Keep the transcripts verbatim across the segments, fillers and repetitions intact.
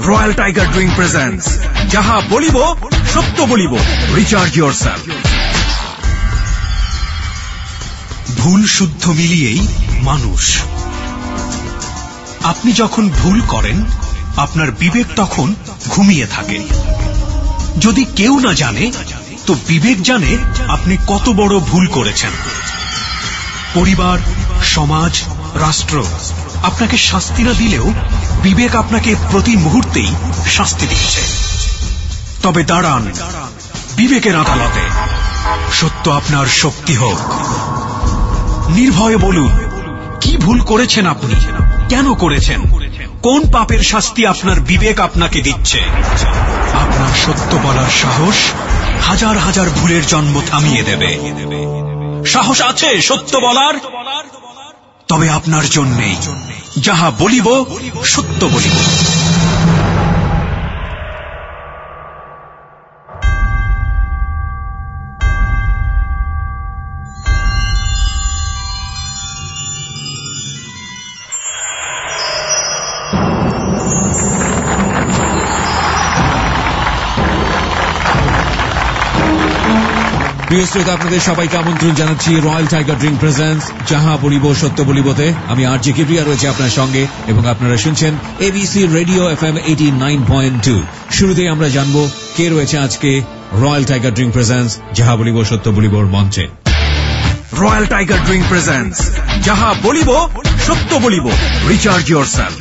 Royal Tiger drink presents যাহা বলিব সত্য বলিব, রিচার্জ ইয়োরসেলফ। ভুল শুদ্ধ মিলিয়েই মানুষ। আপনি যখন ভুল করেন আপনার বিবেক তখন ঘুমিয়ে থাকে। যদি কেউ না জানে তো বিবেক জানে আপনি কত বড় ভুল করেছেন। পরিবার, সমাজ, রাষ্ট্র আপনাকে শাস্তি না দিলেও বিবেক আপনাকে প্রতি মুহূর্তেই শাস্তি দিচ্ছে। তবে দাঁড়ান বিবেকের আদালতে, সত্য আপনার শক্তি হোক। নির্ভয়ে বলুন কি ভুল করেছেন আপনি, কেন করেছেন, কোন পাপের শাস্তি আপনার বিবেক আপনাকে দিচ্ছে। আপনার সত্য বলার সাহস হাজার হাজার ভুলের জন্ম থামিয়ে দেবে। সাহস আছে সত্য বলার? তবে আপনার জন্যেই যাহা বলিব সত্য বলিব। প্রিয় শ্রোতা, আপনাদের সবাইকে আমন্ত্রণ জানাচ্ছি রয়্যাল টাইগার ড্রিঙ্ক প্রেজেন্টস যাহা বলিব সত্য বলিবতে। আমি আর জে কিবরিয়া রয়েছে আপনার সঙ্গে এবং আপনারা শুনছেন ABC radio F M eighty nine point two. শুরুতেই আমরা জানবো কে রয়েছে আজকে রয়্যাল টাইগার ড্রিঙ্ক প্রেজেন্টস যাহা বলিব সত্য বলিবর মঞ্চে। রয়্যাল টাইগার ড্রিঙ্ক প্রেজেন্টস যাহা বলিব সত্য বলিব, রিচার্জ ইয়োরসেলফ।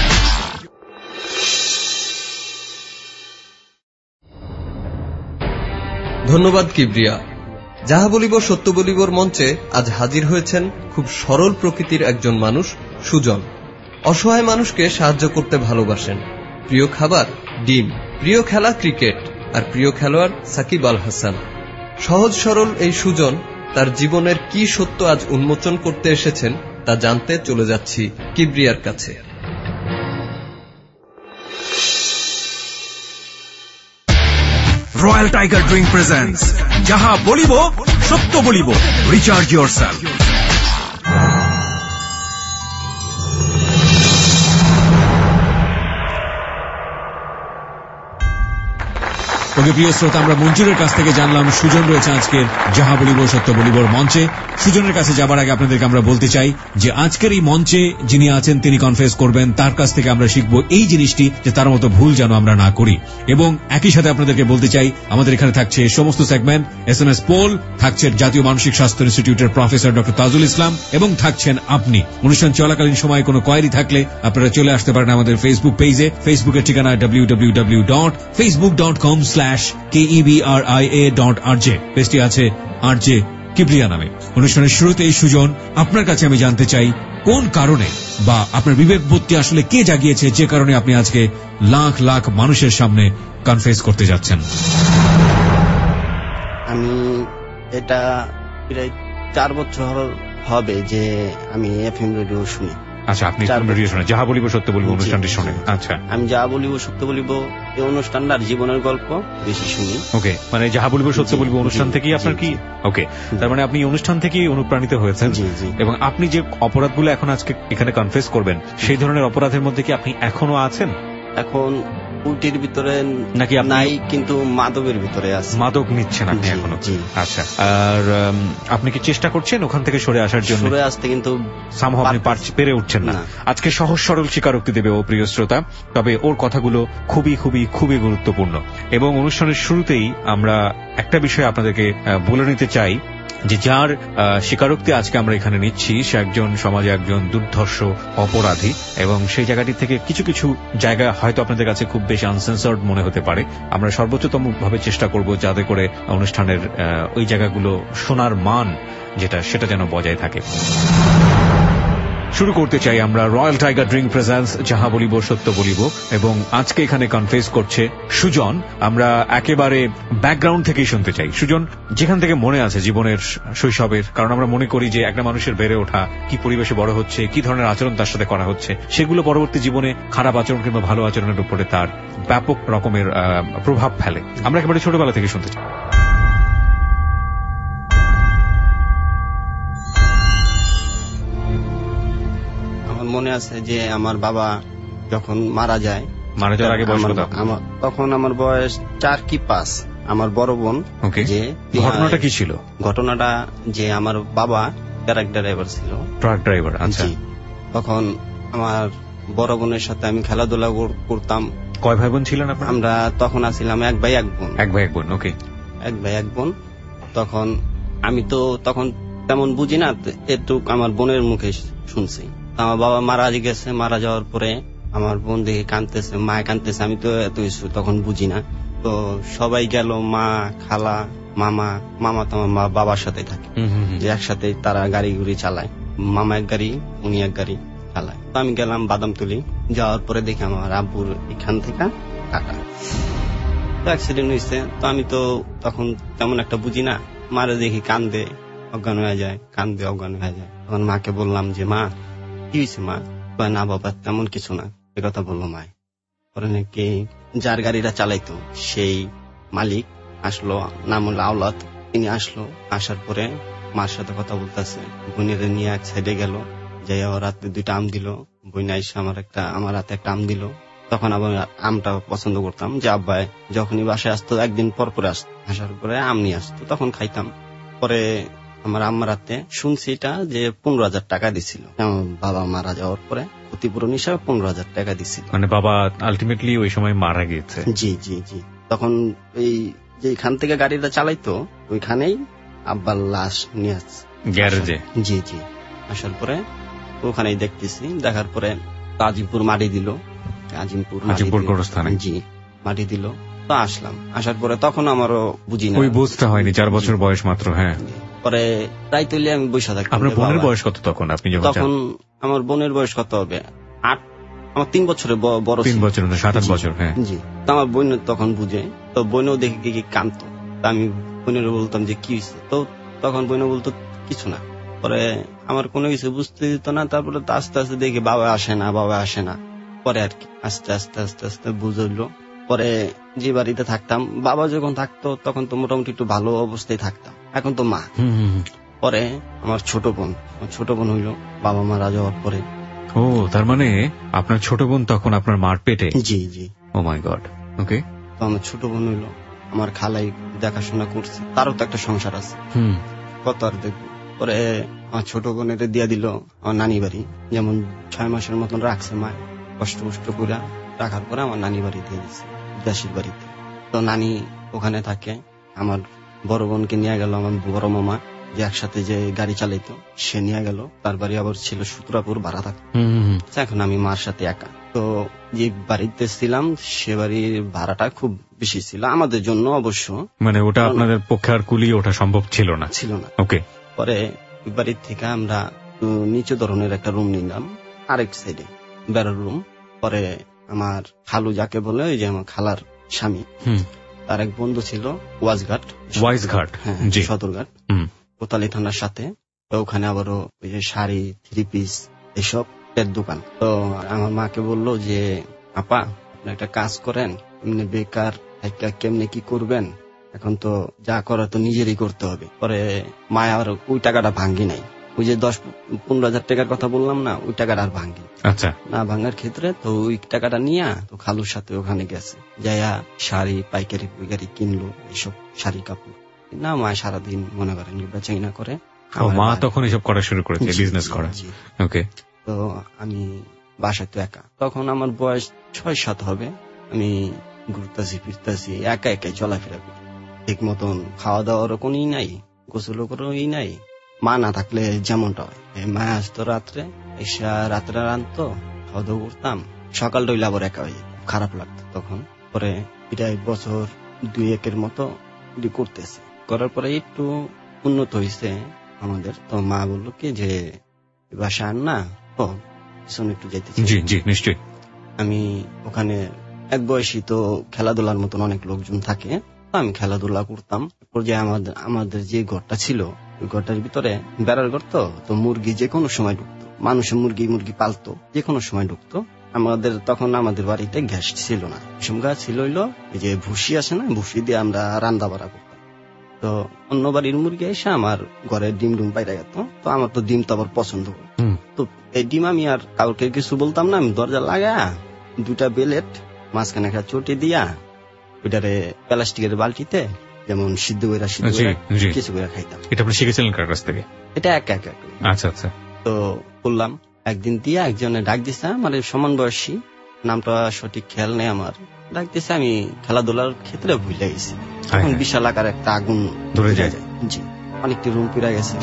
ধন্যবাদ কিবরিয়া। যাহা বলিব সত্য বলিবর মঞ্চে আজ হাজির হয়েছেন খুব সরল প্রকৃতির একজন মানুষ, সুজন। অসহায় মানুষকে সাহায্য করতে ভালোবাসেন। প্রিয় খাবার ডিম, প্রিয় খেলা ক্রিকেট, আর প্রিয় খেলোয়াড় সাকিব আল হাসান। সহজ সরল এই সুজন তার জীবনের কি সত্য আজ উন্মোচন করতে এসেছেন তা জানতে চলে যাচ্ছি কিবরিয়ার কাছে। রয়্যাল টাইগার ড্রিঙ্ক প্রেজেন্টস যাহা বলিব সত্য বলিব, রিচার্জ ইয়োরসেলফ। ওকে প্রিয় শ্রোতা, আমরা মঞ্জুরের কাছ থেকে জানলাম সুজন রয়েছে আজকের যাহা বলিব সত্য বলিবর মঞ্চে। সুজনের কাছে যাবার আগে আপনাদেরকে আমরা বলতে চাই যে আজকের এই মঞ্চে যিনি আছেন তিনি কনফেস করবেন, তার কাছ থেকে আমরা শিখবো এই জিনিসটি যে তার মতো ভুল যেন আমরা না করি। এবং একই সাথে আপনাদেরকে বলতে চাই আমাদের এখানে থাকছে সমস্ত segment, S M S poll, থাকছে জাতীয় মানসিক স্বাস্থ্য ইনস্টিটিউটের প্রফেসর ডক্টর তাজুল ইসলাম এবং থাকছেন আপনি। অনুষ্ঠান চলাকালীন সময় কোনো কোয়েরি থাকলে আপনারা চলে আসতে পারেন আমাদের ফেসবুক পেজে। ফেসবুকের ঠিকানা W W W dot Facebook dot com slash K E B R I A dot R J. পেজটি আছে আর জে কিবরিয়া নামে। অনুষ্ঠানের শুরুতেই সুজন, আপনার কাছে আমি জানতে চাই কোন কারণে বা আপনার বিবেক বোধটি আসলে কে জাগিয়েছে যে কারণে আপনি আজকে লাখ লাখ মানুষের সামনে কনফেস করতে যাচ্ছেন। আমি এটা প্রায় চার বছর হবে যে আমি এফএম রেডিও শুনি। আচ্ছা, আপনি রেডিও শোনেন, যাহা বলিব সত্য বলিব অনুষ্ঠানটি শোনেন। আচ্ছা, আমি যাহা বলিব সত্য বলিব এই অনুষ্ঠানটার জীবনের গল্প বেশি শুনি। ওকে, মানে যাহা বলিব সত্য বলিব অনুষ্ঠান থেকেই আপনার কি? ওকে, তার মানে আপনি অনুষ্ঠান থেকেই অনুপ্রাণিত হয়েছেন এবং আপনি যে অপরাধগুলো এখন আজকে এখানে কনফেস করবেন সেই ধরনের অপরাধের মধ্যে কি আপনি এখনো আছেন? এখন উল্টির ভিতরে নাকি নাই, কিন্তু মাদকের ভিতরে আছে। মাদক নিচ্ছেন আপনি এখনো? আচ্ছা, আর আপনি কি চেষ্টা করছেন ওখান থেকে সরে আসার জন্য? সরে আসতে কিন্তু সামহাও আপনি পেরে উঠছেন না। আজকে সহজ সরল স্বীকারোক্তি দেবে ও প্রিয় শ্রোতা, তবে ওর কথাগুলো খুবই খুবই খুবই গুরুত্বপূর্ণ। এবং অনুষ্ঠানের শুরুতেই আমরা একটা বিষয় আপনাদেরকে বলে নিতে চাই যে যার স্বীকারোক্তি আজকে আমরা এখানে নিচ্ছি সে একজন সমাজে একজন দুর্ধর্ষ অপরাধী এবং সেই জায়গাটি থেকে কিছু কিছু জায়গা হয়তো আপনাদের কাছে খুব বেশি আনসেন্সর্ড মনে হতে পারে। আমরা সর্বোচ্চতম ভাবে চেষ্টা করব যাতে করে অনুষ্ঠানের ওই জায়গাগুলো শোনার মান যেটা সেটা যেন বজায় থাকে। শুরু করতে চাই আমরা রয়্যাল টাইগার ড্রিঙ্ক প্রেজেন্টস যাহা বলিব সত্য বলিব এবং আজকে এখানে কনফেস করছে সুজন। আমরা একেবারে ব্যাকগ্রাউন্ড থেকেই শুনতে চাই। সুজন, যেখান থেকে মনে আছে জীবনের শৈশবের, কারণ আমরা মনে করি যে একটা মানুষের বেড়ে ওঠা, কি পরিবেশে বড় হচ্ছে, কি ধরনের আচরণ তার সাথে করা হচ্ছে, সেগুলো পরবর্তী জীবনে খারাপ আচরণ কিংবা ভালো আচরণের উপরে তার ব্যাপক রকমের প্রভাব ফেলে। আমরা একেবারে ছোটবেলা থেকে শুনতে চাই। মনে আছে যে আমার বাবা যখন মারা যায় মারা যাওয়ার আগে বয়স কত? আমার তখন আমার বয়স চার কি পাঁচ। আমার বড় বোন। যে ঘটনাটা কি ছিল? ঘটনাটা যে আমার বাবা ট্রাক ড্রাইভার ছিল। ট্রাক ড্রাইভার, আচ্ছা। তখন আমার বড় বোনের সাথে আমি খেলাধুলা করতাম। কয় ভাই বোন ছিলেন আপনারা? আমরা তখন আছিলাম এক ভাই এক বোন। এক ভাই এক বোন, ওকে। এক ভাই এক বোন। তখন আমি তো তখন তেমন বুঝি না, একটু আমার বোনের মুখে শুনছি। আমার বাবা মারা গেছে, মারা যাওয়ার পরে আমার বোন দেখে কাঁদতেছে, মা কাঁদতেছে, আমি তো এত কিছু তখন বুঝি না। তো সবাই গেল, মা, খালা, মামা। মামা তো আমার বাবার সাথে থাকে, যে একসাথে তারা গাড়ি গুড়ি চালায়। মামা এক গাড়ি, উনি এক গাড়ি চালায়। তো আমি গেলাম বাদামতলি। যাওয়ার পরে দেখি আমার আব্বুর এখান থেকে কাটা অ্যাক্সিডেন্ট হয়েছে। তো আমি তো তখন তেমন একটা বুঝি না, মারে দেখি কান্দে, অজ্ঞান হয়ে যায়, কান্দে অজ্ঞান হয়ে যায়। তখন মাকে বললাম যে মা কি হয়েছে মা? না বাবা তেমন কিছু না, এ কথা বললো মায়। পরে নাকি যার গাড়িটা চালাইতো সেই মালিক আসলো, নাম হলো আওলাদ। তিনি আসলো, আসার পরে মার সাথে কথা বলতেছে, বোনের নিয়ে এক সাইডে গেল, যাই ওর রাতে দুইটা আম দিল। বইনা এসে আমার একটা আমার হাতে একটা আম দিল। তখন আবার আমটা পছন্দ করতাম, যে আব্বাই যখনই বাসায় আসতো একদিন পর পরে আসতো, আসার পরে আম নিয়ে আসতো, তখন খাইতাম। পরে আমার আম্মার হাতে শুনছি এটা যে পনেরো হাজার টাকা দিছিল আমার বাবা মারা যাওয়ার পরে, ক্ষতিপূরণ হিসাবে পনেরো হাজার টাকা দিছিল। মানে বাবা আলটিমেটলি ওই সময় মারা গিয়েছে? জি জি জি। তখন এই যে এখান থেকে গাড়িটা চালাইতো ওইখানেই আব্বার লাশ নিয়ে আসছে গ্যারেজে। জি জি। আসার পরে ওখানেই দেখতেছি, দেখার পরে আজিমপুর মাটি দিল, আজিমপুর আজিমপুর গোরস্থানে জি মাটি দিল। তো আসলাম, আসার পরে তখন আমারও বুঝি না, ওই বুঝতে হয়নি, চার বছর বয়স মাত্র। হ্যাঁ। পরে তাই তুলে আমি বসে থাকতাম। আপনার বোনের বয়স কত তখন? আপনি তখন আমার বোনের বয়স কত হবে? আট। আমার তিন বছরের বড়। তিন বছর, সাত আট বছর। হ্যাঁ জি। তো আমার বোন তখন বুঝে, তো বোনও দেখে কি কাঁদতো। তা আমি বোনের বলতাম যে কি হয়েছে, তো তখন বোনও বলতো কিছু না। পরে আমার কোনো কিছু বুঝতে দিত না। তারপরে আস্তে আস্তে দেখি বাবা আসে না, বাবা আসে না। পরে আর কি আস্তে আস্তে আস্তে আস্তে বুঝলো। পরে যে বাড়িতে থাকতাম, বাবা যখন থাকতো তখন তো মোটামুটি একটু ভালো অবস্থায় থাকতাম। এখন তো মা। পরে আমার ছোট বোন, ছোট বোন হইলো বাবা মারা যাওয়ার পরে। ও, তার মানে আপনার ছোট বোন তখন আপনার মার পেটে? জি জি। Oh my God. ওকে। তো আমার ছোট বোন হইলো, আমার খালাই দেখাশোনা করছে, তারও তো একটা সংসার আছে, কত আর দেখবো। পরে আমার ছোট বোনের দিয়া দিল আমার নানি বাড়ি, যেমন ছয় মাসের মতন রাখছে মা, কষ্ট কষ্ট করে রাখার পরে আমার নানি বাড়ি দিয়ে দিচ্ছে, দেশের বাড়িতে। তো নানি ওখানে থাকে। আমার বড় বোনকে নিয়ে গেল আমার বড় মামা, যে একসাথে যে গাড়ি চালাইতো, সে নিয়ে গেল। তার বাড়ি আবার ছিল সুতরাপুর, ভাড়া থাকতো। এখন আমি মার সাথে একা। তো যে বাড়িতে ছিলাম সে বাড়ির ভাড়াটা খুব বেশি ছিল আমাদের জন্য অবশ্য, মানে ওটা আপনাদের পক্ষে আর কুলিয়ে ওঠা সম্ভব ছিল না ছিল না ওকে। পরে বাড়ির থেকে আমরা নিচু ধরনের একটা রুম নিলাম, আরেক সাইডে বেড়ার রুম। পরে আমার খালু যাকে বলে, ওই যে আমার খালার স্বামী, তার এক বন্ধু ছিল ওয়াজঘাট, ওয়াইজঘাট সদরঘাট, কোতালি থানার সাথে। তো ওখানে আবারও ওই যে শাড়ি, থ্রি পিস এসব এর দোকান। তো আমার মাকে বললো যে আপা আপনি একটা কাজ করেন, এমনি বেকার কেমনে কি করবেন, এখন তো যা করা তো নিজেরই করতে হবে। পরে মায়া আর ওই টাকাটা ভাঙ্গি নাই, ওই যে দশ পনেরো হাজার টাকার কথা বললাম না, ওই টাকাটা আর ভাঙ্গি আচ্ছা না ভাঙ্গার ক্ষেত্রে। তো ওই টাকাটা নিয়ে তো খালুর সাথে ওখানে গেছে, যাইয়া শাড়ি পাইকারি পাইকারি কিনলো, এইসব শাড়ি কাপড় না। মা সারাদিন মনে করেন বেচাই না করে, মা তখন এসব করা শুরু করেছে, বিজনেস করা। ওকে। তো আমি বাসায় তো একা, তখন আমার বয়স ছয় সাত হবে। আমি ঘুরতেছি ফিরতেছি, একা একাই চলাফেরা করি, ঠিক মতন খাওয়া দাওয়ার কোনই নাই, গোসল করেই নাই। মা না থাকলে যেমনটা হয়, মা আসতো রাত্রে, এসে রাত্রে রানতো, খাওয়া দাওয়া করতাম, সকালটা হইলে আবার একা হয়ে খারাপ লাগতো তখন। পরে প্রায় বছর দুই একের মতো করতেছে, করার পরে একটু উন্নত হয়েছে আমাদের। তো মা বললো কি যে বাসা আন না, ও পিছনে একটু যাইতে। জি জি নিশ্চয়ই। আমি ওখানে এক বয়সী, তো খেলাধুলার মতন অনেক লোকজন থাকে, তো আমি খেলাধুলা করতাম। পর্যায়ে আমাদের আমাদের যে ঘরটা ছিল, ওই ঘরটার ভিতরে বেড়ার ঘর, তো তো মুরগি যে কোনো সময় ঢুকতো, মানুষের মুরগি মুরগি পালতো, যে কোনো সময় ঢুকতো। আমাদের তখন আমাদের বাড়িতে গ্যাস ছিল না, সমগা ছিল হইলো এই যে ভুসি আসে না, ভুসি দিয়ে আমরা রান্না বাড়া করতাম। তো অন্য বাড়ির মুরগি এসে আমার ঘরে ডিম ডুম পাইরা যেত, তো আমার তো ডিম তো আবার পছন্দ। তো এই ডিম আমি আর কাউকে কিছু বলতাম না, আমি দরজা লাগা দুটা বেলেট মাঝখানে একটা চটি দিয়া ওইটারে প্লাস্টিকের বালতিতে যেমন সিদ্ধ করে সিদ্ধ করে কিছু করে খাইতাম। এটা আপনি শিখেছিলেন কার কাছ থেকে? এটা এক এক এক আচ্ছা আচ্ছা। তো বললাম একদিন দিয়া একজনে ডাক দিছে, মানে সমান বয়সী, নামটা সঠিক খেয়াল নেই আমার, ডাক দিছে। আমি খেলাধুলার ক্ষেত্রে ভুলে গেছি। তখন বিশাল আকার একটা আগুন ধরে যায়, জি অনেকটি রুম পুড়ে গেছে।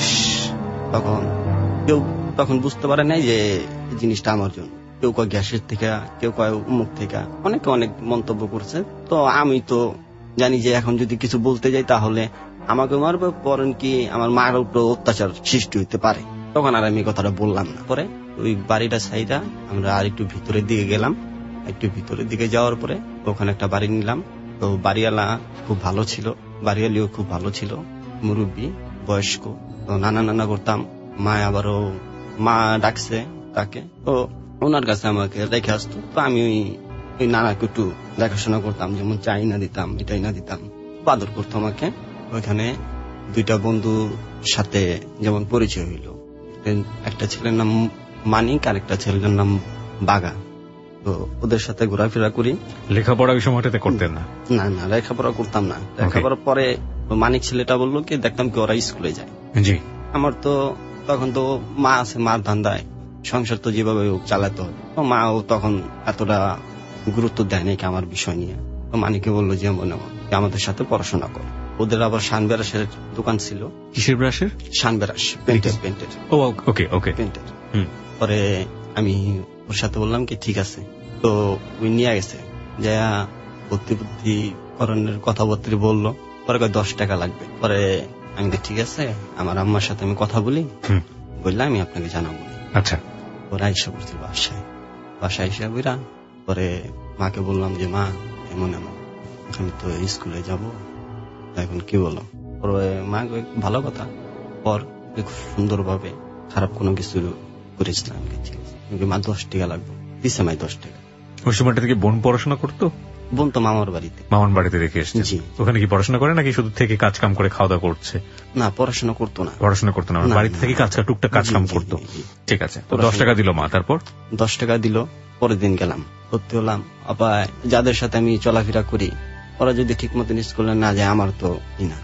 তখন কেউ তখন বুঝতে পারে নাই যে জিনিসটা আমার জন্য। কেউ কয় গ্যাসের থেকে, কেউ কয় মুখ থেকে, অনেকে অনেক মন্তব্য করছে। তো আমি তো জানি যে এখন যদি কিছু বলতে যাই তাহলে আমাকে মারবে, পরেন কি আমার মার উপর অত্যাচার সৃষ্টি হইতে পারে। তখন আর আমি কথাটা বললাম না। পরে ওই বাড়িটা সাইডা আমরা আর একটু ভিতরের দিকে গেলাম। একটু ভিতরের দিকে যাওয়ার পরে ওখানে একটা বাড়ি নিলাম। তো বাড়িওয়ালা খুব ভালো ছিল, বাড়িওয়ালিও খুব ভালো ছিল, মুরব্বী বয়স্ক। তো নানা নানা করতাম, মা আবারও মা ডাকছে তাকে, তো ওনার কাছে আমাকে রেখে আসতো। তো আমি ওই ওই নানাকে একটু দেখাশোনা করতাম, যেমন চাই না দিতাম, এটাই না দিতাম, বাদর করতো আমাকে। ওইখানে দুইটা বন্ধুর সাথে যেমন পরিচয় হইল। একটা ছেলের নাম মানিক আর একটা ছেলের নাম বাগা। তো ওদের সাথে ঘোরাফেরা করি। লেখাপড়া ওই সময়টাতে করতেন না? না না, লেখাপড়া করতাম না। লেখাপড়ার পরে মানিক ছেলেটা বললো কি দেখতাম কি ওরা স্কুলে যায়। জি। আমার তো তখন তো মা আছে, মার ধান্দায় সংসার তো যেভাবে চালাতে হবে। তো মাও তখন এতটা গুরুত্ব দেয় নাকি আমার বিষয় নিয়ে। তো মানিকে বললো যে মনে আমাদের সাথে পড়াশোনা কর। ওদের আবার শানবেরাসের দোকান ছিল। কিসের ব্রাশের? শানবেরাস, পেন্টের পেন্টের ও ওকে ওকে পেন্টের। পরে আমি ওর সাথে বললাম কি ঠিক আছে। তো ওই নিয়ে গেছে, যা ভর্তি বুদ্ধি করণের কথাবার্তা বললো। পরে কয় দশ টাকা লাগবে। পরে আমি ঠিক আছে, আমার আম্মার সাথে আমি কথা বলি, বললাম আমি আপনাকে জানাবো। আচ্ছা। ওরা আইসা করছি বাসায়, বাসায় আইসা বইরা পরে মাকে বললাম যে মা এমন এমন, আমি তো স্কুলে যাব, এখন কি বলো? পরে মা ভালো কথা, পর খুব সুন্দর ভাবে, খারাপ কোনো কিছু করিস না। মা দশ টাকা লাগবে, দিচ্ছে মাই দশ টাকা। ওই সময়টা থেকে বোন পড়াশোনা করতো? বোন তো মামার বাড়িতে। মামার বাড়িতে রেখে এসেছে? জি। ওখানে কি পড়াশোনা করে নাকি শুধু থেকে কাজ কাম করে খাওয়া দাওয়া করছে? না, পড়াশোনা করতো না। পড়াশোনা করতো না, বাড়িতে থেকে কাজ টুকটাক কাজ কাম করতো। ঠিক আছে। তো দশ টাকা দিল মা, তারপর? দশ টাকা দিল। পরের দিন গেলাম, ভর্তি হলাম। আবার যাদের সাথে আমি চলাফেরা করি ওরা যদি ঠিক মতন স্কুলে না যায় আমার তো ই না।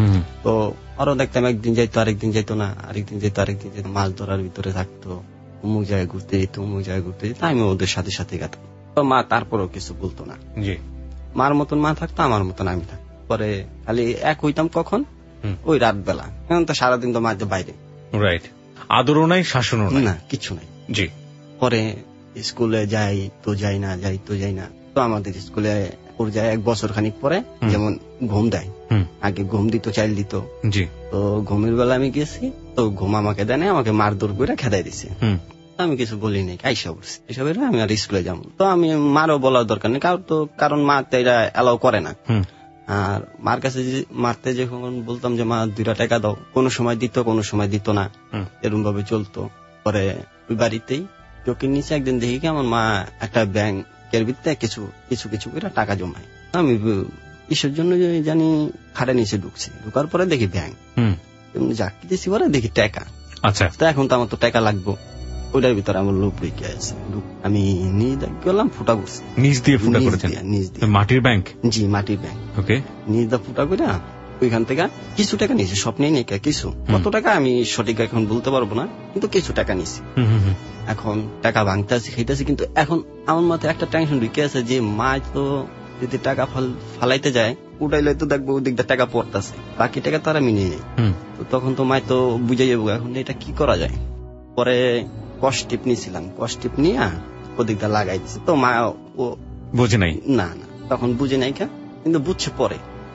তো ওরা দেখতাম একদিন যাইতো, আরেকদিন যাইতো না, আরেকদিন যাইতো, আরেকদিন যাইতো, মাছ ধরার ভিতরে থাকতো, অমুক জায়গায় ঘুরতে যেত, অমুক জায়গায় ঘুরতে যেত। আমি ওদের সাথে সাথে গেতাম। তো মা তারপরেও কিছু বলতো না। জি। মার মতন মা থাকতো, আমার মতন আমি থাকতো। পরে খালি এক হইতাম কখন, ওই রাত বেলা। এখন তো সারাদিন তো মাঝে বাইরে। রাইট। আদরও নাই, শাসনও নাই, না কিছু নাই। জি। পরে স্কুলে যাই তো যাই না, যাই তো যাই না। তো আমাদের স্কুলে ওর যায় এক বছর খানিক পরে যেমন ঘুম দেয়, আগে ঘুম দিত, চাইল দিত। জি। তো ঘুমের বেলা আমি গেছি, তো ঘুম আমাকে দেয় না, আমাকে মারধর করে খেদাই দিছে। আমি কিছু বলি নাই, আইসা বলছি এসব আমি আর স্কুলে যাবো। তো আমি মারও বলার দরকার নেই, কারণ তো কারণ মা তো এটা অ্যালাউ করে না। আর মার কাছে মারতে যখন বলতাম যে মা দুইটা টাকা দাও, কোনো সময় দিত, কোনো সময় দিত না, এরকম ভাবে চলতো। পরে ওই বাড়িতেই চোখের নিচে একদিন দেখি কি আমার মা একটা ব্যাংকের ভিতরে কিছু কিছু কিছু করে টাকা জমায়। আমি কিসের জন্য জানি খাটে নিচে ঢুকছি, ঢুকার পরে দেখি ব্যাংক, চাকরি দিয়েছি পরে দেখি টাকা। আচ্ছা। তো এখন তো আমার তো টাকা লাগবো, ওইটার ভিতরে আমার লোক রেখে আছে। আমি নিজ গেলাম, ফুটা করছি। নিজ দিয়ে ফুটা করেছেন? নিজ দিয়ে। মাটির ব্যাংক? জি, মাটির ব্যাংক। ওকে। নিজ দা ফুটা করে ওইখান থেকে কিছু টাকা নিয়েছি, স্বপ্নে নেই কিছু, কত টাকা আমি সঠিক এখন বলতে পারবো না, কিন্তু কিছু টাকা নিয়েছি। এখন টাকা ভাঙতে আছি, খাইতেছি, কিন্তু এখন আমার মাথায় একটা টেনশন ঢুকে আছে যে মা তো যদি টাকা ফালাইতে যায় উঠাইলে তো দেখবো ওই দিকটা টাকা পড়তেছে, বাকি টাকা তারা মিনিয়ে নেই। তো তখন তো মায় তো বুঝে যাবো এখন এটা কি করা যায়। পরে কষ্টিপ নিয়েছিলাম, কষ্টিপ নিয়ে ওদিকটা লাগাই দিচ্ছে। তো মা ও বুঝে নাই? না না, তখন বুঝে নাই কা, কিন্তু বুঝছে পরে।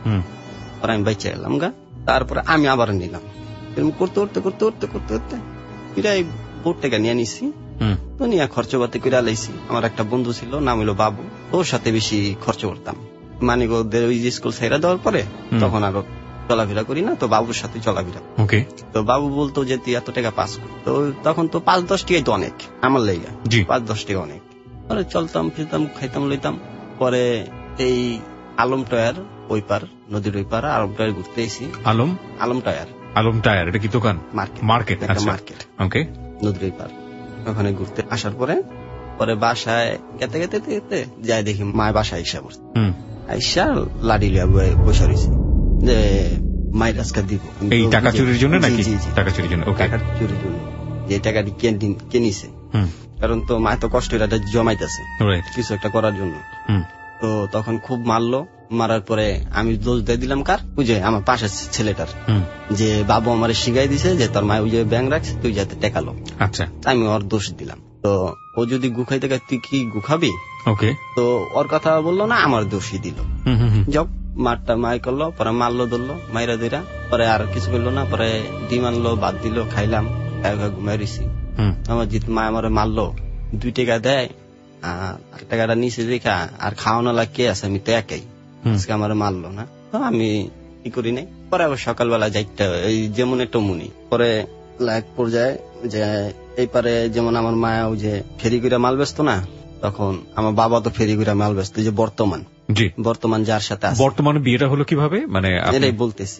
পরে আমি বাইচে এলাম গা, তারপরে আমি আবার নিলাম, এরকম করতে করতে করতে করতে করতে করতে প্রায় বোর্ড টাকা নিয়ে নিছি। তো নিয়ে খরচপাতি করে লাইছি। আমার একটা বন্ধু ছিল, নাম হলো বাবু, ওর সাথে বেশি খরচ করতাম। মানে ওদের ওই স্কুল ছেড়ে দেওয়ার পরে তখন আরো চলাফেরা করি না, তো বাবুর সাথে চলাফেরা। তো বাবু বলতো যে তুই এত টাকা পাস কর, তো তখন তো পাঁচ দশ টাকাই তো অনেক আমার লেগা, পাঁচ দশ টাকা অনেক। পরে চলতাম ফিরতাম, খাইতাম লইতাম। পরে এই আলম টায়ার ওই পার, নদীর ওই পার আলম টায়ার ঘুরতে এসি। আলম আলম টায়ার আলম টায়ার এটা কি দোকান? মার্কেট। মার্কেট, একটা মার্কেট। ওকে। নদীর ওই পার ওখানে ঘুরতে আসার পরে পরে বাসায় গেতে গেতে গেতে যাই দেখি মায়ের বাসায় আইসা পড়ছে। আইসা লাড়ি লিয়া বসে রয়েছে যে মায়ের আজকে দিব এই টাকা চুরির জন্য নাকি? টাকা চুরির জন্য। টাকা চুরির জন্য যে টাকাটি কিনিছে, কারণ তো মায় তো কষ্ট এটা জমাইতেছে কিছু একটা করার জন্য। তো তখন খুব মারলো, মারার পরে আমি দোষ দিয়ে দিলাম কার, ওই যে আমার পাশের ছেলেটার, যে বাবু আমার শিখাই দিছে যে তোর মায় ওই যে ব্যাংক রাখছে তুই যাতে টেকালো। আচ্ছা, আমি ওর দোষ দিলাম। তো ও যদি গুখাইতে গেছে তুই কি গুখাবি? ওকে। তো ওর কথা বললো না, আমার দোষই দিল। যাও মারটা মাই করলো, পরে মারলো ধরলো মাইরা দিরা, পরে আর কিছু করলো না, পরে ডিম আনলো ভাত দিল খাইলাম, ঘুমাই রয়েছি। আমার জিত মা আমার মারলো, দুই টাকা দেয় আর টাকাটা নিচে দেখা আর খাওয়ানো লাগে আছে, আমি তো একাই, আজকে আমার মারলো না। তো আমি কি করি নাই, পরে আবার সকালবেলা যাইতে এই যেমন একটা মুনি পরে লাগ পর্যায়ে যে এই পারে যেমন আমার মায়া ওই যে ফেরি করে মাল বেচতো না, তখন আমার বাবা তো ফেরি করে মাল বেচতো, যে বর্তমান বর্তমান যার সাথে আছে। বর্তমানে বিয়েটা হলো কিভাবে, মানে এটাই বলতেছি।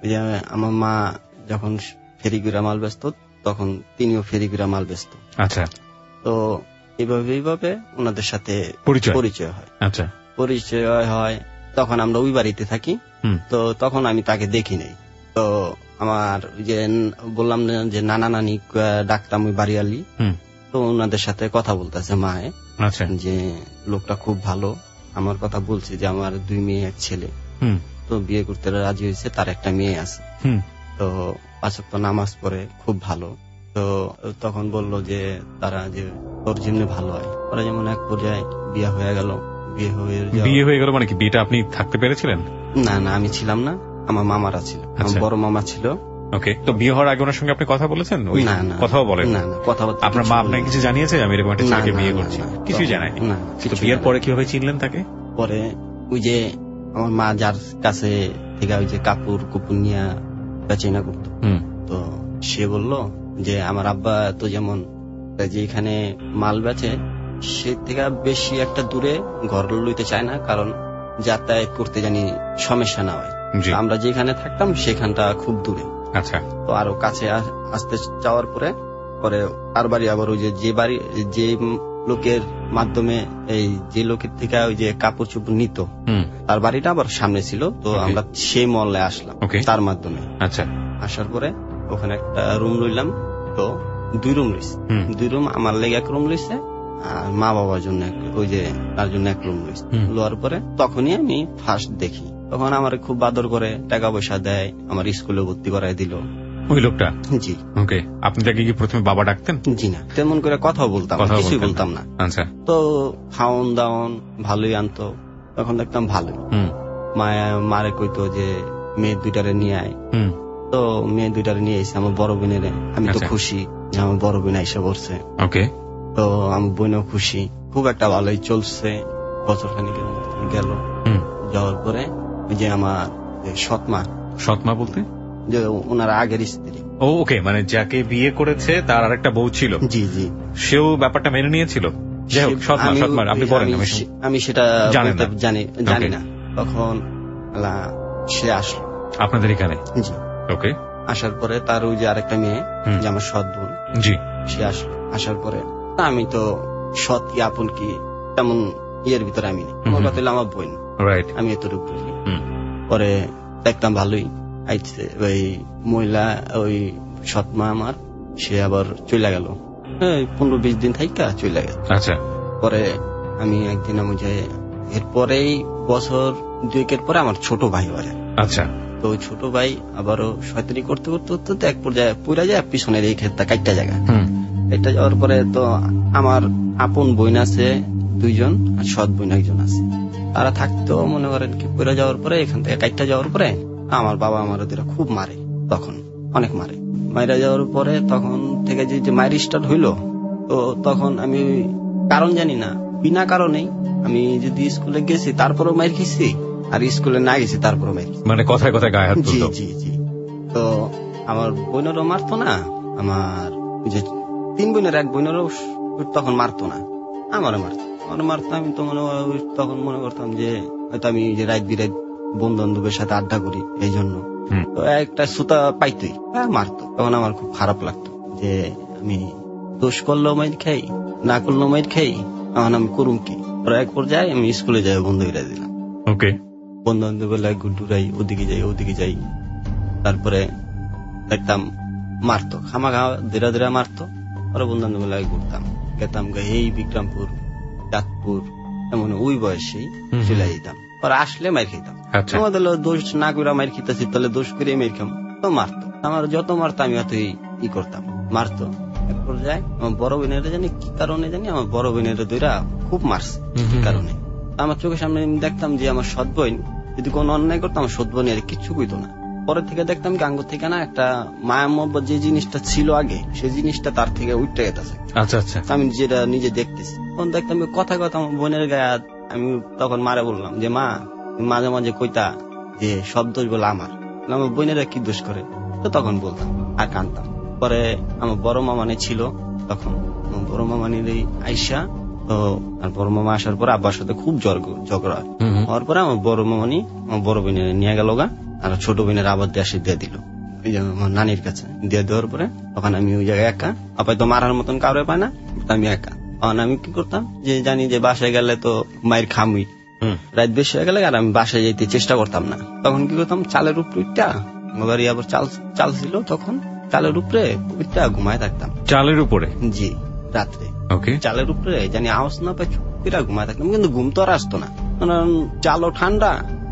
আমার মা যখন ফেরি করে মাল বেচতো তখন তিনিও ফেরি করে মাল বেচতো। আচ্ছা। তো এইভাবে এইভাবে ওনাদের সাথে পরিচয় হয়। আচ্ছা, পরিচয় হয় তখন আমরা ওই বাড়িতে থাকি। তো তখন আমি তাকে দেখি নাই। তো আমার যে বললাম যে নানা নানি ডাকতাম ওই বাড়িয়ালি, তো ওনাদের সাথে কথা বলতেছে মায়ে, যে লোকটা খুব ভালো, আমার কথা বলছে যে আমার দুই মেয়ে এক ছেলে, তো বিয়ে করতে রাজি হয়েছে, তার একটা মেয়ে আছে, তো পাঁচ ওয়াক্ত নামাজ পড়ে, খুব ভালো। তো তখন বলল যে তারা যে তোর জন্য ভালো হয়। ওরা যেমন এক পর্যায়ে বিয়ে হয়ে গেল। বিয়ে হয়ে বিয়ে হয়ে গেল মানে কি, বিয়েটা আপনি থাকতে পেরেছিলেন? না না, আমি ছিলাম না, আমার মামারা ছিল, আমার বড় মামা ছিল। ওকে। তো বিয়ে হওয়ার আগে ওনার সঙ্গে আপনি কথা বলেছেন? না না, কথাও বলেন না না, কথা বলতে আপনার মা আপনাকে কিছু জানিয়েছে আমি এরকম একটা ছেলেকে বিয়ে করছি? কিছুই জানায়নি। না। তো বিয়ের পরে কিভাবে চিনলেন তাকে? পরে ওই যে আমার মা যার কাছে থেকে ওই যে কাপড় কুপুর নিয়ে বেচেনা করতো, তো সে বলল যে আমার আব্বা তো যেমন যে এখানে মাল বেচে সে থেকে বেশি একটা দূরে ঘর লইতে চায় না, কারণ যাতায়াত করতে জানি সমস্যা না হয়। আমরা যেখানে থাকতাম সেখানটা খুব দূরে। আচ্ছা। তো আরো কাছে আসতে যাওয়ার পরে পরে আর বাড়ি আবার ওই যে যে বাড়ি যে লোকের মাধ্যমে এই যে লোকের থেকে ওই যে কাপড় চোপড় নিত তার বাড়িটা আবার সামনে ছিল, তো আমরা সেই মহল্লায় আসলাম তার মাধ্যমে। আচ্ছা। আসার পরে ওখানে একটা রুম লইলাম, তো দুই রুম লইছে, দুই রুম আমার লেগে এক রুম লইছে আর মা বাবার জন্য ওই যে তার জন্য এক রুম লইছে। লোয়ার পরে তখনই আমি ফার্স্ট দেখি, তখন আমার খুব বাদর করে, টাকা পয়সা দেয়, আমার স্কুলে ভর্তি করাই দিল ওই লোকটা। জি। ওকে। আপনি তাকে কি প্রথমে বাবা ডাকতেন? জি না, তেমন করে কথাও বলতাম, কিছুই বলতাম না। আচ্ছা। তো খাওন দাওন ভালোই আনতো, তখন দেখতাম ভালোই। মায়া মারে কইতো যে মেয়ে দুইটারে নিয়ে আয়, তো মেয়ে দুইটারে নিয়ে এসে আমার বড় বোনের, আমি তো খুশি যে আমার বড় বোন এসে পড়ছে। ওকে। তো আমার বোনও খুশি, খুব একটা ভালোই চলছে। বছর খানিক গেল, যাওয়ার পরে ওই যে আমার সৎমা। সৎমা বলতে? যে ওনার আগের স্ত্রী। ও ওকে, মানে যাকে বিয়ে করেছে তার আরেকটা বউ ছিল। জি জি। সেও ব্যাপারটা মেনে নিয়েছিল? যাই হোক, সৎমা সৎমা আপনি বলেন, আমি সেটা জানি জানি না। তখন সে আসলো আপনাদের এখানে। জি। ওকে। আসার পরে তার ওই যে আরেকটা মেয়ে, যে আমার সৎ বোন, জি, সে আসলো। আসার পরে আমি তো সৎ কি আপন কি তেমন ইয়ের ভিতরে আমি নেই, আমার কথা হলো আমার বোন, আমি এতটুকু বুঝি। পরে দেখতাম ভালোই আইছে ওই মহিলা, ওই সৎমা আমার, সে আবার চলে গেল পনেরো বিশ দিন থাইকা চলে গেল। আচ্ছা। পরে আমি একদিন আমি যে এরপরেই বছর দুয়েকের পরে আমার ছোট ভাই বাড়ে। আচ্ছা। তো ওই ছোট ভাই আবারও শয়তানি করতে করতে করতে এক পর্যায়ে পুরা যায় পিছনের এই ক্ষেতটা কাইটা জায়গা, এটা যাওয়ার পরে তো আমার আপন বোন আছে দুইজন আর সৎ বোন একজন আছে, তারা থাকতো মনে করেন কি পুরা যাওয়ার পরে এখান থেকে কাইটা যাওয়ার পরে আমার বাবা আমার ওদের খুব মারে, তখন অনেক মারে। মাইরা যাওয়ার পরে তখন থেকে যে মায়ের স্টার্ট হইলো, তো তখন আমি কারণ জানি না, বিনা কারণেই আমি যদি স্কুলে গেছি তারপরও মায়ের খেয়েছি, আর স্কুলে না গেছি তারপরও মায়ের খেয়েছি, মানে কথায় কথায় গায়ে হাত তুলতো। জি জি জি। তো আমার বোনেরও মারতো না, আমার যে তিন বোনের এক বোনেরও তখন মারতো না, আমারও মারতো আমার মারতো আমি তো মনে তখন মনে করতাম যে হয়তো আমি যে রাত বিরাত বন্ধু বান্ধবের সাথে আড্ডা করি এই জন্য, তো একটা সুতা পাইতোই মারতো। তখন আমার খুব খারাপ লাগতো যে আমি দোষ করলেও মাইর খাই, না করলো মাইর খাই, এখন আমি করুম কি? পরে এক পর্যায়ে আমি স্কুলে যাই বন্ধ করে দিলাম। ওকে, বন্ধু বান্ধব বেলায় ঘুরাই, ওদিকে যাই ওদিকে যাই। তারপরে দেখতাম মারতো, খামা খাওয়া ধীরে ধীরে মারতো। পরে বন্ধু বান্ধব বেলায় ঘুরতাম, গেতাম এই বিক্রমপুর, চাঁদপুর, এমন ওই বয়সেই চলে যেতাম। পরে আসলে মাইর খেতাম। আমাদের দোষ না করে মাইর খেতেছি, তাহলে দোষ করে মাইর খাম। তো মারতো, আমার যত মারতো আমি অতই ই করতাম, মারতো। এক পর্যায়ে আমার বড় বোনের জানি কি কারণে জানি আমার বড় বোনের দুইরা খুব মারছে, কি কারণে আমার চোখের সামনে দেখতাম যে আমার সৎ বোন যদি কোনো অন্যায় করতো, আমার সৎ বোন আর কিচ্ছু কইতো না। পরে থেকে দেখতাম গাঙ্গ থেকে না একটা মায়া মহব্বত যে জিনিসটা ছিল আগে, সেই জিনিসটা তার থেকে উঠতে গেছে। আচ্ছা আচ্ছা, আমি যেটা নিজে দেখতেছি। তখন দেখতাম কথা কথা আমার বোনের গায়ে। আমি তখন মারে বললাম যে মা, মাঝে মাঝে কইতা যে সব দোষ বলে আমার, আমার বোনেরা কি দোষ করে? তো তখন বলতাম আর কানতাম। পরে আমার বড় মামানে ছিল তখন, বড় মামানির এই আইসা তো, আর বড় মামা আসার পরে আব্বার সাথে খুব ঝগড়া হওয়ার পরে আমার বড় মামানি আমার বড় বোনের নিয়ে গেল গা, আর ছোট বোনের আবার দেশে দিয়ে দিল ওই যে আমার নানির কাছে। দিয়ে দেওয়ার পরে তখন আমি ওই জায়গায় একা, আপাই তো মারার মতন কাউরে পায় না, আমি একা। তখন আমি কি করতাম যে জানি যে বাসায় গেলে তো মায়ের খামুই, রাত বেশি হয়ে গেলে আর আমি বাসায় যেতে চেষ্টা করতাম না। তখন কি করতাম চালের উপরে আবার আবার চাল চাল ছিল তখন, চালের উপরে উঠটা ঘুমায় থাকতাম। চালের উপরে? জি, রাত্রে চালের উপরে জানি আওয়াজ না পাই চুপিরা ঘুমায় থাকতাম। কিন্তু ঘুম তো আর আসতো না, কারণ চালও ঠান্ডা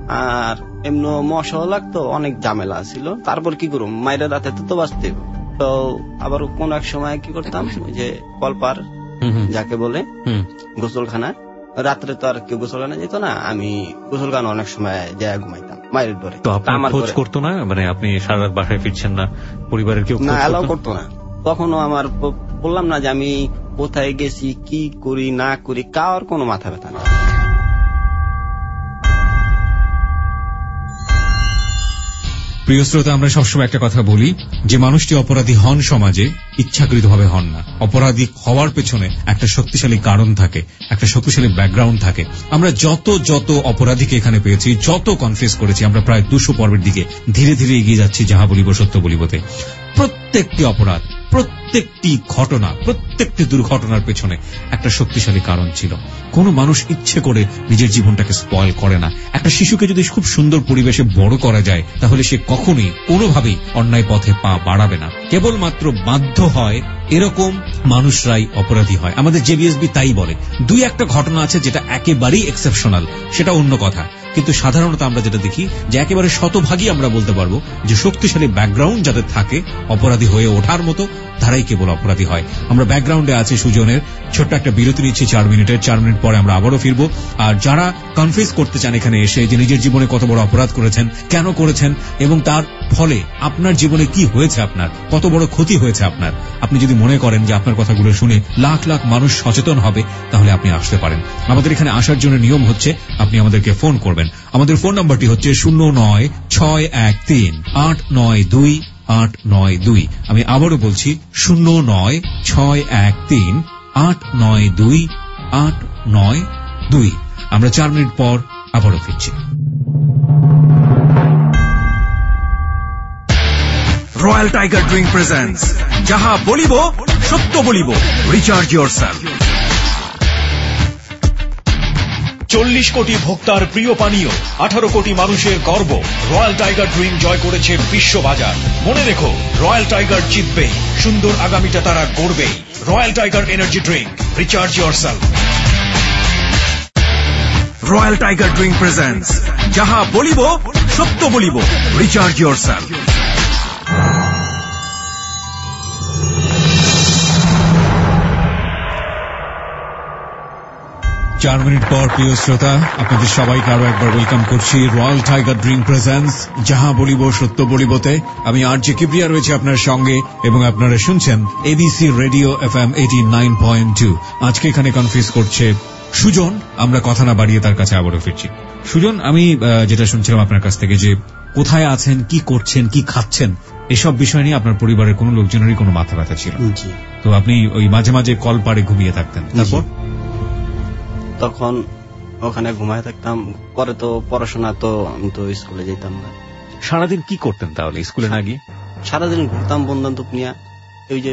আর এমনি মশাও লাগতো, অনেক ঝামেলা ছিল। তারপর কি করুম, মায়ের রাতে তো বাঁচতে। তো আবার কোন এক সময় কি করতাম, ওই যে কলপার যাকে বলে গোসলখানা, রাত্রে তো আর কেউ গোসলখানা যেত না, আমি গোসলখানা অনেক সময় যায় ঘুমাইতাম মায়ের ডরে। তো আপনার খোঁজ করতো না? মানে আপনি সারা রাত বাসায় ফিরছেন না, পরিবারের কেউ না এলাও করতো না? তখনও আমার বললাম না যে আমি কোথায় গেছি, কি করি না করি, কার কোনো মাথা ব্যথা না। প্রিয় শ্রোতা, আমরা সবসময় একটা কথা বলি যে মানুষটি অপরাধী হন সমাজে, ইচ্ছাকৃতভাবে হন না। অপরাধী হওয়ার পেছনে একটা শক্তিশালী কারণ থাকে, একটা শক্তিশালী ব্যাকগ্রাউন্ড থাকে। আমরা যত যত অপরাধীকে এখানে পেয়েছি, যত কনফেস করেছি, আমরা প্রায় দুশো পর্বের দিকে ধীরে ধীরে এগিয়ে যাচ্ছি যাহা বলিব সত্য বলিবতে। প্রত্যেকটি অপরাধ, প্রত্যেকটি ঘটনা, প্রত্যেকটি দুর্ঘটনার পেছনে একটা শক্তিশালী কারণ ছিল। কোন মানুষ ইচ্ছে করে নিজের জীবনটাকে স্পয়েল করে না। একটা শিশুকে যদি খুব সুন্দর পরিবেশে বড় করা যায়, তাহলে সে কখনোই কোনোভাবেই অন্যায় পথে পা বাড়াবে না। কেবলমাত্র বাধ্য হয় এরকম মানুষরাই অপরাধী হয়। আমাদের জেবিএসবি তাই বলে। দুই একটা ঘটনা আছে যেটা একেবারেই এক্সেপশনাল, সেটা অন্য কথা। কিন্তু সাধারণত আমরা যেটা দেখি যে একেবারে শতভাগই আমরা বলতে পারবো যে শক্তিশালী ব্যাকগ্রাউন্ড যাদের থাকে অপরাধী হয়ে ওঠার মতো, তারাই কেবল অপরাধী হয়। আমরা ব্যাকগ্রাউন্ডে আছি সুজনের, ছোট্ট একটা বিরতি নিচ্ছি চার মিনিটের। চার মিনিট পরে আমরা আবারও ফিরবো। আর যারা কনফেস করতে চান এখানে এসে যে নিজের জীবনে কত বড় অপরাধ করেছেন, কেন করেছেন, এবং তার ফলে আপনার জীবনে কি হয়েছে, আপনার কত বড় ক্ষতি হয়েছে আপনার, আপনি যদি মনে করেন যে আপনার কথাগুলো শুনে লাখ লাখ মানুষ সচেতন হবে, তাহলে আপনি আসতে পারেন। আমাদের এখানে আসার জন্য নিয়ম হচ্ছে আপনি আমাদেরকে ফোন করবেন। আমাদের ফোন নাম্বারটি হচ্ছে শূন্য নয় ছয় এক তিন আট নয় দুই আট নয় দুই। আমি আবারও বলছি শূন্য নয় ছয় এক তিন আট নয় দুই আট নয় দুই। আমরা চার মিনিট পর আবারও ফিরছি। রয়্যাল টাইগার ড্রিঙ্ক প্রেজেন্টস যাহা বলিব সত্য বলিব, রিচার্জ ইয়োরসেলফ। চল্লিশ কোটি ভোক্তার প্রিয় পানীয়, আঠারো কোটি মানুষের গর্ব। রয়্যাল টাইগার ড্রিঙ্ক জয় করেছে বিশ্ববাজার। মনে রেখো, রয়্যাল টাইগার জিতবেই, সুন্দর আগামীটা তারা গড়বেই। Royal Tiger energy drink, recharge yourself. Royal Tiger drink presents যাহা বলিব সত্য বলিব, রিচার্জ ইয়োরসেলফ। চার মিনিট পর প্রিয় শ্রোতা, আপনাদের সবাইকে আরো একবার ওয়েলকাম করছি রয়্যাল টাইগার ড্রিঙ্ক প্রেজেন্টস যাহা বলিব সত্য বলিবতে। আমি আর জে কিবরিয়া রয়েছে আপনার সঙ্গে এবং আপনারা শুনছেন ABC radio F M eighty nine point two. আজকে এখানে কনফিউজ করছে সুজন। আমরা কথা না বাড়িয়ে তার কাছে আবারও ফিরছি। সুজন, আমি যেটা শুনছিলাম আপনার কাছ থেকে যে কোথায় আছেন, কি করছেন, কি খাচ্ছেন, এসব বিষয় নিয়ে আপনার পরিবারের কোনো লোকজনেরই কোনো মাথা ব্যথা ছিল। তো আপনি ওই মাঝে মাঝে কল পাড়ে ঘুমিয়ে থাকতেন। তারপর তখন ওখানে ঘুমায় থাকতাম। পরে তো পড়াশোনা, তো আমি তো স্কুলে যেতাম না। সারাদিন কি করতেন তাহলে স্কুলে না গিয়ে? সারাদিন ঘুরতাম বন্ধু বান্ধব নিয়ে। ওই যে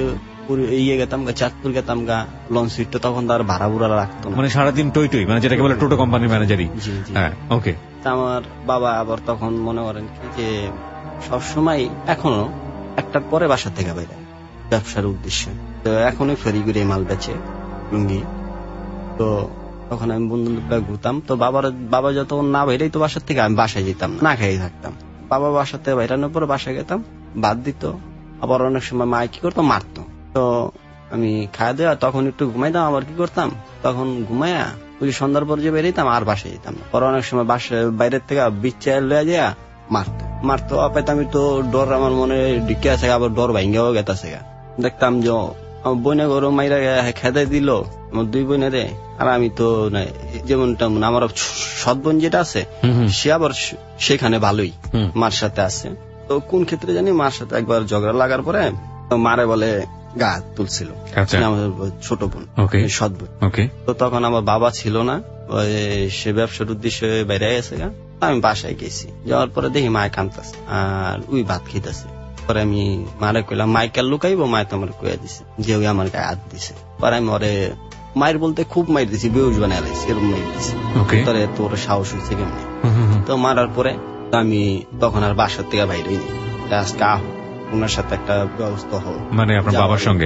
ইয়ে গেতাম গা, চাঁদপুর গেতাম গা, লঞ্চ সুইটটা তখন তার ভাড়া বুড়া রাখতো না, মানে সারাদিন টই টই, মানে যেটাকে বলে টোটো কোম্পানির ম্যানেজারই। হ্যাঁ, ওকে। আমার বাবা আবার তখন মনে করেন কি যে সবসময় এখনো একটার পরে বাসা থেকে বাইরে ব্যবসার উদ্দেশ্যে, তো এখনই ফেরি করে মাল বেচে লুঙ্গি। তো তখন আমি বন্ধু ঘুরতাম, তো বাবার বাবা যতক্ষণ না বাইরেই তো বাসার থেকে, আমি বাসায় যেতাম না, খেয়ে থাকতাম। বাবা বাসার থেকে বাইরানোর পরে বাসায় গেতাম, বাদ দিত। আবার অনেক সময় মা কি করতো, মারতো। তো আমি খাওয়া দেওয়া তখন একটু ঘুমাইতাম, আবার কি করতাম তখন ঘুমাইয়া ওই সন্ধ্যার পর যে বেরিয়েতাম আর বাসায় যেতাম না। পরে অনেক সময় বাসায় বাইরের থেকে বিচ্ছা লয়ে যায় মারতো মারতো অপেত আমি তো ডর আমার মনে ঢুকে আছে, আবার ডর ভাঙ্গেও গেতাছে। দেখতাম যে আমার বোনে গরু মাইরা খেদে দিল আমার দুই বোনেরে, আর আমি তো যেমন তেমন আমার সৎ বোন যেটা আছে সে আবার সেখানে ভালোই মার সাথে আছে। তো কোন ক্ষেত্রে জানি মার সাথে একবার ঝগড়া লাগার পরে মারে বলে গা তুলছিল আমার ছোট বোন, সৎ বোন। তো তখন আমার বাবা ছিল না, সে ব্যবসার উদ্দেশ্যে বাইরে গেছে গা। আমি বাসায় গেছি, যাওয়ার পরে দেখি মায় কাঁদতেছে আর ওই ভাত খেতেছে। পরে আমি মারে কইলাম মাইকেল লুকাইবো, মায় তো আমার কইয়া দিছে যে ওই আমার গায়ে হাত দিছে। পরে আমি ওরে মায়ের বলতে খুব মাইর দিছি, বেউজ বানাই লাইছি, এরকম মাইর দিছি। তোরে তোর সাহস হয়েছে কেমনি? তো মারার পরে আমি তখন আর বাসার থেকে বাইরে নি, আজকে আহ ওনার সাথে একটা ব্যবস্থা হোক, মানে আপনার বাবার সঙ্গে।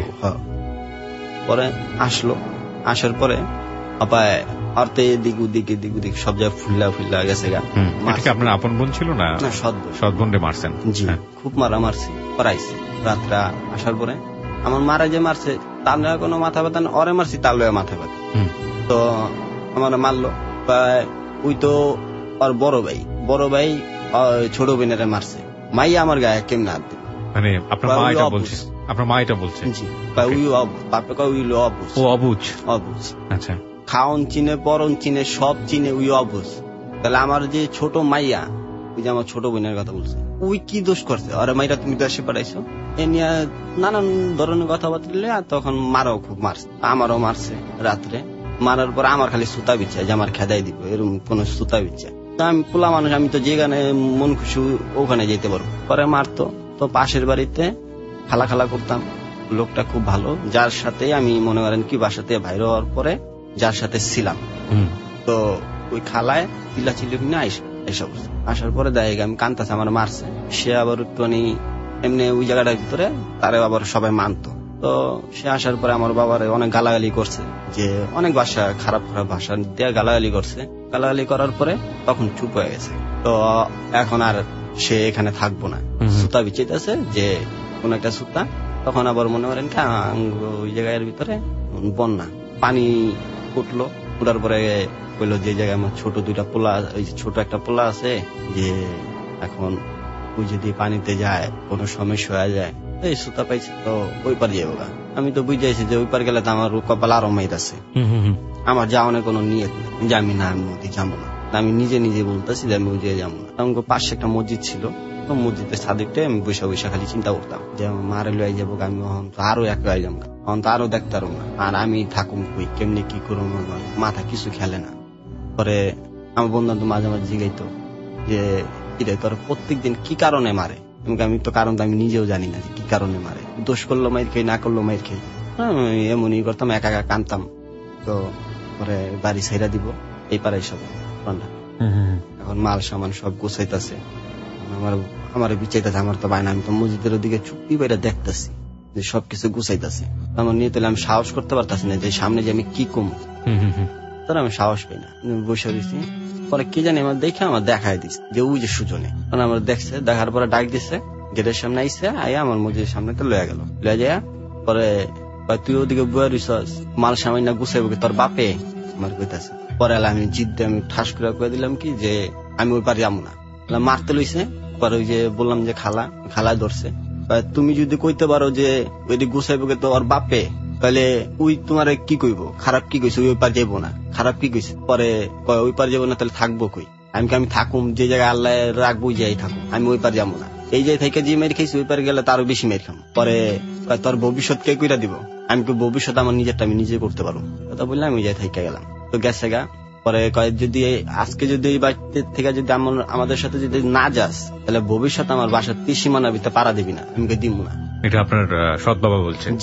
পরে আসলো, আসার পরে আপায় অর্থে এদিক ওদিক এদিক ওদিক সব জায়গায় ফুল্লা ফুল্লা গেছে গা। আপনার আপন বোন ছিল না? সৎ বোন রে মারছেন? জি, খুব মারা মারছি। পরাইছি রাত্রা আসার পরে আমার মারা যে মারছে তার লয়ে কোনো মাথা ব্যথা না, অরে মারছি তার লয়ে মাথা ব্যথা। তো আমার মারলো, ওই তো আর বড় ভাই বড় ভাই ছোট বোনেরে মারছে, মাই আমার গায়ে কেমনে হাত দিল। মানে আপনার মা এটা বলছে? আপনার মা এটা বলছে? জি, ওই বাপে কয় ওই অবুঝ। ও অবুঝ? অবুঝ। আচ্ছা। খাওন চিনে, পরন চিনে, সব চিনে, ওই অবুঝ। তাহলে আমার যে ছোট মাইয়া, ওই যে আমার ছোট বোনের কথা বলছে, ওই কি দোষ করছে? আরে মাইরা তুমি দেশে পাঠাইছো, এ নিয়ে নানান ধরনের কথাবার্তা। আর তখন মারাও খুব মারছে, আমারও মারছে রাত্রে। মারার পর আমার খালি সুতা বিচ্ছা যে আমার খেদাই দিব, এরকম কোন সুতা বিচ্ছা। আমি পোলা মানুষ, আমি তো যেখানে মন খুশি ওখানে যেতে পারবো। পরে মারতো, তো পাশের বাড়িতে খালা খালা করতাম। লোকটা খুব ভালো, যার সাথে আমি মনে করেন কি বাসাতে বাইরে হওয়ার পরে যার সাথে ছিলাম। তো ওই খালায় চিল্লা চিল্লি না এসব আসার পরে দেয় আমি কান্তাছে আমার মারছে। সে আবার একটুখানি এমনি ওই জায়গাটার ভিতরে তারে আবার সবাই মানতো। তো সে আসার পরে আমার বাবার অনেক গালাগালি করছে, যে অনেক ভাষা খারাপ খারাপ ভাষা দিয়ে গালাগালি করছে। গালাগালি করার পরে তখন চুপ হয়ে গেছে। তো এখন আর সে এখানে থাকবো না, সুতা বিচিতেছে যে কোন একটা সুতা। তখন আবার মনে করেন ওই জায়গার ভিতরে বন্যা পানি উঠলো, উঠার পরে বললো যে জায়গায় আমার ছোট দুইটা পোলা, ওই যে ছোট একটা পোলা আছে, যে এখন ওই যদি পানিতে যায় কোনো সমস্যা হয়ে যায়, এই সুতা পাইছে তো ওই পার যাবো। আমি তো বুঝাইছি যে ওই পার গেলে তো আমার কপাল আরো মাইত আছে, আমার যাওয়ানোর কোনো নিয়ত নেই যে আমি না আমি নদী যাবো না। আমি নিজে নিজে বলতেছি যে আমি ওই জায়গায় যাবো না। আমার পাশে একটা মসজিদ ছিল, তো মসজিদের সাদিকটা আমি বৈশা বৈশা খালি চিন্তা করতাম যে মারে লয়ে যাবো, আমি তো আরো এক লয়ে যাবো, তখন তো আরো দেখতে পারবো না। আর আমি থাকুম কই, কেমনি কি করবো, মাথা কিছু খেলে না। পরে আমার বন্ধু তো মাঝে মাঝে জিগাইতো যে তোর প্রত্যেক দিন কি কারণে মারে। আমি তো কারণ আমি নিজেও জানি না যে কি কারণে মারে, দোষ করলো মাইর খেয়ে, না করলো মাইর খেয়ে। এমনই করতাম, একা একা কানতাম। তো পরে বাড়ি ছাইরা দিব এই পাড়াই সব রান্না। এখন মাল সামান সব গোছাইতেছে, আমার আমার বিচাইতেছে, আমার তো বাইনা। আমি তো মসজিদের দিকে চুপি বাইরে দেখতেছি যে সবকিছু গুছাইতেছে। আমার নিয়ে তাহলে আমি সাহস করতে পারতাছি না যে সামনে যে আমি কি কম, তাহলে আমি সাহস পাই না, বসে দিচ্ছি। পরে কি জানি আমার দেখে আমার দেখাই দিচ্ছে যে ওই যে সুজনে আমার দেখছে, দেখার পরে ডাক দিচ্ছে, গেটের সামনে আইসে, আইয়া আমার মসজিদের সামনে তো লয়ে গেল। লয়ে যায় পরে তুই ওদিকে বয়ে রইছস, মাল সামান্য গুছাইব তোর বাপে, আমার কইতাছে। পরে আমি জিদ দিয়ে আমি ঠাস করে কয়ে দিলাম কি যে আমি ওই পারে যাবো না, মারতে লইছে। পরে ওই যে বললাম যে খালা, খালায় ধরছে, তুমি যদি কইতে পারো যে ওই দিকে গুছাইব তো ওর বাপে, তাহলে ওই তোমার কি কইব, খারাপ কি কইছে, ওই পার যাইবো না, খারাপ কি কইছে। পরে ওই পার যাবো না, তাহলে থাকবো কই? আমি আমি থাকুম যে জায়গায় আল্লাহ রাখবো যাই থাকুম, আমি ওই পার যাবো না। এই জায়গায় থেকে যে মেয়ের খাইছি ওই পার গেলে তারও বেশি মেয়ের খাম। পরে তোর ভবিষ্যৎ কে কইরা দিব, আমি ভবিষ্যৎ আমার নিজেরটা আমি নিজে করতে পারবো, কথা বললে আমি ওই জায়গায় থেকে গেলাম। তো গেছে গা। পরে কয় যদি আজকে যদি এই বাড়িতে থেকে যদি আমাদের সাথে যদি না যাস, তাহলে ভবিষ্যৎ আমার বাসার ত্রিসীমানার ভিতরে পাড়া দিবি না, আমি দিব না। এটা আপনার সৎ বাবা বলছেন? জি।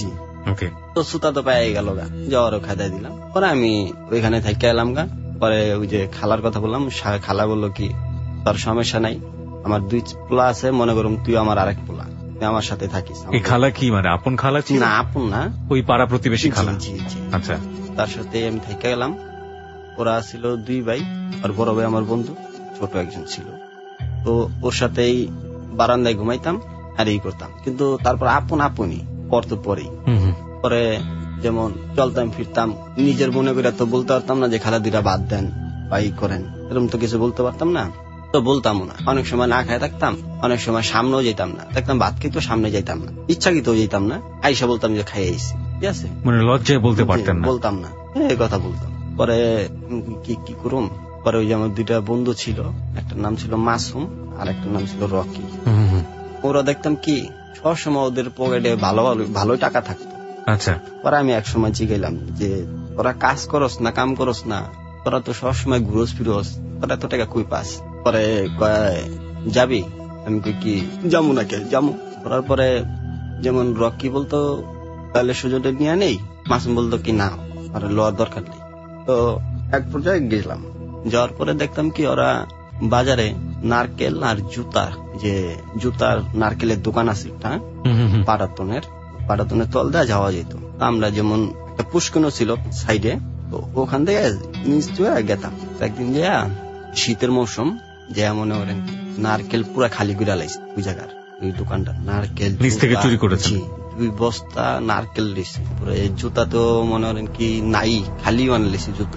ওকে, তো সুতা তো পেয়ে গেল গা, জ্বরও খাইতে দিলাম। পরে আমি ওইখানে থেকে এলাম গা। পরে ওই যে খালার কথা বললাম, খালা বললো কি তোর সমস্যা নাই, আমার দুই পোলা আছে, মনে করুন তুই আমার আরেক পোলা, তুই আমার সাথে থাকিস। এই খালা কি মানে আপন খালা ছিল? না আপন না, ওই পাড়া প্রতিবেশী খালা। জি জি। আচ্ছা, তার সাথে আমি থেকে গেলাম। ওরা ছিল দুই ভাই, আর বড় ভাই আমার বন্ধু, ছোট একজন ছিল। তো ওর সাথেই বারান্দায় ঘুমাইতাম আর এই করতাম। কিন্তু তারপর আপন আপনই পড়তো পরেই। পরে যেমন চলতাম ফিরতাম, নিজের মনে করে তো বলতে পারতাম না যে খালা দুইটা বাদ দেন বা ই করেন, এরকম তো কিছু বলতে পারতাম না, তো বলতাম না। অনেক সময় না খায় থাকতাম, অনেক সময় সামনেও যেতাম না, দেখতাম ভাত খেতে সামনে যাইতাম না, ইচ্ছাকৃতও যেতাম না, আইসা বলতাম যে খাই আইসি, ঠিক আছে, মানে লজ্জায় বলতে পারতেন না? বলতাম না, এই কথা বলতাম। পরে কি কি করুম, পরে ওই যে আমার দুইটা বন্ধু ছিল, একটা নাম ছিল মাসুম আর একটা নাম ছিল রকি। ওরা দেখতাম কি সবসময় ওদের পকেটে ভালো ভালো ভালোই টাকা থাকতো। আচ্ছা। পরে আমি এক সময় জিগাইলাম যে তোরা কাজ করস না, কাম করস না, তোরা তো সবসময় ঘুরোস ফিরোস, তোরা এত টাকা কই পাস? পরে যাবি? আমি কই কি যাবো না, কে যাবো? করার পরে যেমন রকি বলতো তাহলে সুযোগটা নিয়ে নেই, মাসুম বলতো কি না আর লওয়ার দরকার নেই। তো এক পর্যায়ে গেলাম, যাওয়ার পরে দেখতাম কি ওরা বাজারে নারকেল আর জুতা, যে জুতার নারকেলের দোকান আছে একটা পাটাতনের, পাটাতনের তল দেওয়া যাওয়া যেত। আমরা যেমন একটা পুষ্করণ ছিল সাইডে, তো ওখান থেকে নিচ দিয়ে গেতাম। একদিন যে শীতের মৌসুম, যে মনে করেন নারকেল পুরা খালি করে লাইছে ওই জায়গার ওই দোকানটা, নারকেল নিচ থেকে চুরি করেছে, দুই বস্তা নারকেল দিয়েছে। জুতা তো মনে করেন কি নাই, খালি আনলেছি জুতা,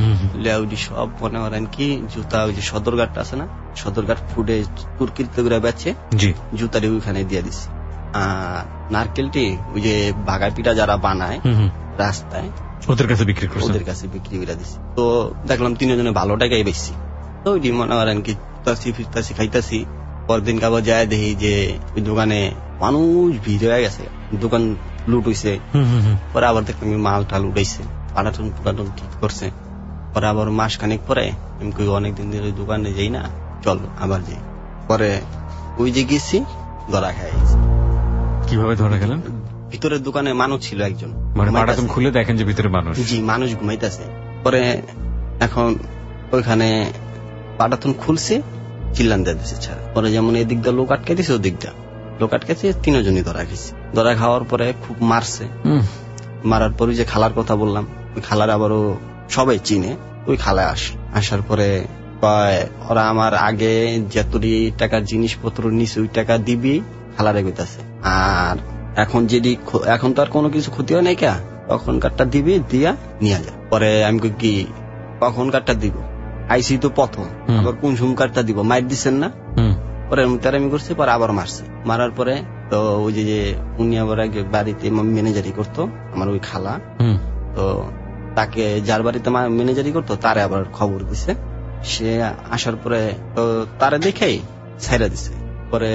সব মনে করেন কি জুতা ওই যে সদরঘাটটা আছে না, সদরঘাট ফুডে তুর্কিতে করে বেচে, জুতারি ওইখানে দিয়ে দিছে। আর নারকেলটি ওই যে বাগা পিঠা যারা বানায় রাস্তায়, ওদের কাছে বিক্রি করছে, ওদের কাছে বিক্রি করে দিছে। তো দেখলাম তিনজনে ভালো টাকাই বেশি। তো ওই মনে করেন কি ফিরতাছি ফিরতাছি খাইতাছি, পরদিন কাবার যায় দেখি যে ওই দোকানে মানুষ ভিড় হয়ে গেছে, দোকান লুট হইছে। পরে আবার দেখলাম মাল টাল উঠাইছে, পাটাটন পুটাটন ঠিক করছে। পরে আবার মাস খানিক পরে আমি কই অনেকদিন ধরে ওই দোকানে যাই না, চল আবার যাই। পরে ওই যে গেছি, ধরা খাই। কিভাবে ধরা গেলেন? ভিতরের দোকানে মানুষ ছিল একজন, মানে পাটাতন খুলে দেখেন যে ভিতরে মানুষ? জি, মানুষ ঘুমাইতেছে। পরে এখন ওইখানে পাটাতন খুলছে, চিল্লান দিয়ে দিচ্ছে ছাড়া। পরে যেমন এদিক দিয়ে লোক আটকে দিছে, ওদিক দিয়ে লোক আটকেছে, তিনজনই ধরা খেয়েছে। ধরা খাওয়ার পরে খুব মারছে, মারার পরে যে খালার কথা বললাম, ওই খালার আবারও সবাই চিনে। ওই খালা আস আসার পরে ওরা আমার আগে যতটি টাকার জিনিসপত্র নিছে ওই টাকা দিবি খালারে কইতাছে, আর এখন যদি এখন তো আর কোনো কিছু ক্ষতি হয় নাই, কে তখনকারটা দিবি, দিয়া নিয়ে যা। পরে আমি কি কখনকারটা দিব, আইসি তো প্রথম, আবার কোন সুমকারটা দিব, মাইর দিচ্ছেন না। পরে আমি করছি, পরে আবার মারছে। মারার পরে তো ওই যে উনি আবার বাড়িতে ম্যানেজারি করতো আমার ওই খালা, তো তাকে যার বাড়িতে ম্যানেজারি করতো তারে আবার খবর দিছে। সে আসার পরে তো তারে দেখেই ছাইরা দিছে। পরে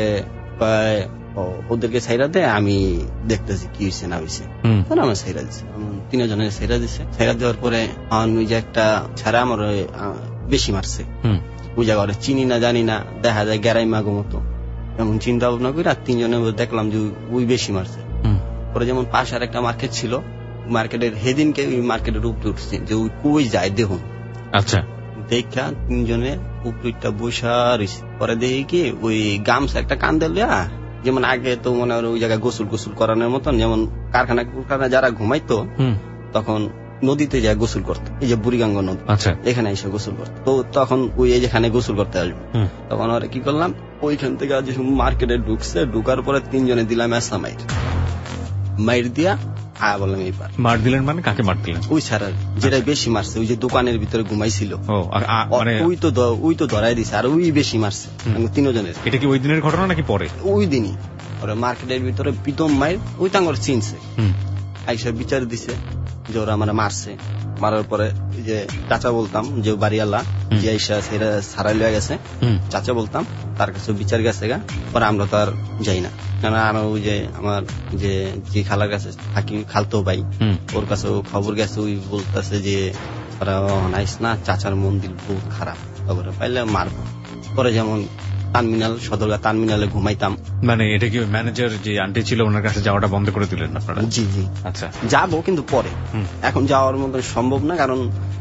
ওদেরকে ছাইরা দেয়, আমি দেখতেছি কি হয়েছে না হয়েছে, আমার ছাইরা দিছে, তিনজনের ছাইরা দিছে। ছাইরা দেওয়ার পরে ওই যে একটা ছাড়া আমার বেশি মারছে, ওই জায়গা চিনি না জানি না, দেখা যায় গ্যারাই মাগো মতো, এমন চিন্তা ভাবনা করি। আর তিনজনের দেখলাম যে ওই বেশি মারছে। পরে যেমন পাশে আর একটা মার্কেট ছিল, মার্কেটের হেদিনকে ওই মার্কেটের উপরে উঠছে যে ওই কই যায় দেখুন। আচ্ছা, দেখা তিনজনে উপরটা বসা রয়েছে। পরে দেখি কি ওই গামছা একটা কান্দে লিয়া, যেমন আগে তো মনে হয় ওই জায়গায় গোসল গোসল করানোর মতন, যেমন কারখানা কুরখানা যারা ঘুমাইতো তখন নদীতে যায় গোসল করতো, এই যে বুড়িগঙ্গা নদী, এখানে এসে গোসল করতো। তো তখন ওই যেখানে গোসল করতে আসবে, তখন ওরা কি করলাম, ওইখান থেকে মার্কেটে ঢুকছে, ঢুকার পরে তিনজনে দিলাম এসা মাইর, মাইর দিয়া আয়া বললাম এইবার। মার দিলেন মানে কাকে মার দিলেন? ওই ছাড়া যেটা বেশি মারছে, ওই যে দোকানের ভিতরে ঘুমাইছিল, ওই তো ওই তো ধরাই দিছে, আর ওই বেশি মারছে তিনজনের। এটা কি ওই দিনের ঘটনা নাকি পরে? ওই দিনই। ওরা মার্কেটের ভিতরে প্রীতম মাইর, ওই তাঙ্গর চিনছে, আইসা বিচার দিছে যে ওরা আমার মারছে। মারার পরে যে চাচা বলতাম যে বাড়িওয়ালা যে আইসা সেটা সারাই লয়ে গেছে, চাচা বলতাম, তার কাছে বিচার গেছে গা। পরে আমরা তো আর যাই না, কেন আমি ওই যে আমার যে যে খালার কাছে থাকি, খালতো ভাই, ওর কাছে খবর গেছে, ওই বলতেছে যে ওরা নাইস না, চাচার মন্দির বহুত খারাপ, তারপরে পাইলে মারবো। পরে যেমন টার্মিনাল, সদরঘাট টার্মিনালে ঘুমাইতাম। মানে এটা কি ম্যানেজার যে আন্টি ছিল ওনার কাছে যাওয়াটা বন্ধ করে দিলেন আপনারা? জি জি। আচ্ছা, যাবো কিন্তু পরে, এখন যাওয়ার মতো সম্ভব না, কারণ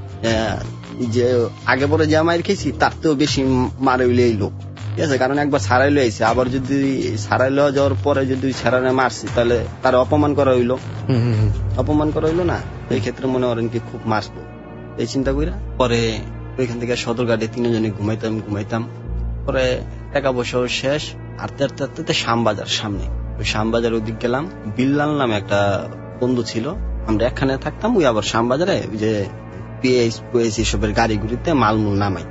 যে আগে পরে যা মায়ের খেয়েছি তার তো বেশি মারে হইলে এই লোক, ঠিক আছে। কারণ একবার ছাড়াই লইছে, আবার যদি ছাড়াই লওয়া যাওয়ার পরে যদি ছাড়ানে মারছি তাহলে তার অপমান করা হইলো, অপমান করা হইলো না। এই ক্ষেত্রে মনে করেন কি খুব মারতো, এই চিন্তা কইরা পরে ওইখান থেকে সদরঘাটে তিনজনে ঘুমাইতাম ঘুমাইতাম পরে টাকা পয়সাও শেষ। আস্তে আস্তে আস্তে শ্যামবাজার সামনে, ওই শ্যামবাজার ওদিক গেলাম। বিল্লাল নামে একটা বন্ধু ছিল, আমরা একখানে থাকতাম। ওই আবার শ্যামবাজারে ওই যে পিএস পিএস এসবের গাড়িগুলিতে মালমূল নামাই।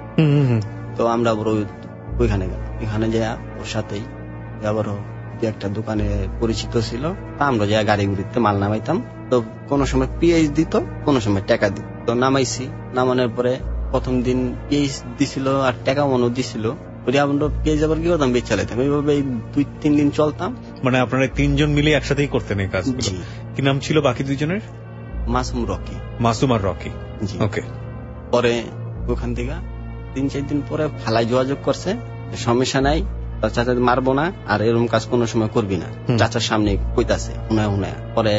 তো আমরা আবার ওইখানে গেলাম, ওইখানে যা ওর সাথেই আবারও একটা দোকানে পরিচিত ছিল, আমরা যা গাড়িগুলিতে মাল নামাইতাম। তো কোনো সময় পিএইচ দিত, কোনো সময় টাকা দিত। তো নামাইছি, নামানোর পরে প্রথম দিন পিএইচ দিছিল আর টাকা মনে দিছিল। আমরা পেয়ে যাবার কি করতাম, বেচ চালাইতাম। এইভাবে দুই তিন দিন চলতাম। মানে আপনারা তিনজন মিলে একসাথেই করতেন এই কাজগুলো? কি নাম ছিল বাকি দুইজনের? মাসুম রকি। মাসুম আর রকি, ওকে। পরে ওখান থেকে তিন চার দিন পরে ফালাই যোগাযোগ করছে, সমস্যা নাই, তার চাচা মারবো না আর এরকম কাজ কোনো সময় করবি না, চাচার সামনে কইতাছে হুনায় হুনায়। পরে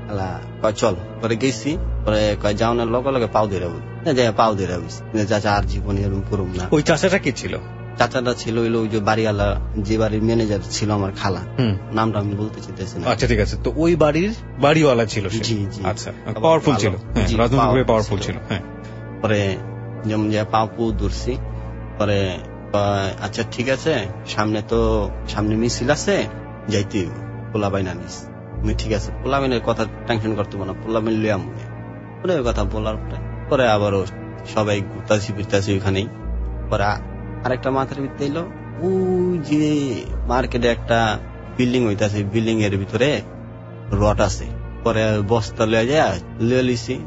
কয় চল, পরে গেছি। পরে কয় যাওয়ানোর লগে লগে পাও দিয়ে রাখবো, পাও দিয়ে রাখবি চাচা, আর জীবনে এরকম করুম না। ওই চাচাটা কি ছিল? চাচাটা ছিল হইলো ওই যে বাড়িওয়ালা, যে বাড়ির ম্যানেজার ছিল আমার খালা, নামটা আমি বলতে চাইতেছি না। আচ্ছা ঠিক আছে, তো ওই বাড়ির বাড়িওয়ালা ছিল। জি জি। আচ্ছা, পাওয়ারফুল ছিল, রাজনৈতিকভাবে পাওয়ারফুল ছিল। হ্যাঁ। পরে যেমন যে পাও পু ধরছি, পরে আচ্ছা ঠিক আছে, সামনে তো সামনে মিছিল আছে, যাইতে পোলাবাইন আনিস। আমি ঠিক আছে, পোলাবাইনের কথা টেনশন করতে না, পোলাবাইন লইয়া মনে পরে ওই কথা বলার পরে পরে আবারও সবাই ঘুরতাছি ফিরতাছি ওইখানেই। পরে আরেকটা মাথার ভিতরে এলো, ওই যে মার্কেটে একটা বিল্ডিং হইতাছে, বিল্ডিং এর ভিতরে রড আছে। পরে বস্তা লইয়া যায় লইয়া লিছি,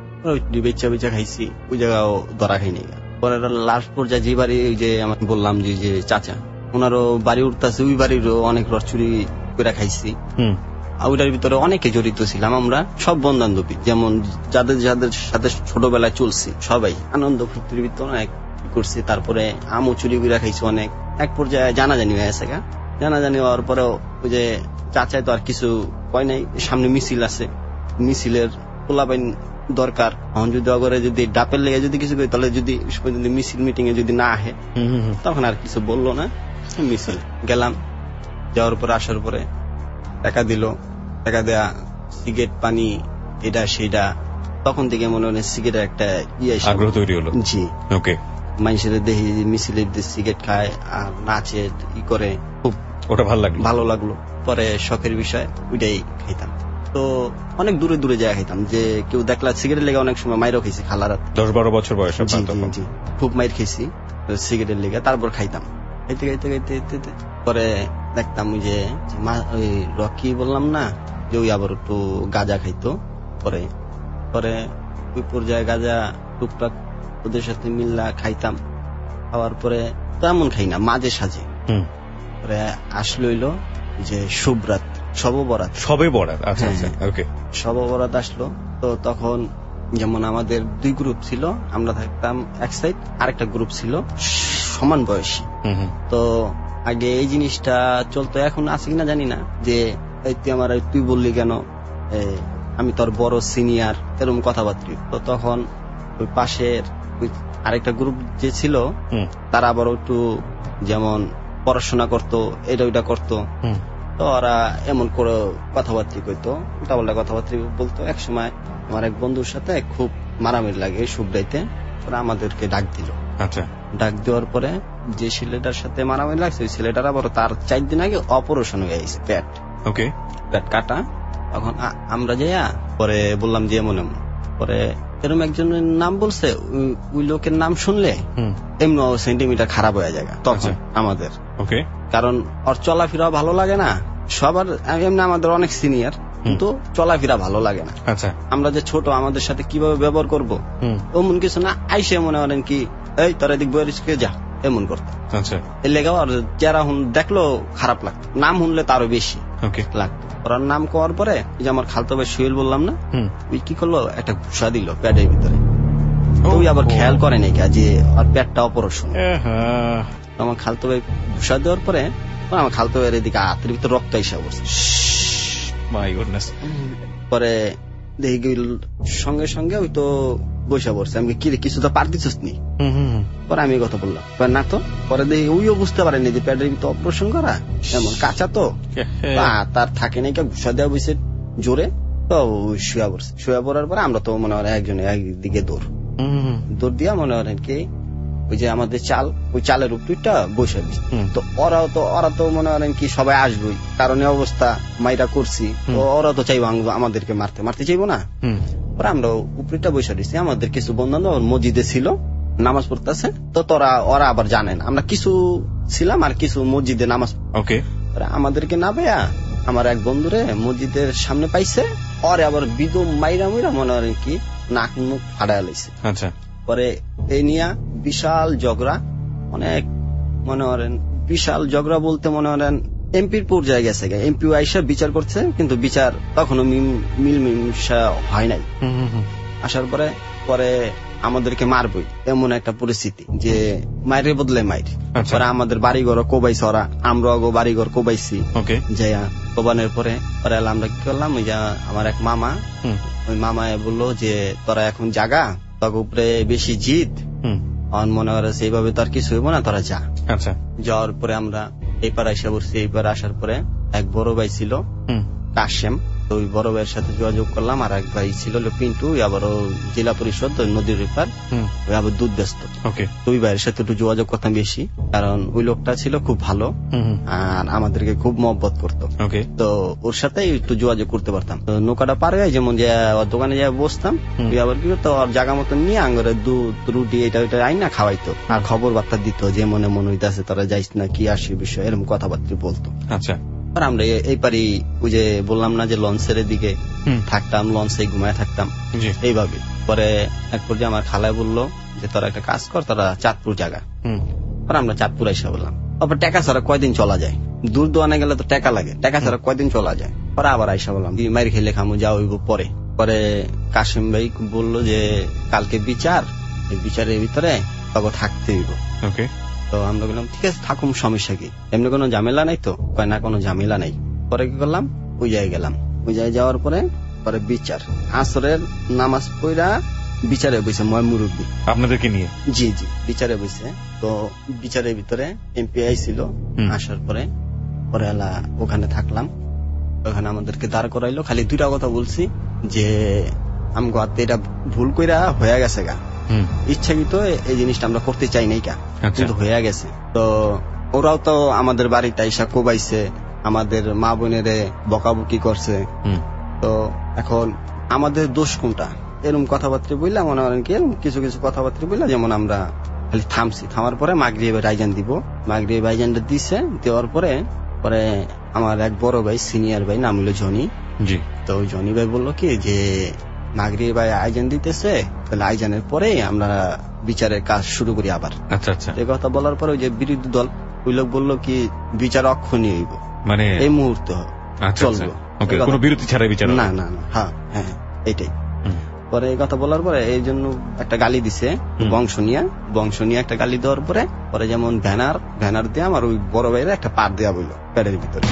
বেচা বেচা খাইছি, ওই জায়গাও ধরা খাইনি। পরে লাস্ট পর্যায়ে যে বাড়ি ওই যে আমার বললাম যে যে চাচা, ওনারও বাড়ি উঠতেছে, ওই বাড়িরও অনেক রড চুরি করে খাইছি। ওইটার ভিতরে অনেকে জড়িত ছিলাম আমরা, সব বন্ধু বান্ধবী, যেমন যাদের যাদের সাথে ছোটবেলায় চলছি সবাই আনন্দ ফুর্তির ভিতরে অনেক করছি। তারপরে আমও চুরি করে খাইছি অনেক। এক পর্যায়ে জানাজানি হয়ে গেছে, জানাজানি হওয়ার পরেও ওই যে চাচাই তো আর কিছু কয় নাই, সামনে মিছিল আছে, মিছিলের পোলাপাইন দরকার। এখন যদি অগরে যদি ডাপের লেগে যদি কিছু করি, তাহলে যদি মিছিল মিটিং এ যদি না আহে তখন আর কিছু বললো না। মিছিল গেলাম, যাওয়ার পরে আসার পরে টাকা দিল, টাকা দেয়া সিগারেট পানি এটা সেটা, তখন থেকে মনে হয় সিগারেটের একটা ইয়ে আগ্রহ তৈরি হলো। জি, ওকে। মানুষের দেখি মিছিলের সিগারেট খায় আর নাচে ই করে, খুব ওটা ভালো লাগলো, ভালো লাগলো। পরে শখের বিষয় ওইটাই খাইতাম। তো অনেক দূরে দূরে যায় খাইতাম, যে কেউ দেখলা সিগারেট লেগে অনেক সময় মাইরও খেয়েছি খালারাত, দশ বারো বছর বয়স। জি, খুব মাইর খেয়েছি সিগারেটের লেগে। তারপর খাইতাম, খাইতে খাইতে খাইতে খাইতে পরে দেখতাম ওই যে ওই রকি বললাম না, যে ওই আবার একটু গাঁজা খাইতো। পরে পরে ওই পর্যায়ে গাঁজা টুকটাক ওদের সাথে মিল্লা খাইতাম। খাওয়ার পরে তেমন খাই না, মাঝে সাঝে। পরে আসলো হইলো যে শুভরাত, শবে বরাত, শবে বরাত। আচ্ছা ওকে, শবে বরাত আসলো। তো তখন যেমন আমাদের দুই গ্রুপ ছিল, আমরা থাকতাম এক সাইড, আরেকটা গ্রুপ ছিল সমান বয়সী। তো আগে এই জিনিসটা চলতো, এখন আছে কিনা জানি না, যে তুই আমার তুই বললি কেন, আমি তোর বড় সিনিয়র, এরকম কথাবার্তা। তো তখন ওই পাশের আরেকটা গ্রুপ যে ছিল তারা আবার একটু যেমন পড়াশোনা করতো, এটা ওইটা করতো, তো ওরা এমন করে কথাবার্তা কইতো, উল্টা পাল্টা কথাবার্তা বলতো। এক সময় আমার এক বন্ধুর সাথে খুব মারামারি লাগে সুবরাইতে, ওরা আমাদেরকে ডাক দিল। আচ্ছা, ডাক দেওয়ার পরে যে ছেলেটার সাথে মারামারি লাগছে, ওই ছেলেটার আবার তার চার দিন আগে অপারেশন হয়ে গেছে, পেট, ওকে, পেট কাটা। তখন আমরা যাইয়া পরে বললাম যে এমন এমন, পরে এরকম একজনের নাম বলছে, ওই লোকের নাম শুনলে এমনি সেন্টিমিটার খারাপ হয়ে যায় তখন আমাদের, ওকে, কারণ ওর চলাফেরা ভালো লাগে না। সবার এমনি আমাদের অনেক সিনিয়র, কিন্তু চলাফেরা ভালো লাগে না। আচ্ছা, আমরা যে ছোট, আমাদের সাথে কিভাবে ব্যবহার করবো এমন কিছু না, আইসে মনে করেন কি এই তোরা দিক বয়সকে যা, এমন করতো। আচ্ছা, এর লেগে আর যারা দেখলো খারাপ লাগতো, নাম শুনলে তারও বেশি লাগতো। ওর নাম করার পরে যে আমার খালতো ভাই সুহেল বললাম না, ওই কি করলো, একটা ঘুষা দিল প্যাডের ভিতরে। ওই আবার খেয়াল করে নাই যে আর পেটটা অপারেশন। আহা, আমার খালতো ভাই ঘুষা দেওয়ার পরে আমার খালতো ভাইয়ের এদিকে হাতের ভিতরে রক্ত এসে পড়ছে। My goodness. পরে দেখি গেল সঙ্গে সঙ্গে ওই তো বসে পড়ছে। আমি কি রে, কিছু তো পার দিচ্ছিস নি? হুম হুম হুম। পরে আমি কথা বললাম কয় না তো। পরে দেখি ওইও বুঝতে পারেনি যে পেটের ভিতরে অপারেশন করা, এমন কাঁচা তো তা তার থাকে নাই, ঘুষা দেওয়া বসে জোরে, তো শুয়া পড়ছে। শুয়া পড়ার পরে আমরা তো মনে হয় একজন একদিকে দৌড় হুম হুম দৌড় দিয়া মনে করেন কি ওই যে আমাদের চাল, ওই চালের উপরটা বসে দিচ্ছে। তো ওরাও তো ওরা তো মনে করেন কি সবাই আসবেই, কারণ এই অবস্থা মাইরা করছি, তো ওরা তো চাইবো আমাদেরকে মারতে মারতে চাইবো না। পরে আমরা উপরটা বসে দিচ্ছি। আমাদের কিছু বন্ধু মসজিদে ছিল, নামাজ পড়তেছে, তো তোরা ওরা আবার জানে না আমরা কিছু ছিলাম আর কিছু মসজিদে নামাজ। ওকে। আমাদেরকে না পেয়া আমার এক বন্ধুরে মসজিদের সামনে পাইছে, ওরে আবার বিদম মাইরা মাইরা মনে করেন কি নাক মুখ ফাড়ায় লাইছে। আচ্ছা। পরে এই নিয়ে বিশাল ঝগড়া, অনেক মনে করেন বিশাল ঝগড়া বলতে মনে করেন এমপির পুর জায়গা গেছে, এমপি আইসা বিচার করছে, কিন্তু বিচার তখনও মিল মিশা হয় নাই। আসার পরে পরে আমাদেরকে মারবই এমন একটা পরিস্থিতি যে মায়ের বদলে মায়ের। পরে আমাদের বাড়িঘর কোবাইছে ওরা, আমরা বাড়িঘর কোবাইছি। যাইয়া কোবানোর পরে পরে আমরা কি করলাম, ওই যে আমার এক মামা, ওই মামায় বললো যে তোরা এখন জাগা, তোর উপরে বেশি জিদ, মনে করে সেইভাবে তো আর কিছু হইব না, তোরা যা। আচ্ছা। যাওয়ার পরে আমরা এই পাড়া এসে বসছি। এই পাড়া আসার পরে এক বড় ভাই ছিল কাশেম, তো ওই বড় ভাইয়ের সাথে যোগাযোগ করলাম। আর এক ভাই ছিল পিন্টু, আবারও জেলা পরিষদ নদীর পার, ওই আবার দুধ ব্যস্ত। ওই ভাইয়ের সাথে একটু যোগাযোগ করতাম বেশি, কারণ ওই লোকটা ছিল খুব ভালো আর আমাদেরকে খুব মহব্বত করতো, তো ওর সাথে একটু যোগাযোগ করতে পারতাম। তো নৌকাটা পার হয়ে যেমন যে দোকানে যাই বসতাম, ওই আবার কি করতো ওর জায়গা মতন নিয়ে আঙ্গরে দুধ রুটি এটা ওইটা আইন না খাওয়াইতো, আর খবর বার্তা দিত যে মনে মনে হইতেছে তারা যাইস না, কি আসি বিষয়, এরকম কথাবার্তা বলতো। আচ্ছা। আর আমরা এই পারি ওই যে বললাম না যে লঞ্চের দিকে থাকতাম, লঞ্চে ঘুমায় থাকতাম এইভাবে। পরে এক পর্যায়ে আমার খালায় বললো যে তোরা একটা কাজ কর, তোরা চাঁদপুর জায়গা। পরে আমরা চাঁদপুর আইসা বললাম। তারপর টাকা ছাড়া কয়দিন চলা যায়, দূর দোয়ানে গেলে তো টাকা লাগে, টাকা ছাড়া কয়দিন চলা যায়। পরে আবার আইসা বললাম মাইর খেলে খামু যা হইব পরে। পরে কাশিম ভাই বললো যে কালকে বিচার, এই বিচারের ভিতরে তখন থাকতে হইব। ওকে। তো আমরা বললাম ঠিক আছে থাকুম, সমস্যা কি, এমনি কোনো ঝামেলা নাই তো? কয় না কোনো ঝামেলা নাই। পরে কি করলাম, ওই জায়গায় গেলাম। ওই জায়গায় যাওয়ার পরে পরে বিচার আসরের নামাজ পড়া বিচারে বসে ময় মুরব্বী আপনাদেরকে নিয়ে। জি জি বিচারে বসে। তো বিচারের ভিতরে এমপি আইছিল, আসার পরে পরে এলা ওখানে থাকলাম। ওখানে আমাদেরকে দাঁড় করাইলো, খালি দুইটা কথা বলছি যে আমগো হাতে এটা ভুল কইরা হয়ে গেছে গা, ইচ্ছাকৃত এই জিনিসটা আমরা করতে চাই নাই কা, কিন্তু হয়ে গেছে। তো ওরাও তো আমাদের বাড়িতে আইসা কোবাইছে, আমাদের মা বোনেরে বকাবকি করছে। তো এখন আমাদের দোষ কোনটা? এরকম কথাবার্তা বললাম মনে করেন কি কিছু কিছু কথাবার্তা বললাম, যেমন আমরা খালি থামছি, থামার পরে মাগরিবের আইজান দিব, মাগরিবের আইজানটা দিছে। দেওয়ার পরে পরে আমার এক বড় ভাই সিনিয়র ভাই, নাম হলো জনি। জি। তো ওই জনি ভাই বললো কি যে মাগরিব ভাই আইজান দিতেছে, তাহলে আইজানের পরে আমরা বিচারের কাজ শুরু করি আবার। আচ্ছা আচ্ছা। এই কথা বলার পরে ওই যে বিরোধী দল ওই লোক বললো কি বিচার অক্ষুণ্ণ হইব, মানে এই মুহূর্তে চলবো, কোনো বিরতি ছাড়াই বিচার না না না। হ্যাঁ হ্যাঁ এইটাই। পরে এই কথা বলার পরে এই জন্য একটা গালি দিছে বংশ নিয়ে, বংশ নিয়ে একটা গালি দেওয়ার পরে পরে যেমন ব্যানার ব্যানার দিয়ে আমার ওই বড় ভাইয়ের একটা পার দেওয়া বললো প্যাডের ভিতরে।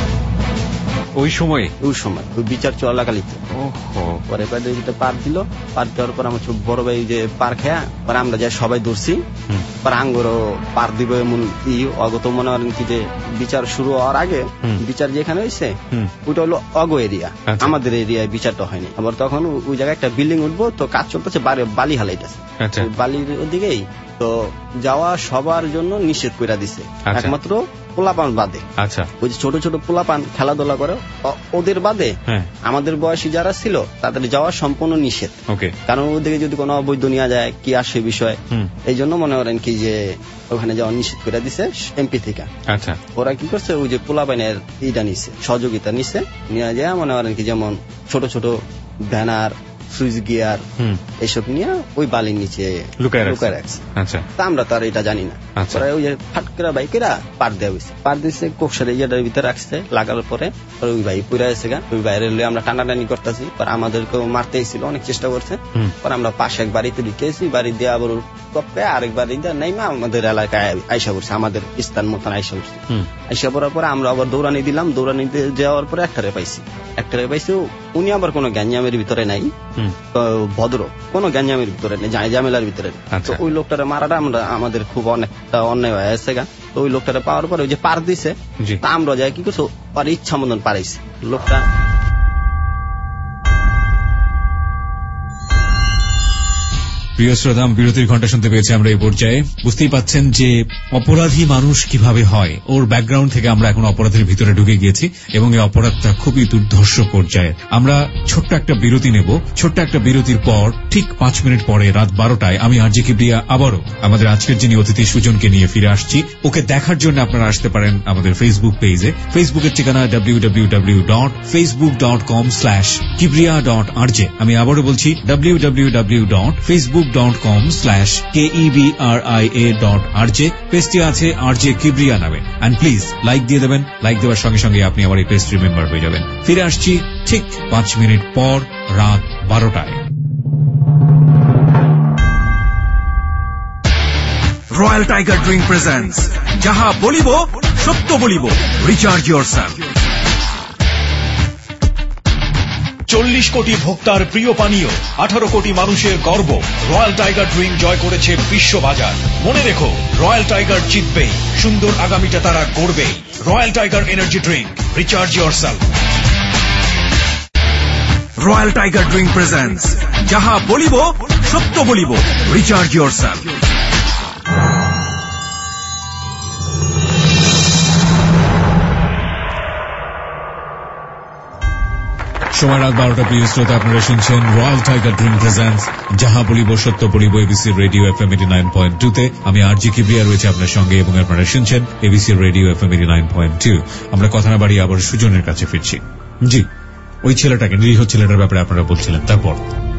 ওই সময় ওই সময় ওই বিচার চলাকালিতে পরে প্যাডের ভিতরে পার দিল। পার দেওয়ার পর আমার বড় ভাই যে পার খেয়া পরে আমরা যাই সবাই দৌড়ছি, পরে আঙ্গরও পার দিব এমন ই অগত মনে করেন কি যে বিচার শুরু হওয়ার আগে বিচার যেখানে হয়েছে ওইটা হলো অগ এরিয়া, আমাদের এরিয়ায় বিচারটা হয়নি। আবার তখন ওই জায়গায় একটা বিল্ডিং উঠবো, তো কাজ চলতেছে, বালি হালাইতেছে বালির ওদিকেই, তো যাওয়া সবার জন্য নিষেধ করে দিছে, একমাত্র পোলাপান বাদে। আচ্ছা। ওই যে ছোট ছোট পোলাপান খেলাধুলা করে ওদের বাদে আমাদের বয়সী যারা ছিল তাদের যাওয়া সম্পূর্ণ নিষেধ, কারণ ওদিকে যদি কোনো অবৈধ নিয়ে যায় কি আসে বিষয়, এই জন্য মনে করেন কি যে ওখানে যাওয়া নিষেধ করে দিছে এমপি থেকে। আচ্ছা। ওরা কি করছে ওই যে পোলাপানের ইটা নিছে, সহযোগিতা নিছে, নিয়ে যায় মনে করেন কি যেমন ছোট ছোট ব্যানার সুইচ গিয়ার এসব নিয়ে ওই বালির নিচে লুকায় রাখছে। আচ্ছা, তা আমরা তো আর এটা জানি না। পরে ওই যে ফাটকেরা বাইকেরা পার দেওয়া হয়েছে, পার দিচ্ছে কোকসারে ইয়াটার ভিতরে রাখছে, লাগার পরে ওই ভাই পুরা এসে গা, ওই বাইরে আমরা টানাটানি করতেছি, পরে আমাদেরকেও মারতে এসেছিল, অনেক চেষ্টা করছে। পরে আমরা পাশে এক বাড়িতে ঢুকেছি, বাড়ি দিয়ে আবার টপকে আরেক বাড়ি দিয়ে নাইমা আমাদের এলাকায় আইসা পড়ছে, আমাদের স্থান মতন আইসা পড়ছে। আইসা পড়ার পরে আমরা আবার দৌড়ানি দিলাম, দৌড়ানি যাওয়ার পরে একটারে পাইছি, একটারে পাইছি। উনি আবার কোনো গ্যাঞ্জামের ভিতরে নাই, ভদ্র, কোনো গ্যাঞ্জামের ভিতরে নেই, ঝামেলার ভিতরে। তো ওই লোকটারে মারাটা আমরা আমাদের খুব অনেকটা অন্যায় হয়ে আছে গা। তো ওই লোকটারে পাওয়ার পরে ওই যে পার দিছে, তা আমরা যাই কি করছো আর ইচ্ছা মতন পারাইছি লোকটা। প্রিয় শ্রোতা, বিরতির ঘণ্টা শুনতে পেয়েছি আমরা এই পর্যায়ে। বুঝতেই পাচ্ছেন যে অপরাধী মানুষ কিভাবে হয়, ওর ব্যাকগ্রাউন্ড থেকে আমরা এখন অপরাধের ভিতরে ঢুকে গিয়েছি এবং এই অপরাধটা খুবই দুর্ধর্ষ পর্যায়ে। আমরা ছোট্ট একটা বিরতি নেব। ছোট্ট একটা বিরতির পর ঠিক পাঁচ মিনিট পরে রাত বারোটায় আমি আরজি কিবরিয়া আবারও আমাদের আজকের যিনি অতিথি সুজনকে নিয়ে ফিরে আসছি। ওকে দেখার জন্য আপনারা আসতে পারেন আমাদের ফেসবুক পেজে। ফেসবুকের ঠিকানা W W W dot Facebook dot com slash Kibria dot RJ. আমি আবারও বলছি W W W dot Facebook dot com slash K E B R I A dot RJ. পেজটি আছে আরজে কিবরিয়া নামে। অ্যান্ড প্লিজ লাইক দিয়ে দেবেন। লাইক দেওয়ার সঙ্গে সঙ্গে আপনি আমার এই পেজটির মেম্বার হয়ে যাবেন। ফিরে আসছি ঠিক পাঁচ মিনিট পর রাত বারোটায়। রয়্যাল টাইগার ড্রিঙ্ক প্রেজেন্টস যাহা বলিব সত্য বলিব, রিচার্জ ইয়োরসেলফ। চল্লিশ কোটি ভোক্তার প্রিয় পানীয়, আঠারো কোটি মানুষের গর্ব, রয়্যাল টাইগার ড্রিঙ্ক জয় করেছে বিশ্ববাজার। মনে রেখো, রয়্যাল টাইগার জিতবেই, সুন্দর আগামীটা তারা গড়বেই। Royal Tiger energy drink, recharge yourself. Royal Tiger drink presents যাহা বলিব সত্য বলিব, রিচার্জ ইয়োরসেলফ। সময় রাত বারোটা। প্রিয় শ্রোতা, আপনারা শুনছেন রয়্যাল টাইগার ড্রিঙ্ক প্রেজেন্টস যাহা বলিব সত্য বলিব, ABC radio FM eighty nine point two তে। আমি আরজি কিবরিয়া রয়েছে আপনার সঙ্গে এবং আপনারা শুনছেন ABC radio FM eighty nine point two. আমরা কথা না বাড়িয়ে আবার সুজনের কাছে ফিরছি। জি, ওই ছেলেটাকে, নিরীহ ছেলেটার ব্যাপারে আপনারা বলছিলেন। তারপর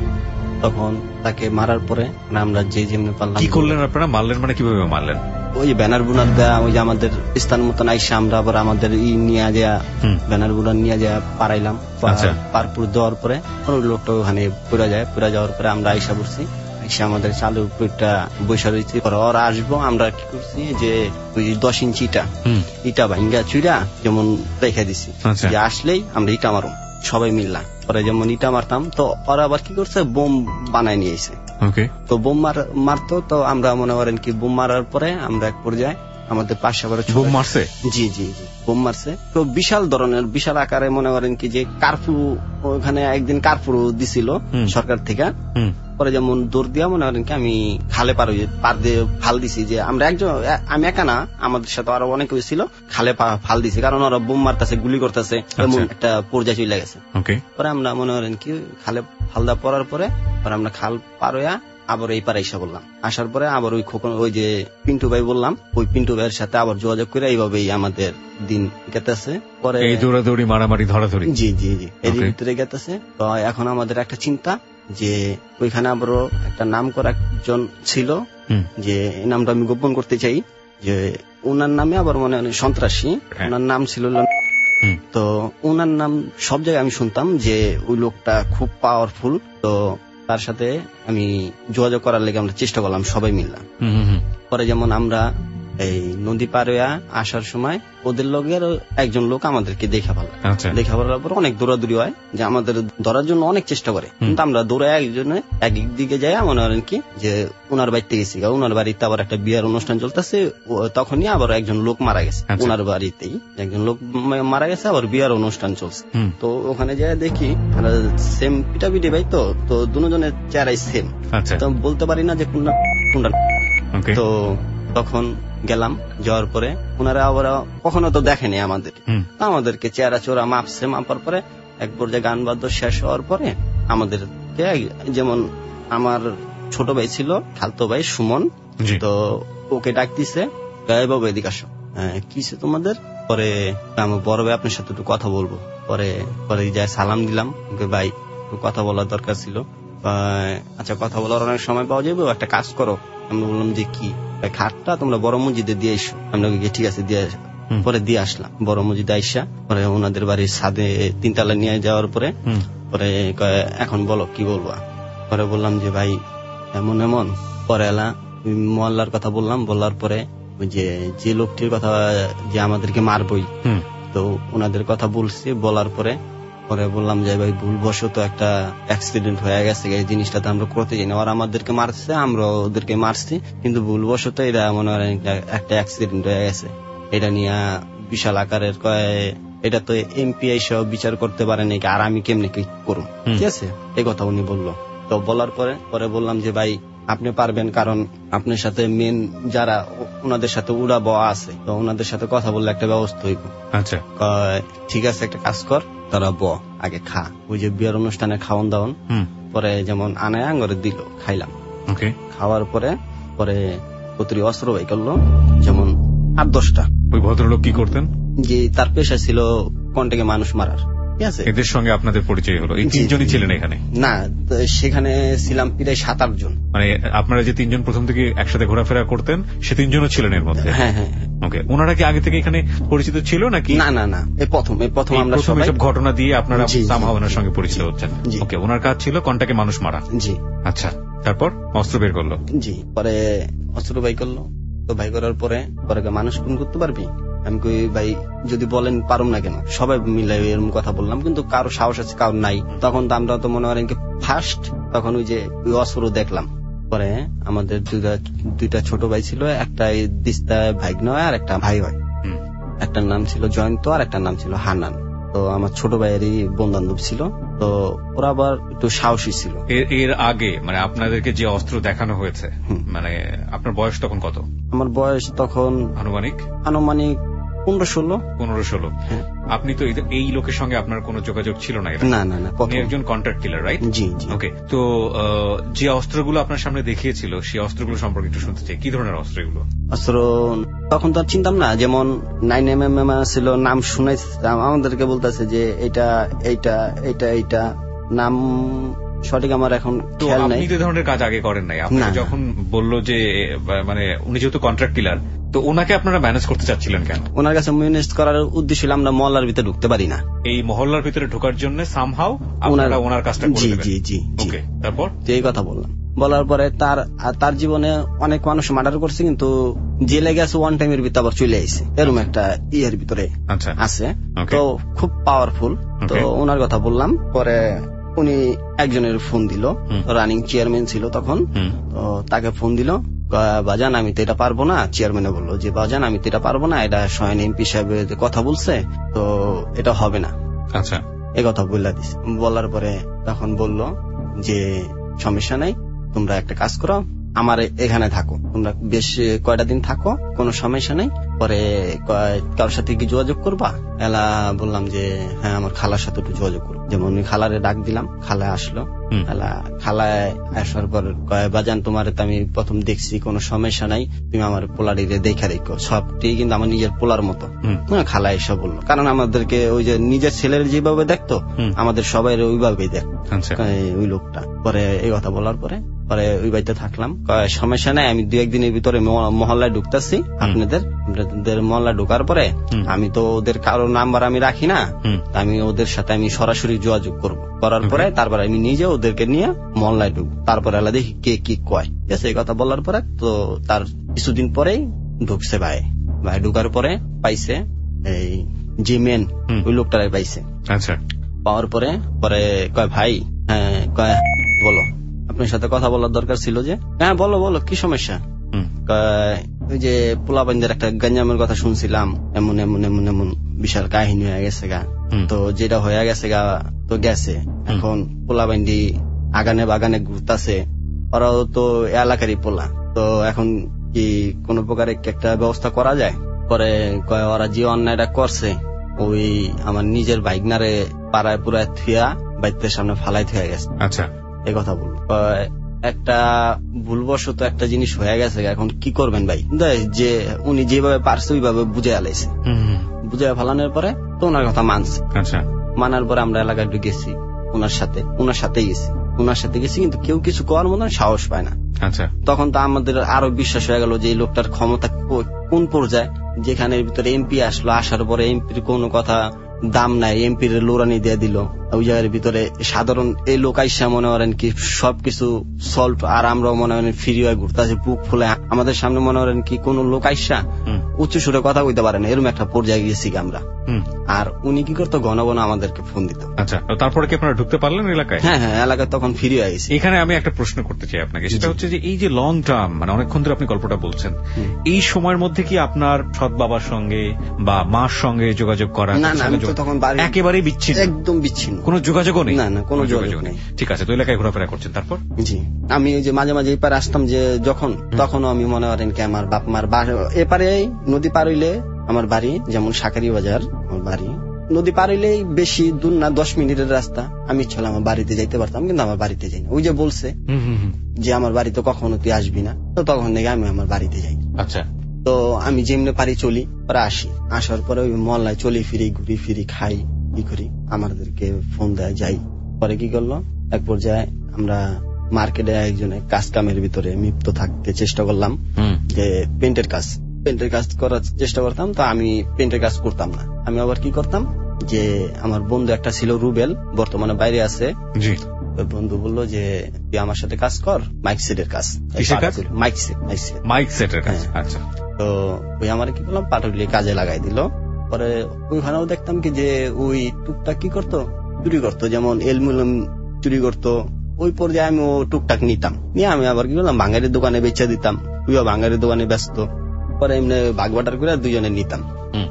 তখন তাকে মারার পরে আমরা যে যেমনি পারলাম। কি করলেন আপনারা? মারলেন মানে কিভাবে মারলেন? ওই যে ব্যানার বুনার দেয়া, ওই যে আমাদের স্থান মতন আইসা আমরা আবার আমাদের ই নিয়ে যা ব্যানার বুনার নিয়ে যা পারাইলাম। পারপুর দেওয়ার পরে ওই লোকটা ওখানে পুরা যায়, পুরা যাওয়ার পরে আমরা আইসা পড়ছি। আইসা আমাদের চালু উপরটা বৈশা রয়েছে। ওরা আসবো, আমরা কি করছি যে ওই দশ ইঞ্চি ইটা ইটা ভাঙ্গা চুইরা যেমন রেখে দিছি, যে আসলেই আমরা ইটা মারো সবাই মিললাম। পরে যেমন ইটা মারতাম, তো ওরা আবার কি করছে, বোম বানায় নিয়েছে। তো বোম মারতো, তো আমরা মনে করেন কি বোম মারার পরে আমরা এক পর্যায়ে আমাদের পাশে আবার বোম মারছে। জি জি জি বোম মারছে। তো বিশাল ধরনের, বিশাল আকারে মনে করেন কি যে কার্ফু, ওখানে একদিন কার্ফু দিছিল সরকার থেকে। পরে যেমন দৌড় দিয়া মনে করেন কি আমি খালে পার পার দিয়ে ফাল দিছি, যে আমরা একজন, আমি একা না, আমাদের সাথে আরো অনেক হয়েছিল, খালে ফাল দিছি, কারণ ওরা বোম মারতেছে, গুলি করতেছে, এমন একটা পর্যায়ে চলে গেছে। পরে আমরা মনে করেন কি খালে ফাল দেওয়া পড়ার পরে পরে আমরা খাল পার হইয়া আবার এই পারে এসে বললাম। আসার পরে আবার ওই খোকন, ওই যে পিন্টু ভাই বললাম, ওই পিন্টু ভাইয়ের সাথে আবার যোগাযোগ করে এইভাবেই আমাদের দিন কেটেছে। পরে এই দৌড়াদৌড়ি, মারামারি, ধরাধরি, জি জি জি এর ভিতরে গেতেছে। তো এখন আমাদের একটা চিন্তা যে ওইখানে আবারও একটা নাম করা একজন ছিল, যে এই নামটা আমি গোপন করতে চাই, যে ওনার নামে আবার মনে হয় সন্ত্রাসী, ওনার নাম ছিল। তো ওনার নাম সব জায়গায় আমি শুনতাম যে ওই লোকটা খুব পাওয়ারফুল। তো তার সাথে আমি যোগাযোগ করার লেগে আমরা চেষ্টা করলাম, সবাই মিললাম। পরে যেমন আমরা এই নদী পার হইয়া আসার সময় ওদের লগের একজন লোক আমাদেরকে দেখা ফেলা, দেখা ফেলার পর অনেক দৌড়াদৌড়ি হয়, যে আমাদের ধরার জন্য অনেক চেষ্টা করে, কিন্তু আমরা দৌড়ে একজনে এক দিকে যাই মনে করেন কি যে ওনার বাড়িতে গেছি, ওনার বাড়িতে আবার একটা বিয়ার অনুষ্ঠান চলতেছে, তখনই আবার একজন লোক মারা গেছে ওনার বাড়িতেই, একজন লোক মারা গেছে, আবার বিয়ার অনুষ্ঠান চলছে। তো ওখানে যাই দেখি সেম পিটাপিটি ভাই, তো তো দুজনের চেহারাই সেম, তো বলতে পারি না যে কোনটা কোনটা। তো তখন গেলাম, যাওয়ার পরে ওনারা আবার কখনো তো দেখেনি আমাদেরকে, আমাদেরকে চেহারা চোরা মাপছে, মাপার পরে এক পর্যায়ে গান বাদ্য শেষ হওয়ার পরে আমাদেরকে, যেমন আমার ছোট ভাই ছিল, খালতো ভাই সুমন, তো ওকে ডাক দিছে, বাবু এদিকে আসো, কিসে তোমাদের? পরে আমার বড় ভাই আপনার সাথে একটু কথা বলবো। পরে পরে যাই সালাম দিলাম, ওকে ভাই কথা বলার দরকার ছিল। আচ্ছা কথা বলার অনেক সময় পাওয়া যাবে, একটা কাজ করো। আমরা বললাম যে কি, খাটটা তোমরা বড় মসজিদে দিয়ে এসো। আমরা ঠিক আছে দিয়ে পরে দিয়ে আসলাম বড় মসজিদে আইসা। পরে ওনাদের বাড়ির ছাদে তিনতলা নিয়ে যাওয়ার পরে পরে এখন বলো কি বলবা। পরে বললাম যে ভাই এমন এমন। পরে এলা মহল্লার কথা বললাম, বলার পরে যে যে লোকটির কথা যে আমাদেরকে মারবই, তো ওনাদের কথা বলছি। বলার পরে পরে বললাম যে ভাই ভুলবশত একটা অ্যাক্সিডেন্ট হয়ে গেছে, এই জিনিসটা তো আমরা করতে চাই না। ওরা আমাদেরকে মারছে, আমরা ওদেরকে মারছি, কিন্তু ভুলবশত এটা মনে হয় একটা অ্যাক্সিডেন্ট হয়ে গেছে। এটা নিয়ে বিশাল আকারের কয়, এটা তো এমপি এসব বিচার করতে পারে নাকি, আর আমি কেমনে কি করুন, ঠিক আছে এই কথা উনি বললো। তো বলার পরে পরে বললাম যে ভাই আপনি পারবেন, কারণ আপনার সাথে মেন যারা ওনাদের সাথে উড়া বয়া আছে, তো ওনাদের সাথে কথা বললে একটা ব্যবস্থা হইব। আচ্ছা ঠিক আছে একটা কাজ কর, তারা ব আগে খা। ওই যে বিয়ের অনুষ্ঠানে খাওয়ান দাওয়ান, পরে যেমন আনায় আঙ্গরে দিল, খাইলাম। খাওয়ার পরে পরে কতরি অস্ত্র বাই করলো, যেমন আট দশটা। ওই ভদ্রলোক কি করতেন? যে তার পেশা ছিল কন্টেকে মানুষ মারার। এদের সঙ্গে আপনাদের পরিচয় হলো? এই তিনজনই ছিলেন এখানে? না, সেখানে ছিলাম প্রায় সাত আট জন। মানে আপনারা যে তিনজন প্রথম থেকে একসাথে ঘোরাফেরা করতেন, সে তিনজনও ছিলেন এর মধ্যে? হ্যাঁ হ্যাঁ। ওকে, ওনারা কি আগে থেকে এখানে পরিচিত ছিল নাকি? না না না, এই প্রথম এই প্রথম আমরা সবাই সব ঘটনা দিয়ে আপনারা সামহাও ওনার সঙ্গে পরিচিত হচ্ছেন। ওকে, ওনার কাজ ছিল কন্টাকে মানুষ মারা। জি আচ্ছা, তারপর অস্ত্র বের করলো? জি, পরে অস্ত্র বাই করলো। তো ভাই করার পরে পরে মানুষ খুন করতে পারবি? আমি কই ভাই যদি বলেন পারুম না কেন, সবাই মিলে এরকম কথা বললাম, কিন্তু কারো সাহস আছে কারো নাই। তখন তো আমরা তো মনে করেন কি ফার্স্ট, তখন ওই যে ওই অস্ত্র দেখলাম। পরে আমাদের দুইটা দুইটা ছোট ভাই ছিল, একটা দিস্তা ভাইগ নয় আর একটা ভাই হয়। একটার নাম ছিল জয়ন্ত আর একটার নাম ছিল হান্নান। তো আমার ছোট ভাইয়েরই বন্ধু বান্ধব ছিল, তো ওরা আবার একটু সাহসী ছিল। এর আগে মানে আপনাদেরকে যে অস্ত্র দেখানো হয়েছে, মানে আপনার বয়স তখন কত? আমার বয়স তখন আনুমানিক আনুমানিক পনেরো ষোলো পনেরো ষোলো আপনি তো এই লোকের সঙ্গে আপনার কোনো যোগাযোগ ছিল না? না না না, একজন কন্ট্রাক্ট কিলার, রাইট? জি জি। ওকে, তো যে অস্ত্রগুলো আপনার সামনে দেখিয়েছিল সেই অস্ত্রগুলো সম্পর্কে একটু শুনতে চাই। কি ধরনের অস্ত্র এগুলো? অস্ত্র তখন তো চিনতাম না, যেমন নাইন এম এম এম ছিল, নাম শুনাই আমাদেরকে বলতেছে যে এটা এইটা এইটা এইটা নাম সঠিক আমার এখন খেয়াল নাই। আপনি তো ধরনের কাজ আগে করেন নাই। আপনাকে যখন বললো যে মানে উনি যেহেতু কন্ট্রাক্ট কিলার, তো ওনাকে আপনারা ম্যানেজ করতে চাচ্ছিলেন কেন? ওনার কাছে ম্যানেজ করার উদ্দেশ্য ছিল আমরা মহল্লার ভিতরে ঢুকতে পারি না, এই মহল্লার ভিতরে ঢোকার জন্য সামহাও আপনারা ওনার কাজটা করে দেবেন। জি জি জি। ওকে, তারপর এই কথা বললাম। বলার পরে তার তার জীবনে অনেক মানুষ মার্ডার করছে, কিন্তু জেলে গেছে ওয়ান টাইমের ভিতরে আবার চলে আসছে, এরকম একটা ইয়ের ভিতরে আছে। তো খুব পাওয়ারফুল। তো ওনার কথা বললাম। পরে উনি একজনের ফোন দিল, রানিং চেয়ারম্যান ছিল তখন। তো তাকে ফোন দিল, বাজান আমি তো এটা পারবো না। চেয়ারম্যানে বললো যে বাজান আমি তো এটা পারবো না, এটা স্বয়ং এমপি সাহেব কথা বলছে, তো এটা হবে না। আচ্ছা, এ কথা বললা দিস। বলার পরে তখন বলল যে সমস্যা নাই, তোমরা একটা কাজ করো, আমার এখানে থাকো, তোমরা বেশ কয়টা দিন থাকো, কোনো সমস্যা নেই। পরে কারোর সাথে কি যোগাযোগ করবা? এলা বললাম যে হ্যাঁ আমার খালার সাথে একটু যোগাযোগ করবো। যেমন খালারে ডাক দিলাম, খালা আসলো। এলা খালায় আসার পর কয় বাজান তোমার তো আমি প্রথম দেখছি, কোনো সমস্যা নাই, তুমি আমার পোলারিরে দেখা রেখো, সবটি কিন্তু আমার নিজের পোলার মতো। খালা এসব বললো, কারণ আমাদেরকে ওই যে নিজের ছেলের যেভাবে দেখতো আমাদের সবাই ওইভাবেই দেখতো ওই লোকটা। পরে এই কথা বলার পরে পরে ওই বাড়িতে থাকলাম। সমস্যা নাই, আমি দু একদিনের ভিতরে মহল্লায় ঢুকতেছি আপনাদের আপনাদের মহল্লায় ঢোকার পরে আমি তো ওদের কারো নাম্বার আমি রাখি না, আমি ওদের সাথে আমি সরাসরি যোগাযোগ করব। করার পরে তারপরে আমি নিজে ওদেরকে নিয়ে মহল্লায় ঢুকবো, তারপরে আলাদা দেখি কে কি কয়। ঠিক আছে, এই কথা বলার পরে তো তার কিছুদিন পরেই ঢুকছে ভাই। ভাই ঢুকার পরে পাইছে এই যে মেন ওই লোকটারাই পাইছে। আচ্ছা, পাওয়ার পরে পরে কয় ভাই হ্যাঁ কয় বলো আপনার সাথে কথা বলার দরকার ছিল। যে হ্যাঁ বলো বলো কি সমস্যা? ওই যে পোলাবাইনদের একটা গঞ্জামের কথা শুনছিলাম, এমন এমন এমন এমন বিশাল কাহিনী হয়ে গেছে গা। তো যেটা হয়ে গেছে গা তো গেছে, এখন পোলাবাইন্ডি আগানে বাগানে ঘুরতেছে, ওরাও তো এলাকারই পোলা, তো এখন কি কোন প্রকার একটা ব্যবস্থা করা যায়? পরে কয় ওরা যে অন্যায়টা করছে ওই আমার নিজের বাইকনারে পাড়ায় পুরায় থুয়া বাইতের সামনে ফালাই থুয়া গেছে। আচ্ছা, এই কথা বলল। একটা ভুলবশত একটা জিনিস হয়ে গেছে, এখন কি করবেন ভাই? যে উনি যেভাবে পারছে ওইভাবে বুঝে আলাইছে। বুঝে ফালানোর পরে তো ওনার কথা মানছে। আচ্ছা, মানার পরে আমরা এলাকায় গেছি ওনার সাথে, ওনার সাথেই গেছি। ওনার সাথে গেছি, কিন্তু কেউ কিছু করার মতন সাহস পায় না। আচ্ছা, তখন তো আমাদের আরো বিশ্বাস হয়ে গেল যে এই লোকটার ক্ষমতা কোন পর্যায়ে, যেখানে ভিতরে এমপি আসলো, আসার পরে এমপির কোনো কথা দাম নাই, এমপির লোরানি দিয়ে দিল। ওই জায়গার ভিতরে সাধারণ এই লোক আইসা মনে করেন কি সবকিছু সলভ, আর আমরা মনে করেন ফ্রি হয়ে ঘুরতেছে বুক ফুলে। আমাদের সামনে মনে করেন কি কোন লোক আইসা উচ্চ সুরে কথা বলতে পারে না, এরকম একটা পর্যায়ে গেছি আমরা। আর উনি কি করতো, ঘন ঘন আমাদেরকে ফোন দিত। আচ্ছা, তারপরে কি আপনারা ঢুকতে পারলেন এলাকায়? হ্যাঁ হ্যাঁ, এলাকায় তখন ফ্রি হয়ে গেছি। এখানে আমি একটা প্রশ্ন করতে চাই আপনাকে, সেটা হচ্ছে যে এই যে লং টার্ম, মানে অনেকক্ষণ ধরে আপনি গল্পটা বলছেন, এই সময়ের মধ্যে কি আপনার সৎ বাবার সঙ্গে বা মার সঙ্গে যোগাযোগ করা? না না, তখন একেবারেই বিচ্ছিন্ন, একদম বিচ্ছিন্ন, কোনো যোগাযোগও নেই। না না, কোনো যোগাযোগ নেই। ঠিক আছে, তো এলাকায় ঘোরাফেরা করছেন তারপর? জি, আমি এই যে মাঝে মাঝে এপারে আসতাম, যে যখন তখন আমি মনে করেন কি আমার বাপ মার এপারে নদী পার হইলে আমার বাড়ি, যেমন সাকারি বাজার আমার বাড়ি, নদী পার হইলেই বেশি দূর না, দশ মিনিটের রাস্তা। আমি ইচ্ছা আমার বাড়িতে যাইতে পারতাম, কিন্তু আমার বাড়িতে যাই না। ওই যে বলছে যে আমার বাড়িতে কখনো তুই আসবি না, তো তখন থেকে আমি আমার বাড়িতে যাই। আচ্ছা, তো আমি যেমনি পারি চলি, পরে আসি, আসার পরে ওই মহল্লায় চলি ফিরি, ঘুরি ফিরি, খাই, ই করি, আমাদেরকে ফোন দেয়, যাই। পরে কি করলো, এক পর্যায়ে আমরা মার্কেটে একজনে কাজ কামের ভিতরে লিপ্ত থাকতে চেষ্টা করলাম, যে পেন্টের কাজ পেন্টের কাজ করার চেষ্টা করতাম। তো আমি পেন্টের কাজ করতাম না, আমি আবার কি করতাম, যে আমার বন্ধু একটা ছিল রুবেল, বর্তমানে বাইরে আছে। জি, বন্ধু বললো যে তুই আমার সাথে কাজ কর, মাইক সেটের কাজ। মাইক সেট মাইক সেটের কাজ। আচ্ছা, তো ওই আমার কি করলাম, পাটুলি কাজে লাগাই দিল। পরে ওইখানেও দেখতাম কি যে ওই টুকটাক কি করতো, চুরি করতো, যেমন এলমুলম চুরি করতো। ওই পর্যায়ে আমি ও টুকটাক নিতাম, নিয়ে আমি আবার কি করলাম, ভাঙ্গারির দোকানে বেচে দিতাম, ওইও ভাঙ্গারির দোকানে ব্যস্ত। পরে এমনি ভাগবাটার করে দুজনে নিতাম।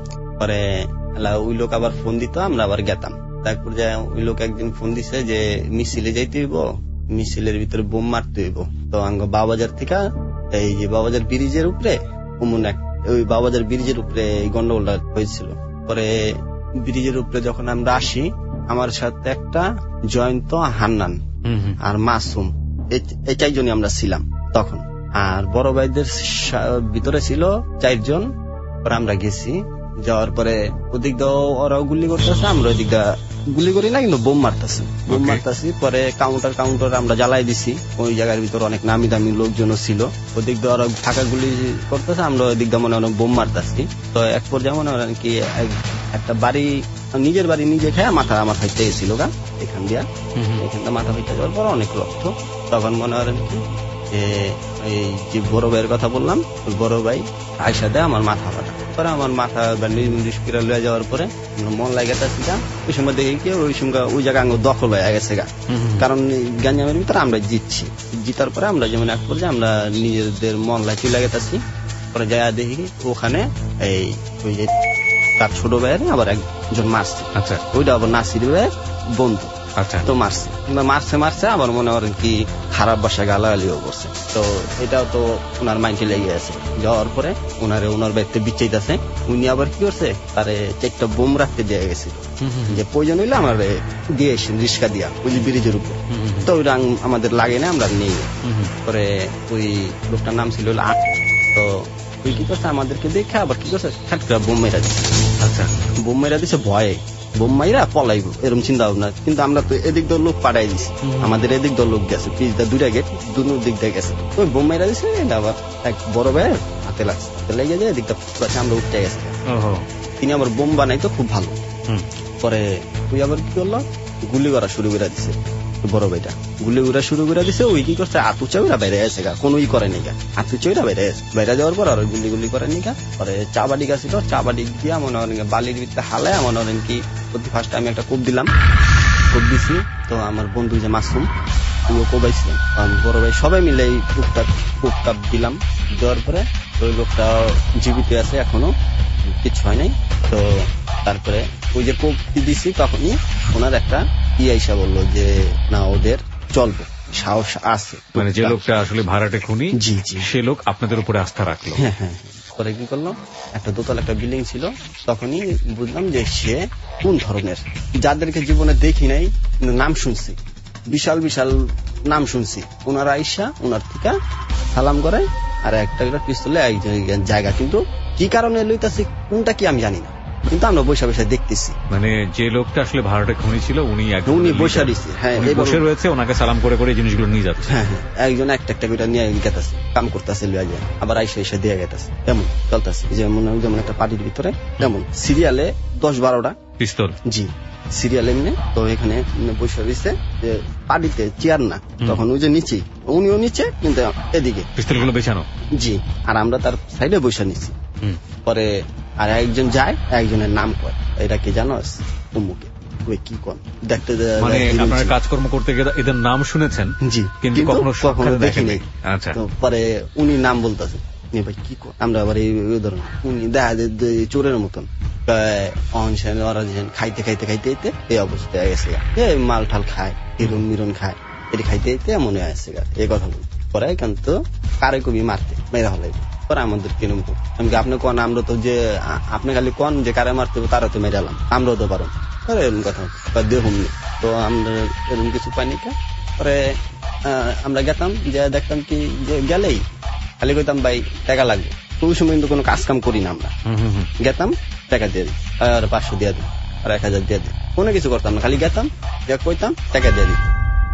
পরে ওই লোক আবার ফোন দিত, আমরা আবার গেতাম। এক পর্যায়ে ওই লোক একদিন ফোন দিছে যে মিছিলে যাইতে হইব, মিছিলের ভিতরে বোম মারতে হইব। তো আঙ্গ বাবাজার থেকে এই যে বাবাজার ব্রিজের উপরে অমন এক, ওই বাবাজার ব্রিজের উপরে এই গন্ডগোলটা হয়েছিল। পরে ব্রিজের উপরে যখন আমরা আসি, আমার সাথে একটা জয়ন্ত, হান্নান আর মাসুম, এই চারজনই আমরা ছিলাম তখন। আর বড় ভাইদের ভিতরে ছিল চারজন। পরে আমরা গেছি, যাওয়ার পরে ওদিক দিয়ে ওরাও গুলি করতেছে, আমরা ওই দিক দিয়ে গুলি করি না, কিন্তু বোম মারতেছি বোম মারতেছি পরে কাউন্টার কাউন্টার আমরা জ্বালাই দিছি। ওই জায়গার ভিতরে অনেক নামি দামি লোকজনও ছিল, ওদিক দিয়ে ওরা ফাঁকা গুলি করতেছে, আমরা ওই দিক দিয়ে মনে হয় বোম মারতেছি। তো এক পর্যায়ে মনে হয় কি একটা বাড়ি, নিজের বাড়ি নিজে খেয়ে মাথা আমার হাইতে গেছিল গা, এখান দিয়া এখান দিয়ে মাথা হাইতে যাওয়ার পর অনেক রক্ত। তখন মনে হয় কি এই যে বড় ভাইয়ের কথা বললাম, ওই বড় ভাই আয়সা দেয় আমার মাথা ফাটা। পরে আমার মাথা নিষ্ক্রিয়া লয়ে যাওয়ার পরে মন লাগে ওই সময় দেখি কি ওই সময় ওই জায়গা আঙ্গ দখল হয়ে গেছে গা, কারণ গাঞ্জামের ভিতরে আমরা জিতছি। জিতার পরে আমরা যেমন এক পর্যায়ে আমরা নিজেদের মন লাগে চলে গেছি। পরে যাই দেখি ওখানে এই ওই যে তার ছোট ভাইয়ের আবার একজন মারছে। আচ্ছা, ওইটা আবার নাসির ভাইয়ের বন্ধু। আচ্ছা, তো মারছে মারছে মারছে আবার মনে করেন কি খারাপ বাসায় গালাগালিও করছে। তো এটাও তো ওনার মাইন্ডে লেগে আছে। যাওয়ার পরে ওনারে ওনার বাড়িতে বিচ্ছেইতেছে। উনি আবার কি করছে, তারে একটা বোম রাখতে দিয়ে গেছিল, যে প্রয়োজন হইলে আমার দিয়ে এসেন রিস্কা দিয়া ওই ব্রিজের উপর। তো ওইটা আমাদের লাগে না, আমরা নেই। পরে ওই লোকটার নাম ছিল, তো ওই কি করছে আমাদেরকে দেখে আবার কি করছে, বোম মেরা দিচ্ছে। আচ্ছা, বোম মেরা দিচ্ছে ভয়ে, বোম মাইরা পলাইব এরকম চিন্তা ভাবনা। কিন্তু আমরা তো এদিক দল লোক পাঠাই দিছি, আমাদের এদিক দল লোক গেছে, পিছটা দুইটা গেট দুনো দিক দিয়ে গেছে। ওই বোম মাইরা দিচ্ছে, এটা আবার এক বড় ভাইয়ের হাতে লাগছে, লেগে যায় এদিকটা আমরা উঠতে গেছে। তিনি আবার বোম বানাইতো খুব ভালো। পরে ওই আবার কি করলো, গুলি করা শুরু করে দিছে। বড় ভাইটা গুলি উড়া শুরু করে দিছে। ওই কি করছে, আতু চাউরা বেড়ে গেছে গা, কোন করে নি গা, আতু চাউরা বেড়ে গেছে। বেড়ে যাওয়ার পর আর গুলি গুলি করে নি গা। পরে চা বাড়ি গেছিল, চা বাড়ি দিয়া মনে করেন বালির ভিতরে হালায় মনে করেন কি প্রতি ফার্স্টে আমি একটা কোপ দিলাম, কোপ দিছি। তো আমার বন্ধু যে মাসুম আমিও কোবাইছি, বড় ভাই সবাই মিলে এই কোপটা কোপ কাপ দিলাম। দেওয়ার পরে ওই লোকটা জীবিত আছে এখনো, কিছু হয় নাই। তো তারপরে ওই যে কোপ দিছি, তখনই ওনার একটা ইয়ে আইসা বললো যে না ওদের চলবে, সাহস আছে। মানে যে লোকটা আসলে ভাড়াটে খুনি, জি জি, সে লোক আপনাদের উপরে আস্থা রাখলো। হ্যাঁ হ্যাঁ। পরে কি করলো, একটা দোতলা একটা বিল্ডিং ছিল, তখনই বুঝলাম যে সে কোন ধরনের, যাদেরকে জীবনে দেখি নাই নাম শুনছি, বিশাল বিশাল নাম শুনছি। ওনারা আইসা ওনার থেকে সালাম করে আর একটা পিস্তলে এক জায়গা, কিন্তু কি কারণে লইতাছি কোনটা কি আমি জানি না। কিন্তু আমরা বৈশা বৈশা দেখতেছি। মানে যে লোকটা আসলে ভাড়াটে খুনি ছিল উনি উনি বৈশা দিচ্ছে, হ্যাঁ বসে রয়েছে, ওনাকে সালাম করে করে জিনিসগুলো নিয়ে যাচ্ছে। হ্যাঁ হ্যাঁ, একজন একটা একটা করে নিয়ে গেতেছে, কাম করতেছে, আবার আইসা এসে দিয়ে গেতেছে, এমন চলতেছে। যেমন যেমন একটা পার্টির ভিতরে যেমন সিরিয়ালে দশ বারোটা পিস্তল, জি সিরিয়াল এমনি, তো এখানে বসে রয়েছে যে পার্টিতে চেয়ার না, তখন ওই যে নিচে উনিও নিচে, কিন্তু এদিকে পিস্তলগুলো বেছানো, জি, আর আমরা তার সাইডে বসে নিচ্ছি। পরে আর একজন যায়, একজনের নাম কয়, এটা কি জানো অমুকে, ওই কি কন দেখতে, মানে আপনারা কাজকর্ম করতে গিয়ে এদের নাম শুনেছেন? জি, কিন্তু কখনো কখনো দেখিনি। আচ্ছা, পরে উনি নাম বলতেছে, ভাই কি কর, আমরা আবার এই ধরুন উনি দেখা যায় চোরের মতন ওরা খাইতে খাইতে খাইতে খাইতে এই অবস্থায় গেছে, মাল ঠাল খায়, হিরুন মিরুন খায়, এটি খাইতে খাইতে মনে আসছে এই কথা বল। পরে কিন্তু কারে কবি মারতে মেরা হলে পরে আমাদের কিরম, আমি আপনি কন, আমরা তো যে আপনি খালি কন যে কারে মারতে হবে তারা তো মেরালাম, আমরাও তো পারো এরকম কথা দেখুন। তো আমরা এরকম কিছু পাইনি। পরে আমরা গেতাম, যে দেখতাম কি যে গেলেই খালি কইতাম ভাই টাকা লাগবে, ওই সময় কিন্তু কোনো কাজ কাম করি না, আমরা গেতাম টাকা দিয়ে দিই, আর পাঁচশো দিয়ে দিই, আর এক হাজার দিয়ে দিই, কোনো কিছু করতাম না, খালি গেতাম যা কইতাম টাকা দিয়ে দিই।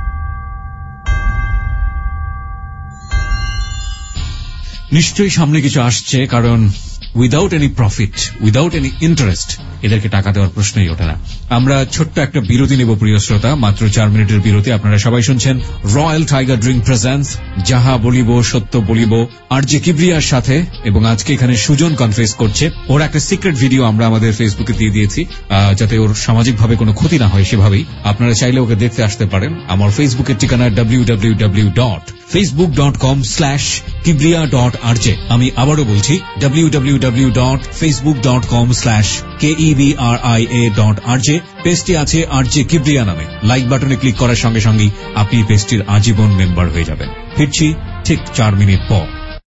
নিশ্চয়ই সামনে কিছু আসছে, কারণ without any profit, without any interest এদেরকে টাকা দেওয়ার প্রশ্নই ওঠে না। আমরা ছোট্ট একটা বিরতি নেব প্রিয় শ্রোতা, মাত্র চার মিনিটের বিরতি। আপনারা সবাই শুনছেন রয়্যাল টাইগার ড্রিঙ্ক প্রেজেন্টস যাহা বলিব সত্য বলিব আর জে কিবরিয়ার সাথে, এবং আজকে এখানে সুজন কনফেস করছে। ওর একটা সিক্রেট ভিডিও আমরা আমাদের ফেসবুকে দিয়ে দিয়েছি, যাতে ওর সামাজিক ভাবে কোনো ক্ষতি না হয় সেভাবেই। আপনারা চাইলে ওকে দেখতে আসতে পারেন। আমার ফেসবুকের ঠিকানা W W W dot Facebook dot com slash Kibria dot R J. আমি আবারও বলছি W W W dot Facebook dot com slash K E B R I A dot R J. পেজটি আছে আর জে কিবরিয়া নামে। লাইক বাটনে ক্লিক করার সঙ্গে সঙ্গে আপনি পেজটির আজীবন মেম্বার হয়ে যাবেন। ফিরছি ঠিক চার মিনিট পর।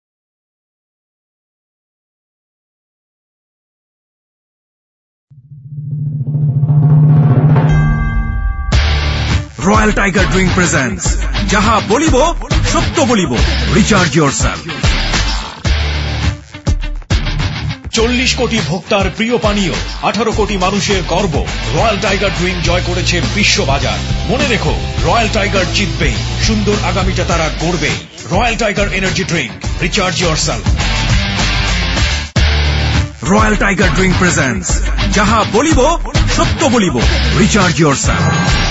রয়্যাল টাইগার ড্রিঙ্ক প্রেজেন্টস যাহা বলিব সত্য বলিব, রিচার্জ ইয়োরসেলফ। চল্লিশ কোটি ভোক্তার প্রিয় পানীয়, আঠারো কোটি মানুষের গর্ব, রয়্যাল টাইগার ড্রিঙ্ক জয় করেছে বিশ্ববাজার। মনে রেখো, রয়্যাল টাইগার জিতবেই, সুন্দর আগামীটা তারা গড়বে। Royal Tiger energy drink, recharge yourself. Royal Tiger drink presents যাহা বলিব সত্য বলিব, রিচার্জ ইয়োরসেলফ।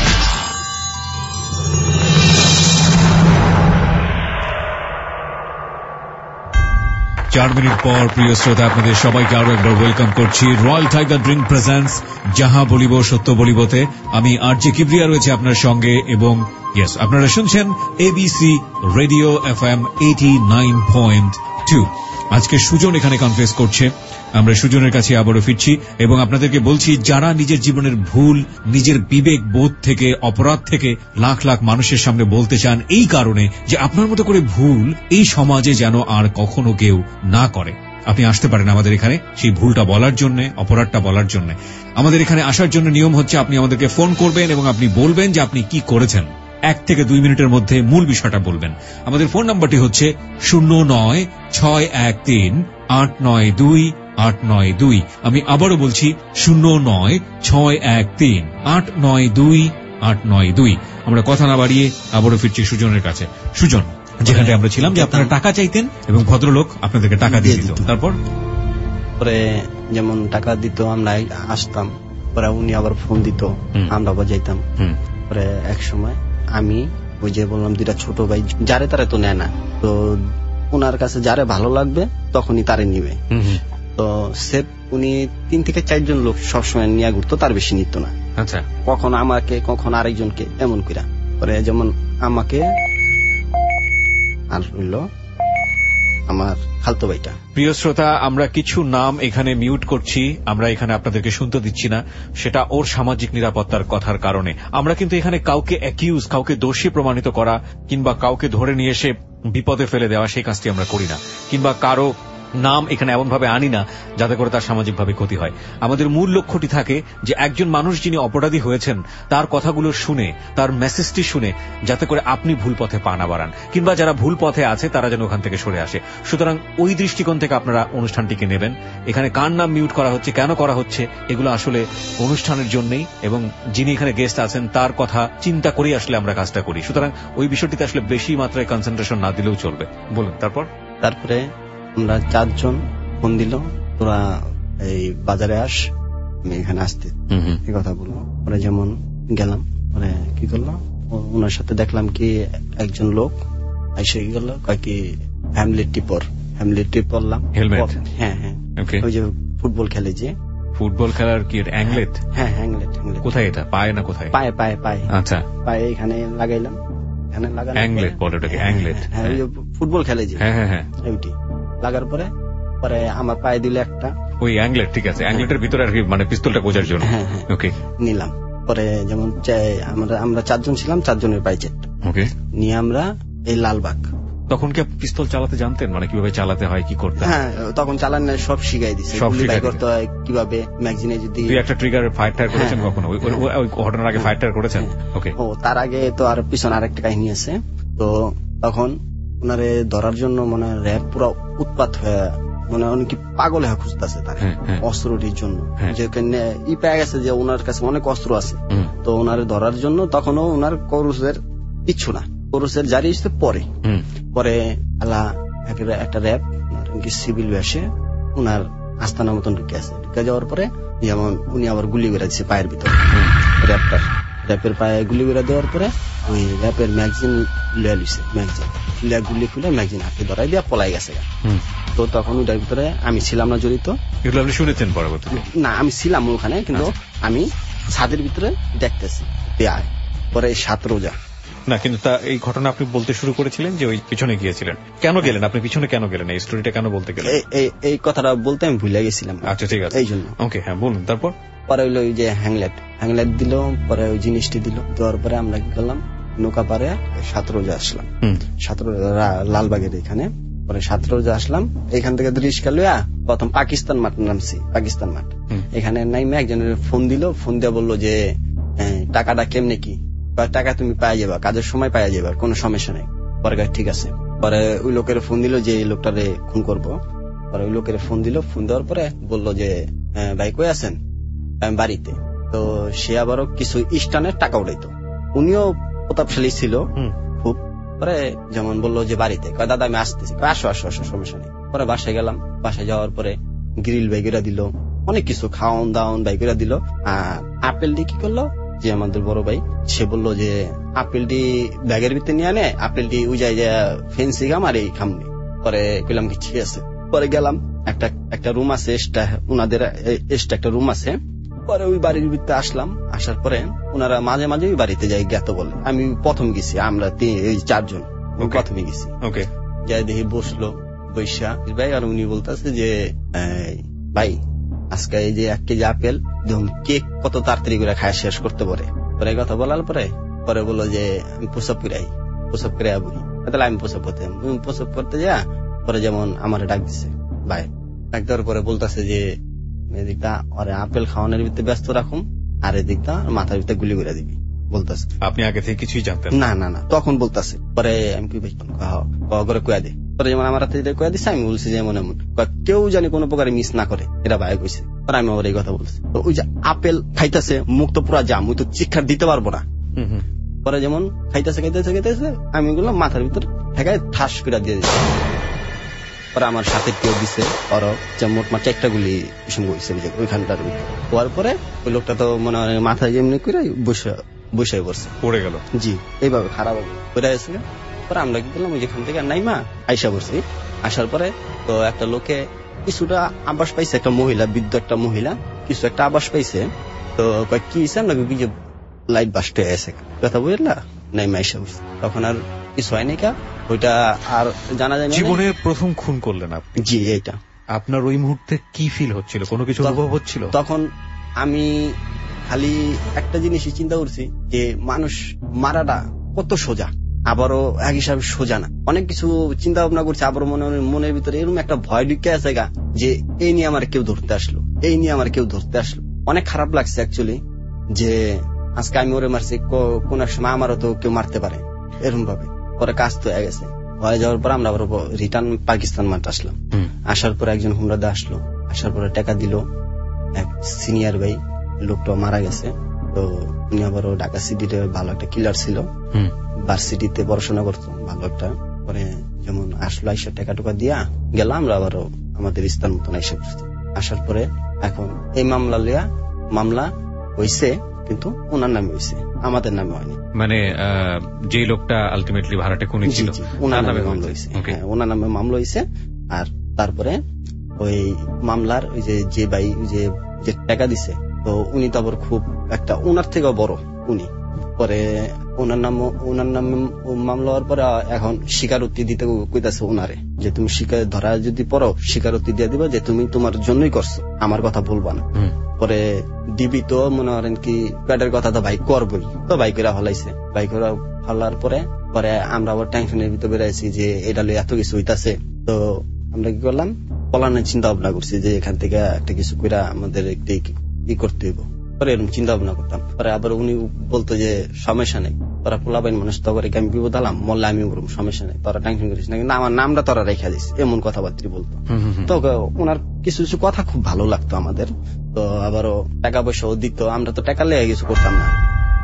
চার মিনিট পর প্রিয় শ্রোতা, আপনাদের সবাইকে আরো একবার ওয়েলকাম করছি রয়্যাল টাইগার ড্রিঙ্ক প্রেজেন্টস যাহা বলিব সত্য বলিবতে। আমি আর জে কিবরিয়া রয়েছে আপনার সঙ্গে, এবং ইয়েস, আপনারা শুনছেন ABC radio F M eighty nine point two. আজকে সুজন এখানে কনফেস করছে। আমরা সুজনের কাছে আবারও ফিরছি এবং আপনাদেরকে বলছি, যারা নিজের জীবনের ভুল নিজের বিবেক বোধ থেকে, অপরাধ থেকে লাখ লাখ মানুষের সামনে বলতে চান, এই কারণে যে আপনার মতো করে ভুল এই সমাজে যেন আর কখনো কেউ না করে, আপনি আসতে পারেন আমাদের এখানে সেই ভুলটা বলার জন্য, অপরাধটা বলার জন্য। আমাদের এখানে আসার জন্য নিয়ম হচ্ছে, আপনি আমাদেরকে ফোন করবেন এবং আপনি বলবেন যে আপনি কি করেছেন। এক থেকে দুই মিনিটের মধ্যে মূল বিষয়টা বলবেন। আমাদের ফোন নাম্বারটি হচ্ছে শূন্য নয় ছয় এক তিন আট নয় দুই আট নয় দুই। আমি আবারও বলছি শূন্য নয় ছয় এক তিন আট নয় দুই আট নয় দুই। আমরা কথা না বাড়িয়ে আবারও ফিরছি সুজনের কাছে। সুজন, যেখানে আমরা ছিলাম যে আপনারা টাকা চাইতেন এবং ভদ্রলোক আপনাদেরকে টাকা দিয়ে দিত, তারপর পরে যেমন টাকা দিত আমরা আসতাম, পরে উনি আবার ফোন দিত, আমরা আবার যাইতাম। পরে এক সময় আমি ওই যে বললাম দুইটা ছোট ভাই, যারে তারে তো নেয় না, তো ওনার কাছে যারে ভালো লাগবে তখনই তারে নিবে। তো সে উনি তিন থেকে চারজন লোক সবসময় নিয়ে ঘুরতো, তার বেশি নিত না। আচ্ছা, কখন আমাকে কখন আরেকজনকে, এমন কইরা। পরে যেমন আমাকে আর হইল আমার খালতো ভাইটা। প্রিয় শ্রোতা, আমরা কিছু নাম এখানে মিউট করছি, আমরা এখানে আপনাদেরকে শুনতে দিচ্ছি না, সেটা ওর সামাজিক নিরাপত্তার কথার কারণে। আমরা কিন্তু এখানে কাউকে অ্যাকিউজ, কাউকে দোষী প্রমাণিত করা কিংবা কাউকে ধরে নিয়ে এসে বিপদে ফেলে দেওয়া, সেই কাজটি আমরা করি না, কিংবা কারো নাম এখানে এমন ভাবে আনি না যাতে করে তার সামাজিকভাবে ক্ষতি হয়। আমাদের মূল লক্ষ্যটি থাকে যে একজন মানুষ যিনি অপরাধী হয়েছেন তার কথাগুলো শুনে, তার মেসেজটি শুনে, যাতে করে আপনি ভুল পথে পা না বাড়ান, কিংবা যারা ভুল পথে আছে তারা যেন ওখান থেকে সরে আসে। সুতরাং ওই দৃষ্টিকোণ থেকে আপনারা অনুষ্ঠানটিকে নেবেন। এখানে কার নাম মিউট করা হচ্ছে, কেন করা হচ্ছে, এগুলো আসলে অনুষ্ঠানের জন্যই, এবং যিনি এখানে গেস্ট আছেন তার কথা চিন্তা করেই আসলে আমরা কাজটা করি। সুতরাং ওই বিষয়টিতে আসলে বেশি মাত্রায় কনসেন্ট্রেশন না দিলেও চলবে। বলুন তারপর। তারপরে আমরা চারজন ফোন দিল, তোরা এই বাজারে আস, আমি এখানে আসতে এই কথা বললো। পরে যেমন গেলাম, পরে কি করলো, ওনার সাথে দেখলাম কি একজন লোক এসে কি করলো, কয় কি ফ্যামিলি টিপর, ফ্যামিলি টিপ করলাম, হেলমেট, হ্যাঁ হ্যাঁ, ওই যে ফুটবল খেলে যে ফুটবল খেলার কি অ্যাংলেট, হ্যাঁ অ্যাংলেট, অ্যাংলেট কোথায় এটা, পায়ে না কোথায়? পায়ে পায়ে পায়ে আচ্ছা, পায়ে এখানে লাগাইলাম, এখানে লাগানো অ্যাংলেট বলে ওটাকে, অ্যাংলেট, হ্যাঁ ওই যে ফুটবল খেলে যে, হ্যাঁ হ্যাঁ হ্যাঁ, ওইটি লাগার পরে পরে আমার পায়ে দিলে একটা ওই অ্যাংলেট, ঠিক আছে, অ্যাংলেটের ভিতরে আর কি, মানে পিস্তলটা গোজার জন্য, হ্যাঁ হ্যাঁ, ওকে নিলাম। পরে যেমন আমরা আমরা চারজন ছিলাম, চারজনের পায়ে চারটা, ওকে, নিয়ে আমরা এই লালবাগ। তখন কি পিস্তল চালাতে জানতেন, মানে কিভাবে চালাতে হয়, কি করতে? হ্যাঁ, তখন চালান সব শিখাই দিছে, সব শিখাই করতে হয় কিভাবে, ম্যাগজিনে যদি তুই একটা ট্রিগার ফায়ার টায়ার করেছেন কখনো, ওই ঘটনার আগে ফায়ার টায়ার করেছেন? ওকে, ও তার আগে তো আর পিছনে আরেকটা কাহিনী আছে। তো তখন ওনারে ধরার জন্য মানে র্যাব পুরো উৎপাত হয়ে, মানে অনেক পাগল হয়ে খুঁজতেছে তার অস্ত্রটির জন্য, যে ই পেয়ে গেছে যে ওনার কাছে অনেক অস্ত্র আছে। তো ওনারে ধরার জন্য তখনও ওনার করুসের কিচ্ছু না, করুসের জারি আসতে পরে পরে আল্লাহ একটা র্যাব সিভিল এসে ওনার আস্তানার মতন ঢুকে আছে, ঢুকে যাওয়ার পরে যেমন উনি আবার গুলি করে দিচ্ছে পায়ের ভিতরে, র্যাপটার র্যাপের পায়ে গুলি করে দেওয়ার পরে ওই র্যাপের ম্যাগজিন লুয়ে লিছে, ম্যাগজিন লুয়া গুলি খুলে ম্যাগজিন হাতে ধরাই দিয়া পলাই গেছে। তো তখন ওটার ভিতরে আমি ছিলাম না জড়িত। এগুলো আপনি শুনেছেন পরবর্তীতে? না, আমি ছিলাম ওখানে, কিন্তু আমি ছাদের ভিতরে দেখতেছি। পরে সাত রোজা না, কিন্তু তা এই ঘটনা আপনি বলতে শুরু করেছিলেন যে ওই পিছনে গিয়েছিলেন, কেন গেলেন আপনি পিছনে, কেন গেলেন, এই স্টোরিটা কেন বলতে গেলেন? এই কথাটা বলতে আমি ভুলে গেছিলাম। আচ্ছা ঠিক আছে, এই জন্য। ওকে, হ্যাঁ বলুন তারপর। পরে হইলো ওই যে হ্যাংলেট, হ্যাংলেট দিল, পরে ওই জিনিসটি দিল, দেওয়ার পরে আমরা কি করলাম, নৌকা পারে সাত রোজা আসলাম, সাত রোজা লালবাগের এখানে। পরে সাত রোজা আসলাম, এখান থেকে রিস্কা লইয়া প্রথম পাকিস্তান মাঠ নামছি, পাকিস্তান মাঠ। এখানে নাইমে একজনের ফোন দিল, ফোন দিয়ে বললো যে টাকাটা কেমনে কি, টাকা তুমি পাওয়া যাবা, কাজের সময় পাওয়া যাবে, কোনো সমস্যা নেই। পরে ঠিক আছে। পরে ওই লোকের ফোন দিল যে এই লোকটারে খুন করবো। পরে ওই লোকের ফোন দিল, ফোন দেওয়ার পরে বললো যে ভাই কই আছেন, আমি বাড়িতে। তো সে আবারও কিছু স্টানের টাকা উঠাইতো, উনিও প্রতাপশালী ছিল খুব। পরে যেমন বললো যে বাড়িতে, দাদা আমি আসতেছি, আসো আসো আসো সমস্যা নেই। পরে বাসায় গেলাম, বাসায় যাওয়ার পরে গ্রিল বাইকেরা দিল, অনেক কিছু খাওয়ান দাওয়ান বাইকেরা দিল। আর আপেলটি কি করলো, যে আমাদের বড় ভাই, সে বললো যে আপেলটি ব্যাগের ভিতরে নিয়ে আনে, আপেলটি ওই যায় ফেন্সি গাম আর এই খামনি। পরে কইলাম কি ঠিক আছে। পরে গেলাম, একটা একটা রুম আছে, ওনাদের এক্সট্রা একটা রুম আছে। পরে ওই বাড়ির ভিতরে আসলাম, আসার পরে ওনারা মাঝে মাঝে ওই বাড়িতে যাই জ্ঞাত বলে। আমি প্রথম গেছি, আমরা এই চারজন প্রথমে গেছি। ওকে, যাই দেখি বসলো বৈশা ভাই, আর উনি বলতেছে যে ভাই আজকে এই যে এক কেজি আপেল দেখুন, কেক কত তাড়াতাড়ি করে খায় শেষ করতে পারে। পরে কথা বলার পরে পরে বললো যে আমি প্রসব করে আই, প্রসব করে আবি। তাহলে আমি প্রসব করতে প্রসব করতে যা। পরে যেমন আমার ডাক দিছে ভাই, ডাক দেওয়ার পরে বলতেছে যে এদিকটা ওরে আপেল খাওয়ানোর ভিতরে ব্যস্ত রাখুন, আর এদিকটা মাথার ভিতরে গুলি করে দিবি বলতেছে। আপনি আগে থেকে কিছুই জানতেন না? না না, তখন বলতেছে। পরে আমি কি করে কয়া দে। পরে যেমন আমার হাতে কয়া দিচ্ছে, আমি বলছি যে এমন এমন কেউ জানি কোনো প্রকারে মিস না করে, এরা ভাই কইছে। পরে আমি আবার এই কথা বলছি। তো ওই যে আপেল খাইতেছে, মুখ তো পুরা জাম, ওই তো চিৎকার দিতে পারবো না। পরে যেমন খাইতেছে খাইতেছে খাইতেছে আমি বললাম মাথার ভিতর ঠেকায় ঠাস করে দিয়ে দিচ্ছি। পরে আমার সাথে কেউ দিছে, ওর মোটমাট চারটা গুলি হয়েছে ওইখানটার হওয়ার পরে ওই লোকটা তো মনে হয় মাথায় যেমনি করে বসে বসে পড়ছে, পড়ে গেল। জি, এইভাবে খারাপ পড়ে গেছে। পরে আমরা কি করলাম, ওই যেখান থেকে নাই মা আইসা পড়ছি। আসার পরে তো একটা লোকে কিছুটা আবাস পাইছে, একটা মহিলা, বৃদ্ধ একটা মহিলা কিছু একটা আবাস পাইছে। তো কি হয়েছে, আমরা যে লাইট বাস্ট হয়ে গেছে কথা বুঝলা, নাই মা আইসা পড়ছে। তখন আর কিছু হয়নি, কা ওইটা আর জানা যায় না। জীবনে প্রথম খুন করলেন আপনি? জি, এইটা। আপনার ওই মুহূর্তে কি ফিল হচ্ছিল, কোনো কিছু অনুভব হচ্ছিল? তখন আমি খালি একটা জিনিসই চিন্তা করছি যে মানুষ মারাটা কত সোজা, আবারও এক হিসাবে সোজা না, অনেক কিছু চিন্তা ভাবনা করছে, আবারও মনে মনের ভিতরে এরকম একটা ভয় ঢুকে আছে গা যে এই নিয়ে আমার কেউ ধরতে আসলো, এই নিয়ে আমার কেউ ধরতে আসলো। অনেক খারাপ লাগছে অ্যাকচুয়ালি যে আজকে আমি ওরে মারছি, কোন এক সময় আমারও তো কেউ মারতে পারে এরকম ভাবে। পরে কাজ তো হয়ে গেছে, হয়ে যাওয়ার পর আমরা আবার রিটার্ন পাকিস্তান মাঠ আসলাম। আসার পরে একজন হুমরাদা আসলো, আসার পরে টাকা দিল এক সিনিয়র ভাই, লোকটা মারা গেছে। তো উনি আবারও ঢাকা সিটিতে ভালো একটা কিলার ছিল, ভার্সিটিতে পড়াশোনা করতো ভালো একটা। পরে যেমন আসলো, আইসা টাকা টুকা দিয়া গেলাম, আমরা আবারও আমাদের স্থান মতন আইসা করছি। আসার পরে এখন এই মামলা লিয়া মামলা হয়েছে, কিন্তু ওনার নামে হয়েছে, আমাদের নামে হয়নি। মানে যে লোকটা আলটিমেটলি ভাড়াটে খুনি ছিল ওনার নামে মামলা হয়েছে, ওনার নামে মামলা হয়েছে। আর তারপরে ওই মামলার ওই যে যে ভাই যে যে টাকা দিছে, তো উনি তো আবার খুব একটা ওনার থেকেও বড় উনি। পরে ওনার নাম ওনার নামে মামলা হওয়ার পরে এখন স্বীকারোক্তি দিতে কইতাছে ওনারে যে তুমি স্বীকার ধরা যদি পড়ো স্বীকারোক্তি দিয়ে দিবা যে তুমি তোমার জন্যই করছো, আমার কথা বলবা না। পরে ডিবি তো মনে করেন কি পেটের কথা তো ভাই করবই, তো ভাই করে হলাইছে। ভাই করে হলার পরে পরে আমরা আবার টেনশনের ভিতরে বেড়াইছি যে এটা লই এত কিছু হইতাছে। তো আমরা কি করলাম, পলানোর চিন্তা ভাবনা করছি যে এখান থেকে একটা কিছু করে আমাদের একটি ই করতে হইব। পরে এরকম চিন্তা ভাবনা করতাম। পরে আবার উনি বলতো যে সমস্যা নেই, তোরা পোলাবাইন মানুষ, তো করে আমি বিপদ আলাম, মরলে আমি করবো, সমস্যা নেই, তোরা টেনশন করিস না, কিন্তু আমার নামটা তোরা রেখা দিস, এমন কথাবার্তা বলতো। তো ওনার কিছু কিছু কথা খুব ভালো লাগতো আমাদের। তো আবারও টাকা পয়সাও দিত, আমরা তো টাকা লেগে কিছু করতাম না।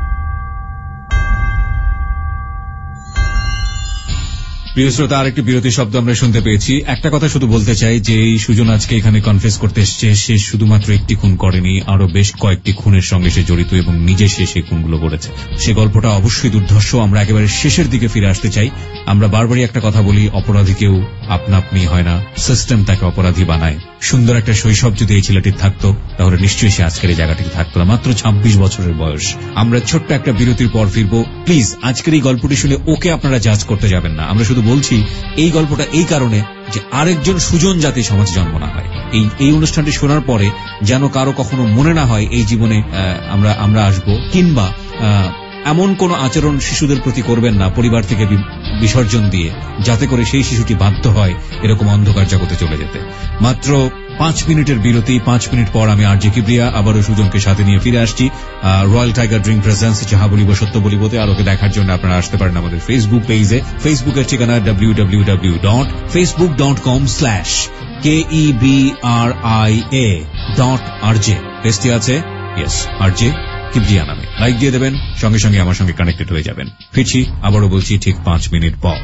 প্রিয় শ্রোতা, আরেকটি বিরতি শব্দ আমরা শুনতে পেয়েছি। একটা কথা শুধু বলতে চাই যে এই সুজন আজকে এখানে কনফেস করতে এসছে, সে শুধুমাত্র একটি খুন করেনি, আরো বেশ কয়েকটি খুনের সঙ্গে সে জড়িত এবং নিজে সে সেই খুনগুলো করেছে। সে গল্পটা অবশ্যই দুর্ধর্ষ। আমরা একেবারে শেষের দিকে ফিরে আসতে চাই। আমরা বারবারই একটা কথা বলি, অপরাধী কেউ আপনা আপনি হয় না, সিস্টেম তাকে অপরাধী বানায়। সুন্দর একটা শৈশব যদি এই ছেলেটির থাকতো, তাহলে নিশ্চয়ই সে আজকের এই জায়গাটিতে থাকতো না। মাত্র ছাব্বিশ বছরের বয়স। আমরা ছোট্ট একটা বিরতির পর ফিরবো। প্লিজ আজকের এই গল্পটি শুনে ওকে আপনারা জাজ করতে যাবেন না। আমরা শুধু বলছি এই গল্পটা এই কারণে যে আরেকজন সুজন যাতে সমাজে জন্ম না হয়। এই এই অনুষ্ঠানটি শোনার পরে যেন কারো কখনো মনে না হয় এই জীবনে আমরা আমরা আসবো, কিংবা এমন কোন আচরণ শিশুদের প্রতি করবেন না পরিবার থেকে বিসর্জন দিয়ে, যাতে করে সেই শিশুটি বাধ্য হয় এরকম অন্ধকার জগতে চলে যেতে। মাত্র পাঁচ মিনিটের বিরতি। পাঁচ মিনিট পর আমি আর জে কিবরিয়া আবারও সুজনকে সাথে নিয়ে ফিরে আসছি রয়্যাল টাইগার ড্রিঙ্ক প্রেজেন্স যাহা বলিব সত্য বলিবতে। আর ওকে দেখার জন্য আপনারা আসতে পারেন আমাদের ফেসবুক পেজে। ফেসবুকের ঠিকানা W W W dot Facebook dot com slash K E B R I A dot R J. পেজটি আছে ইয়েস আর জে কিবরিয়া নামে। লাইক দিয়ে দেবেন, সঙ্গে সঙ্গে আমার সঙ্গে কানেক্টেড হয়ে যাবেন। ফিরছি, আবারও বলছি, ঠিক পাঁচ মিনিট পর।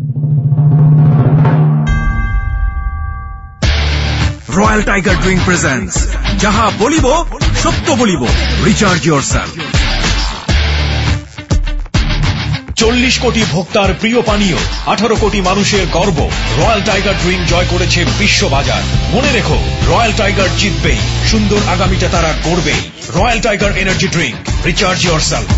রয়্যাল টাইগার ড্রিঙ্ক প্রেজেন্টস যাহা বলিব সত্য বলিব, রিচার্জ ইয়োরসেলফ। চল্লিশ কোটি ভোক্তার প্রিয় পানীয়, আঠারো কোটি মানুষের গর্ব, রয়্যাল টাইগার ড্রিঙ্ক জয় করেছে বিশ্ববাজার। মনে রেখো, রয়্যাল টাইগার জিতবেই, সুন্দর আগামীটা তারা গড়বেই। Royal Tiger energy drink, recharge yourself.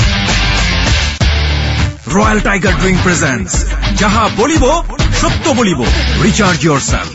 Royal Tiger drink presents যাহা বলিব সত্য বলিব, রিচার্জ ইয়োরসেলফ।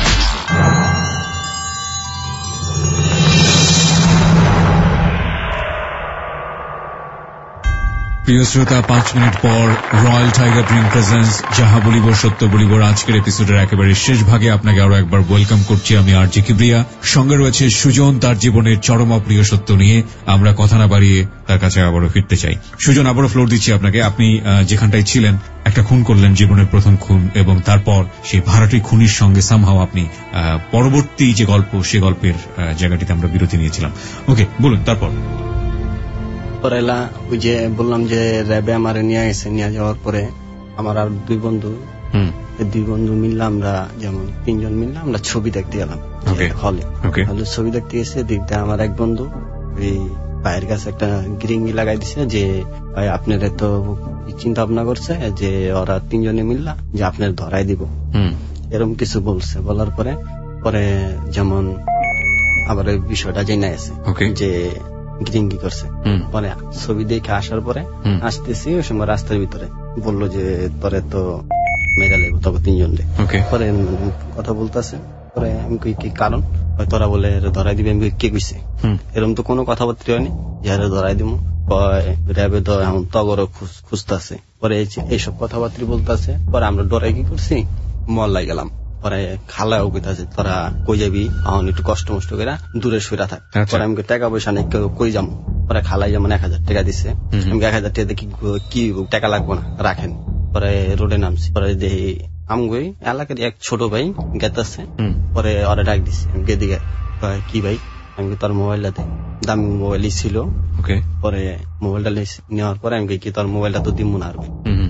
প্রিয় শ্রোতা, পাঁচ মিনিট পর রয়্যাল টাইগার ড্রিঙ্ক প্রেজেন্স যাহা বলিব সত্য বলিব আজকের এপিসোডের একেবারে শেষ ভাগে আপনাকে আরো একবার ওয়েলকাম করছি। আমি আর জে কিবরিয়া, সঙ্গে রয়েছে সুজন তার জীবনের চরম প্রিয় সত্য নিয়ে। আমরা কথা না বাড়িয়ে তার কাছে আবারও ফিরতে চাই। সুজন, আবারও ফ্লোর দিচ্ছি আপনাকে। আপনি যেখানটায় ছিলেন একটা খুন করলেন, জীবনের প্রথম খুন, এবং তারপর সেই ভাড়াটি খুনির সঙ্গে সামহাও আপনি পরবর্তী যে গল্প, সে গল্পের জায়গাটিতে আমরা বিরতি নিয়েছিলাম। ওকে, বলুন তারপর। পরেলা ওই যে বললাম যে র্যাবে আমার নিয়ে গেছে, নিয়ে যাওয়ার পরে আমার আর দুই বন্ধু দুই বন্ধু মিললে আমরা যেমন তিনজন মিললে আমরা ছবি দেখতে গেলাম হলে। হলে ছবি দেখতে গেছে, দেখতে আমার এক বন্ধু ওই পায়ের কাছে একটা গ্রিঙ্গি লাগাই দিছে যে ভাই আপনার তো চিন্তা ভাবনা করছে যে ওরা তিনজনে মিললা যে আপনার ধরাই দিব, এরকম কিছু বলছে। বলার পরে পরে যেমন আবার ওই বিষয়টা জেনে গেছে যে গ্রিঙ্গি করছে। পরে ছবি দেখে আসার পরে আসতেছি, ওই সময় রাস্তার ভিতরে বললো যে তোরে তো মেরা লাগবে তবে তিনজন রে। পরে কথা বলতেছে, পরে আমি কই কি কারণ, তোরা বলে ধরাই দিবি। আমি কে কইছে, এরকম তো কোনো কথাবার্তা হয়নি যে ধরাই দিব। র্যাবে তো এখন তগরও খুঁজতেছে পরে এইসব কথাবার্তা বলতেছে। পরে আমরা ডরে কি করছি, মহল্লায় গেলাম। পরে খালাও কইতাছে তোরা কই যাবি, এখন একটু কষ্ট মষ্ট করে দূরে শুয়ে থাক। পরে আমি টাকা পয়সা নেই, কই যাবো। পরে খালাই যেমন এক হাজার টাকা দিচ্ছে, আমি এক হাজার টাকা দেখি কি টাকা লাগবো না, রাখেন। পরে রোডে নামছি। পরে দেখি আমগই এলাকার এক ছোট ভাই গেতাছে। পরে ওরা ডাক দিচ্ছে এদিকে, কি ভাই? আমি তোর মোবাইলটা দে, দামি মোবাইলই ছিল। পরে মোবাইলটা নেওয়ার পরে আমি কি তোর মোবাইলটা তো দিমু না, আর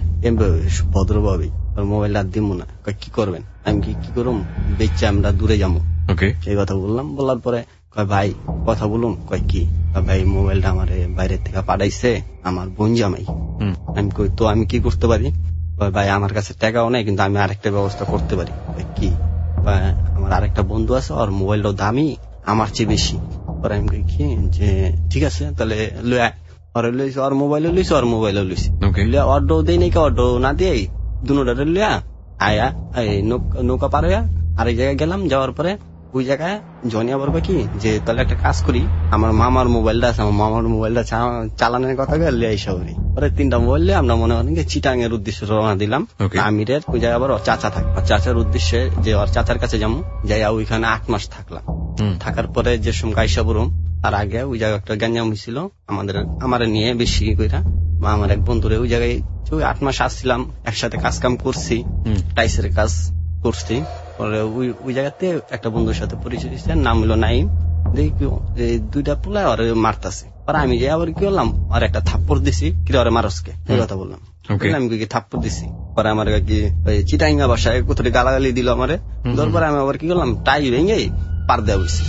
ভদ্রভাবে তোর মোবাইলটা দিমু না, কি করবেন? আমি কি কি করুম, বেচে আমরা দূরে যাবো, সেই কথা বললাম। বলার পরে কয় ভাই কথা বলুন। কয় কি? ভাই মোবাইলটা আমার বাইরের থেকে পাঠাইছে আমার বোন জামাই। আমি কই তো আমি কি করতে পারি? ভাই আমার কাছে টাকাও নেই, কিন্তু আমি আরেকটা ব্যবস্থা করতে পারি। কি? আমার আরেকটা বন্ধু আছে, ওর মোবাইলটাও দামি, আমার চেয়ে বেশি। পরে আমি কই কি যে ঠিক আছে তাহলে ওরে লইছি, ওর মোবাইলও লইছি, ওর মোবাইলও লইছি। অর্ডার দেই নাকি, অর্ডার না দিয়ে দুটা লিয়া আয়া নৌকা পার হইয়া আরেক জায়গায় গেলাম। যাওয়ার পরে ওই জায়গায় জনি আবার কি যে তাহলে একটা কাজ করি, আমার মামার মোবাইলটা আছে, আমার মামার মোবাইলটা চালানোর কথা গেলে এইসব করি। পরে তিনটা মোবাইল নিয়ে আমরা মনে করেন চিটাং এর উদ্দেশ্যে রওনা দিলাম। আমিরের ওই জায়গায় আবার চাচা থাক, চাচার উদ্দেশ্যে যে ওর চাচার কাছে যাবো, যাই ওইখানে আট মাস থাকলাম। থাকার পরে যে সময় গাইসা বরুম, তার আগে ওই জায়গায় একটা গ্যাঞ্জাম হয়েছিল আমাদের, আমার নিয়ে বেশি কইরা। আমার এক বন্ধুরে ওই জায়গায় আট মাস আসছিলাম, একসাথে কাজ কাম করছি, টাইসের কাজ করছি। পরে ওই জায়গাতে একটা বন্ধুর সাথে পরিচয় দিচ্ছে, নাম হলো নাইম। দেখি দুইটা পোলা ওরে মারতাছে। পরে আমি যে আবার কি করলাম, আর একটা থাপ্পড় দিছি। কি ওরে মারসকে এই কথা বললাম, আমি কি থাপ্পড় দিছি। পরে আমার কি চিটাইঙ্গা বাসায় কোথাও গালাগালি দিল আমারে। তারপরে আমি আবার কি করলাম, টাই ভেঙে পার দেওয়া হয়েছি।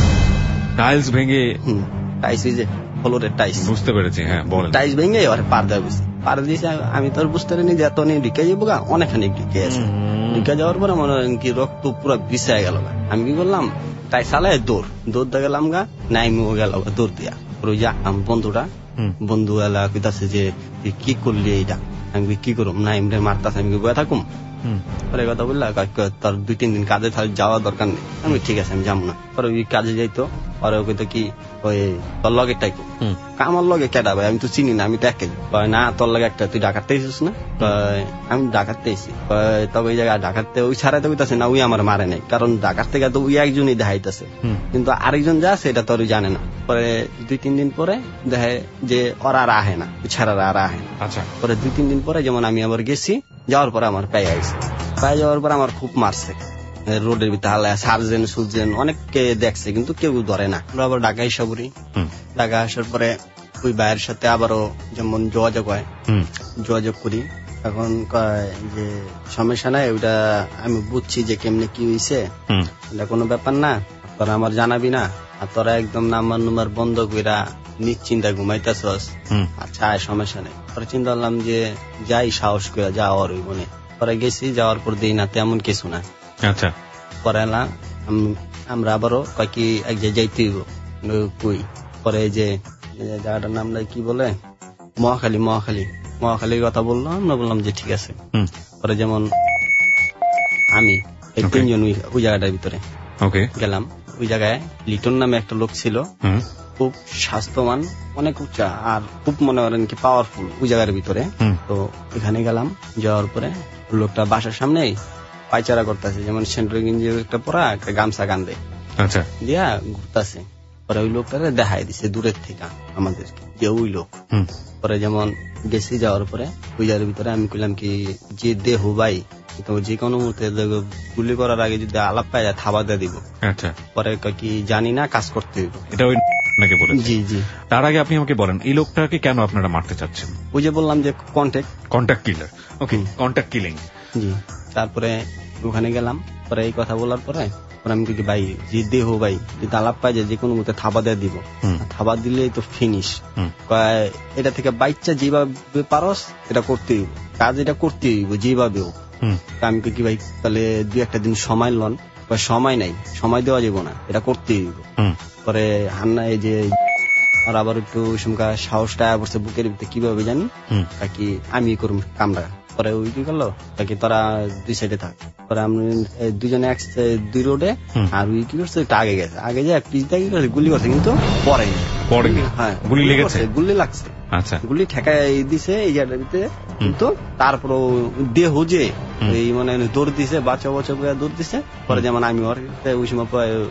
টাইলস ভেঙে? হম টাইস, ওই যে ফ্লোরের টাইস। বুঝতে পেরেছি, হ্যাঁ বলেন। টাইস ভেঙে ওরে পার দেওয়া হয়েছি। পার দিয়েছি আমি তো বুঝতে পারিনি যে এত নিয়ে ঢুকে যাবো গা, অনেকখানি ঢুকে আছে। ঢুকে যাওয়ার পরে মনে হয় কি রক্ত পুরো বিছায় গেল। আমি কি করলাম, তাই চালায় দৌড় দৌড় দিয়ে গেলাম গা, নাইমিও গেল দৌড় দিয়া। ওই যে আমার বন্ধুটা বন্ধু এলা কইতাছে যে কি করলি এইটা। আমি কি করুম, নাইম রে মারতাছে, আমি বয়ে থাকুম। পরে কথা বললা তোর দুই তিন দিন কাজে যাওয়া দরকার নেই। আমি ঠিক আছে আমি যাবো না। পরে ওই কাজে যাইতো, পরে কইতো কি ওই তোর লগে টাইকো, আমার লগে কেটা ভাই, আমি তো চিনি না, আমি তো একে না তোর লগে একটা, তুই ডাকাতে এসিস না? আমি ডাকাতে এসি। তবে ওই জায়গায় ডাকাতে ওই ছাড়াইতে কইতাছে না, ওই আমার মারে নাই, কারণ ডাকাত থেকে তো ওই একজনই দেখাইতেছে, কিন্তু আরেকজন যা আছে এটা তোর জানে না। পরে দুই তিন দিন পরে দেখে যে ওরা আর আহে না, ছাড়ারা আর আহে না। আচ্ছা, পরে দুই তিন দিন পরে যেমন আমি আবার গেছি, যাওয়ার পরে আমার পায়ে আইছে। পায়ে যাওয়ার পরে আমার খুব মারছে, রোডের ভিতরে হালা সার্জেন সুরজেন অনেককে দেখছে, কিন্তু কেউ ধরে না। আবার ঢাকা এসে পড়ি। ঢাকা আসার পরে ওই ভাইয়ের সাথে আবারও যেমন যোগাযোগ হয়, যোগাযোগ করি। এখন কয় যে সমস্যা নাই, ওইটা আমি বুঝছি যে কেমনে কি হয়েছে, এটা কোনো ব্যাপার না, তোরা আমার জানাবি না। আর তোরা একদম নাম্বার নুম্বার বন্ধ কইরা নিশ্চিন্তা ঘুমাইতেছস, আচ্ছা সমস্যা নেই। পরে চিন্তা করলাম যে যাই, সাহস করে যাওয়ার ওই মনে। পরে গেছি, যাওয়ার পর দিই না তেমন কিছু না। আচ্ছা, পরে এলাম আমরা আবারও কয় কি এক জায়গায় যাইতে কই। পরে যে জায়গাটার নাম কি বলে, মহাখালী। মহাখালী মহাখালীর কথা বললাম, আমরা বললাম যে ঠিক আছে। পরে যেমন আমি এই তিনজন ওই জায়গাটার ভিতরে গেলাম। ওই জায়গায় লিটন নামে একটা লোক ছিল, খুব স্বাস্থ্যবান, অনেক উচ্চা, আর খুব মনে করেন কি পাওয়ারফুল ওই জায়গার ভিতরে। তো এখানে গেলাম, যাওয়ার পরে লোকটা বাসার সামনে পায়চারা করতেছে, যেমন সেন্ট্রাল গেঞ্জি একটা পরা, একটা গামছা কান্দে দিয়া ঘুরতেছে। পরে ওই লোকটারে দেখাই দিছে দূরের থেকে আমাদেরকে যে ওই লোক। পরে যেমন গেছি, যাওয়ার পরে ওই জায়গার ভিতরে আমি কইলাম কি যে দেহ ভাই, তো যে কোনো মুহূর্তে গুলি করার আগে যদি আলাপ পাই যায় থাবা দিয়ে দিব। পরে কি জানি না, কাজ করতে হইব। এটা ওই নাকি বলে? জি জি। তার আগে আপনি আমাকে বলেন এই লোকটাকে কেন আপনারা মারতে চাচ্ছেন? ওই যে বললাম যে contact contact killer. Okay, contact killing. জি। তারপরে ওখানে গেলাম, পরে এই কথা বলার পরে আমি কি ভাই যে দেহ ভাই যদি আলাপ পাই যায় যে কোনো মুহূর্তে থাবা দিয়ে দিব, থাবা দিলেই তো ফিনিশ। এটা থেকে বাচ্চা যেভাবে পারস এটা করতে হইব, কাজ এটা করতে হইব যেভাবে হোক। আমি কি ভাই তাহলে দুই একটা দিন সময় লন, সময় নাই, সময় দেওয়া যাবো না, এটা করতে হইব। পরে হান্না এই যে আর আবার একটু সাহসটা পড়ছে বুকের ভিতরে, কিভাবে জানি কি আমি করুম কামরা। পরে ওই কি করলো তাকে তোরা দুই সাইডে থাক। পরে আমি দুজনে দুই রোডে, আর ওই কি করছে একটু আগে গেছে, আগে যায় পিছটা কি করছে গুলি করছে, কিন্তু পড়েনি। পড়েনি? হ্যাঁ, গুলি লেগেছে, গুলি লাগছে। আচ্ছা গুলি ঠেকাই দিছে এই জায়গাটার ভিতরে, কিন্তু তারপর দেহ যে এই মানে দৌড় দিছে, বাচ্চা বাচ্চা দৌড় দিছে। পরে যেমন আমি ওর ওই সময়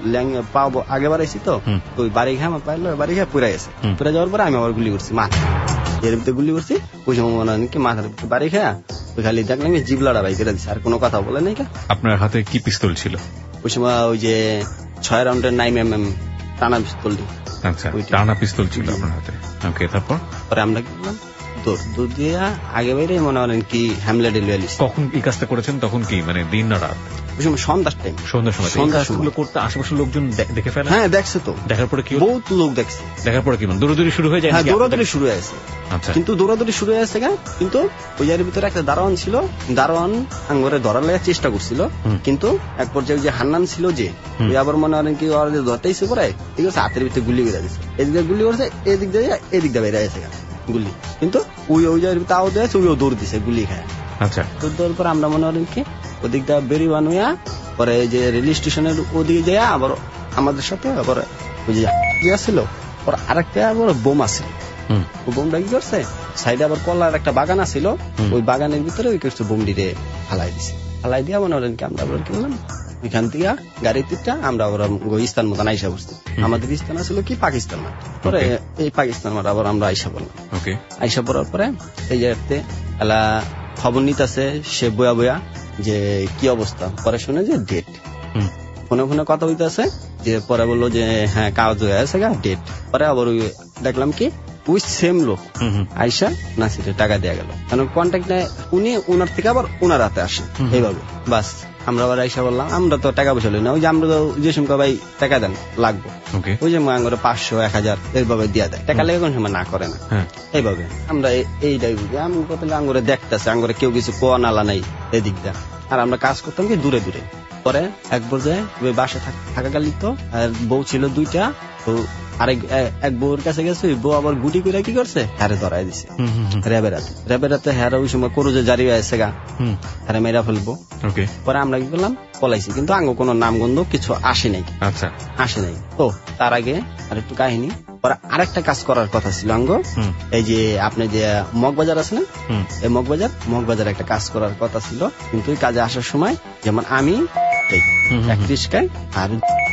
পাবো আগে বাড়াইছি, তো ওই বাড়ি ঘা আমার পাইলো, বাড়ি ঘা পুরা গেছে। পুরা যাওয়ার পরে আমি আবার গুলি করছি মাথা, এর ভিতরে গুলি করছি। ওই সময় মনে হয় কি মাথার ভিতরে বাড়ি খায়া ওই খালি দেখলাম জিবলাটা বাই করে দিচ্ছে, আর কোনো কথা বলে নাই। আপনার হাতে কি পিস্তল ছিল ওই সময়? ওই যে ছয় রাউন্ডের নাইন এম এম টানা পিস্তল। আচ্ছা, টানা পিস্তল ছিল আপনার হাতে। ওকে, তারপর পরে আমরা কি করলাম, দৌড় দিয়ে আগে বাইরে মনে করেন কি হ্যামলেট এলিয়ালিস। কখন এই কাজটা করেছেন? তখন কি মানে দিন না রাত? ওই সময় সন্ধ্যার টাইম, সন্ধ্যার সময়। সন্ধ্যার সময় করতে আশেপাশের লোকজন দেখে ফেলে? হ্যাঁ, দেখছে তো। দেখার পরে কি বহুত লোক দেখছে। দেখার পরে কি মানে দৌড়াদৌড়ি শুরু হয়ে যায়? হ্যাঁ, দৌড়াদৌড়ি শুরু হয়েছে। আচ্ছা, কিন্তু দৌড়াদৌড়ি শুরু হয়েছে কেন? কিন্তু ওই জায়গার ভিতরে একটা দারোয়ান ছিল, দারোয়ান আঙ্গরে ধরার লাগার চেষ্টা করছিল, কিন্তু এক পর্যায়ে যে হান্নান ছিল যে ওই আবার মনে করেন কি ওর ধরতেইছে পরে ঠিক আছে হাতের ভিতরে গুলি করে দিচ্ছে। এদিকে গুলি করছে, এদিক দিয়ে এদিক দিয়ে বেড়ে গেছে গুলি, কিন্তু ওই ওই জায়গার ভিতরে আওয়াজ হয়েছে, ওইও দৌড় দিছে গুলি খায়। আচ্ছা, দৌড় দেওয়ার পর আমরা মনে করেন কি ওদিক দিয়ে বেরিয়ে বানুয়া পরে যে রেল স্টেশনের ওদিকে যায় আবার আমাদের সাথে আবার ওই যে ছিল ওর আরেকটা আবার বোম আছে। ও বোমটা কি করছে, সাইডে আবার কলার একটা বাগান আছিল, ওই বাগানের ভিতরে ওই করছে বোমটিরে ফালাই দিছে। ফালাই দিয়া মনে করেন কি আমরা আবার কি বললাম ওইখান থেকে গাড়িটা আমরা আবার স্থান মতন আইসা বসছি। আমাদের স্থান আসলে কি পাকিস্তান মাঠ, পরে এই পাকিস্তান মাঠ আবার আমরা আইসা বললাম। আইসা পড়ার পরে এই জায়গাতে এলা খবর নিতেছে সে বয়া বয়া যে কি অবস্থা। পরে শুনে যে ডেট, ফোনে ফোনে কথা হইতেছে, যে পরে বললো যে হ্যাঁ কাগজ হয়ে আছে গা ডেট। পরে আবার ওই দেখলাম কি ওই সেম লোক আইসা নাসিরের টাকা দেয়া গেল, কারণ কন্ট্যাক্ট নেয় উনি, ওনার থেকে আবার ওনার হাতে আসে এইভাবে। বাস আমরা আবার আইসা বললাম আমরা তো টাকা পয়সা লই না, ওই যে আমরা যে সময় ভাই টাকা দেন লাগবো, ওই যে আঙ্গরে পাঁচশো এক হাজার এইভাবে দিয়া দেয়, টাকা লেগে কোন সময় না করে না এইভাবে। আমরা এইটাই বুঝি আমি কত আঙ্গরে দেখতেছে, আঙ্গরে কেউ কিছু কোয়া নালা নাই এদিক দা, আর আমরা কাজ করতাম কি দূরে দূরে। পরে এক পর্যায়ে ওই বাসা থাকা গালি তো আর বউ ছিল দুইটা, তো আরেক এক বউর কাছে গেছে, ওই বউ আবার গুটি করে কি করছে হ্যারে ধরাই দিছে রেবেরাতে। রেবেরাতে হ্যাঁ ওই সময় করো যে জারি হয়েছে গা, হ্যাঁ মেরা ফেলবো। পরে আমরা কি করলাম পলাইছি, কিন্তু আঙ্গ কোনো নামগন্ধ কিছু আসে নাই। আচ্ছা, আসে নাই। তো তার আগে আর একটু কাহিনী, পরে আরেকটা কাজ করার কথা ছিল আঙ্গ, এই যে আপনি যে মগবাজার আছে না, এই মগবাজার মগবাজার একটা কাজ করার কথা ছিল, কিন্তু ওই কাজে আসার সময় যেমন আমি এক রিস্কায় আর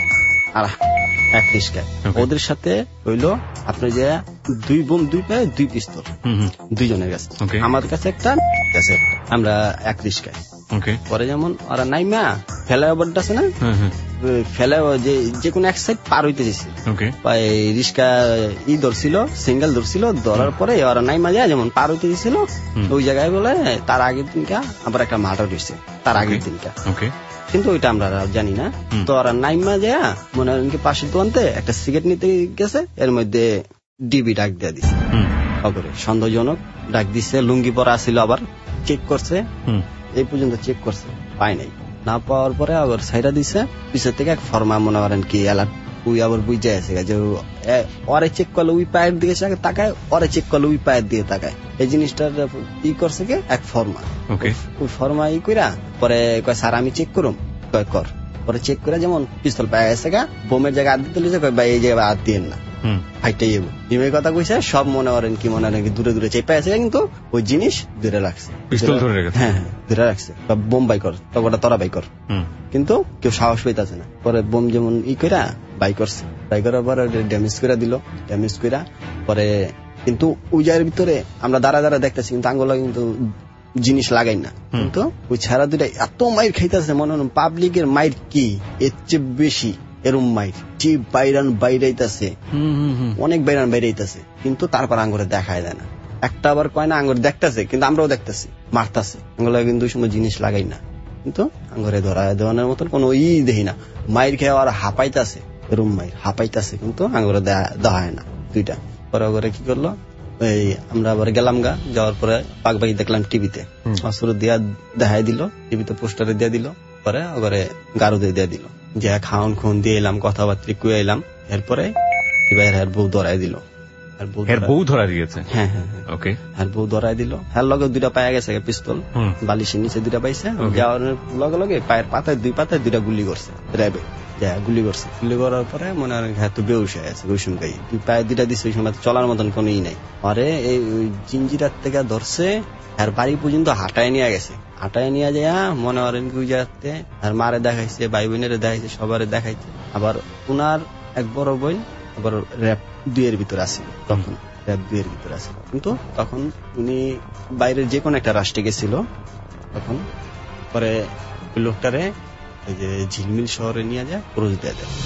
আর এক রিস্কায়, ওদের সাথে হইলো আপনার যে দুই বোম দুই পায়ে দুই পিস্তল দুইজনের কাছে, আমাদের কাছে একটা কাছে আমরা এক রিস্কায়। পরে যেমন ওরা নাইমা ফ্লাইওভারটা আছে না, ফ্লাইওভার যে যে কোনো এক সাইড পার হইতে দিচ্ছে, রিস্কা ই ধরছিল সিঙ্গেল ধরছিল, ধরার পরে ওরা নাইমা যায় যেমন পার হইতে দিছিল, ওই জায়গায় বলে তার আগের দিনকা আবার একটা মার্ডার হয়েছে তার আগের দিনকা, কিন্তু ওইটা আমরা জানি না। তো ওরা নাইমা যায় মনে হয় পাশের দোকানতে একটা সিগারেট নিতে গেছে, এর মধ্যে ডিবি ডাক দিয়ে দিছে, খবরে সন্দেহজনক ডাক দিচ্ছে, লুঙ্গি পরা ছিল, আবার চেক করছে, এই পর্যন্ত চেক করছে পায় নাই, না পাওয়ার পরে আবার সাইডা দিছে, পিছের থেকে এক ফর্মা মনে করেন কি এলার্ট, ওই আবার বুঝে আছে যে ওরে চেক করলে ওই পায়ের দিকে তাকায়, ওরে চেক করলে ওই পায়ের দিকে তাকায়, এই জিনিসটার ই করছে কি এক ফর্মা, ওই ফর্মা ই কইরা পরে কয় স্যার আমি চেক করুম, কয় কর। পরে চেক করে যেমন পিস্তল পায়ে গেছে গা, বোমের জায়গায় হাত দিতে লিখে কয় ভাই এই জায়গায় হাত দিয়েন না, ফাইটাই যাবো ডিমের কথা কইছে, সব মনে করেন কি মনে করেন দূরে দূরে চেপে আছে, কিন্তু ওই জিনিস দূরে রাখছে, পিস্তল ধরে রেখেছে, হ্যাঁ দূরে রাখছে, বোম বাই কর তখন তোরা বাই কর, কিন্তু কেউ সাহস পাইতেছে না। পরে বোম যেমন ই কইরা বাই করছে, বাই করার পর ড্যামেজ করে দিল, ড্যামেজ কইরা পরে কিন্তু ওই জায়গার ভিতরে আমরা দাঁড়া দাঁড়া দেখতেছি, কিন্তু আঙ্গুলা কিন্তু জিনিস লাগাই না, কিন্তু ওই ছাড়া দুটা এত মাইর খাইতেছে, মনে হয় পাবলিকের মাইর কি এর চেয়ে বেশি এরম মাইর, যে বাইরান বাইরাইতেছে অনেক বাইরান বাইরাইতেছে, কিন্তু তারপর আঙ্গুরে দেখায় দেয় না, একটা আবার কয় না আঙ্গুর দেখতেছে, কিন্তু আমরাও দেখতেছি মারতেছে, আঙ্গুলা কিন্তু ওই সময় জিনিস লাগাই না, কিন্তু আঙ্গুরে ধরা দেওয়ানোর মতন কোনো ই দেখি না, মাইর খেয়ে আর হাঁপাইতেছে, এরম মাইর হাঁপাইতেছে, কিন্তু আঙ্গুরে দেওয়া হয় না দুইটা। পরে ওগুলো কি করলো, এই আমরা আবার গেলাম গা, যাওয়ার পরে পাকবাকি দেখলাম টিভিতে অস্ত্র দিয়া দেখাই দিল, টিভিতে পোস্টারে দিয়ে দিল, পরে ওগরে গারুদে দিয়ে দিল, যে খাওন খুন দিয়ে এলাম, কথাবার্তা কুয়ে এলাম, এরপরে এবার বউ ধরাই দিল, আর বউ এর ধরা- বউ ধরা দিয়েছে। হ্যাঁ হ্যাঁ হ্যাঁ। ওকে। আর বউ ধরাই দিল, হ্যাঁ লগে দুইটা পায়ে গেছে পিস্তল, হুম। বালিশের নিচে দুইটা পাইছে, Okay. যাওয়ার লগে লগে পায়ের পাতায় দুই পাতায় দুইটা গুলি করছে র্যাবে, যা গুলি করছে, গুলি করার পরে মনে হয় হ্যাঁ তো বেউস হয়ে আছে ওই সময়, তুই পায়ে দুইটা দিচ্ছে ওই সময় চলার মতন কোনো ই নাই। আরে এই ওই জিঞ্জিরার থেকে ধরছে আর বাড়ি পর্যন্ত হাঁটায় নিয়ে গেছে, হাঁটায় নিয়ে যায় মনে করেন কি ওই জায়গাতে আর মারে দেখাইছে, ভাই বোনের দেখাইছে, সবারে দেখাইছে। আবার উনার এক বড় বোন আবার র্যাব দুইয়ের ভিতরে আছে, তখন র্যাব দুইয়ের ভিতরে আছে, কিন্তু তখন উনি বাইরের যে কোনো একটা রাষ্ট্রে গেছিল। তখন পরে ওই লোকটারে ওই যে ঝিলমিল শহরে নিয়ে যায়, ক্রোজ দিয়ে দেয়,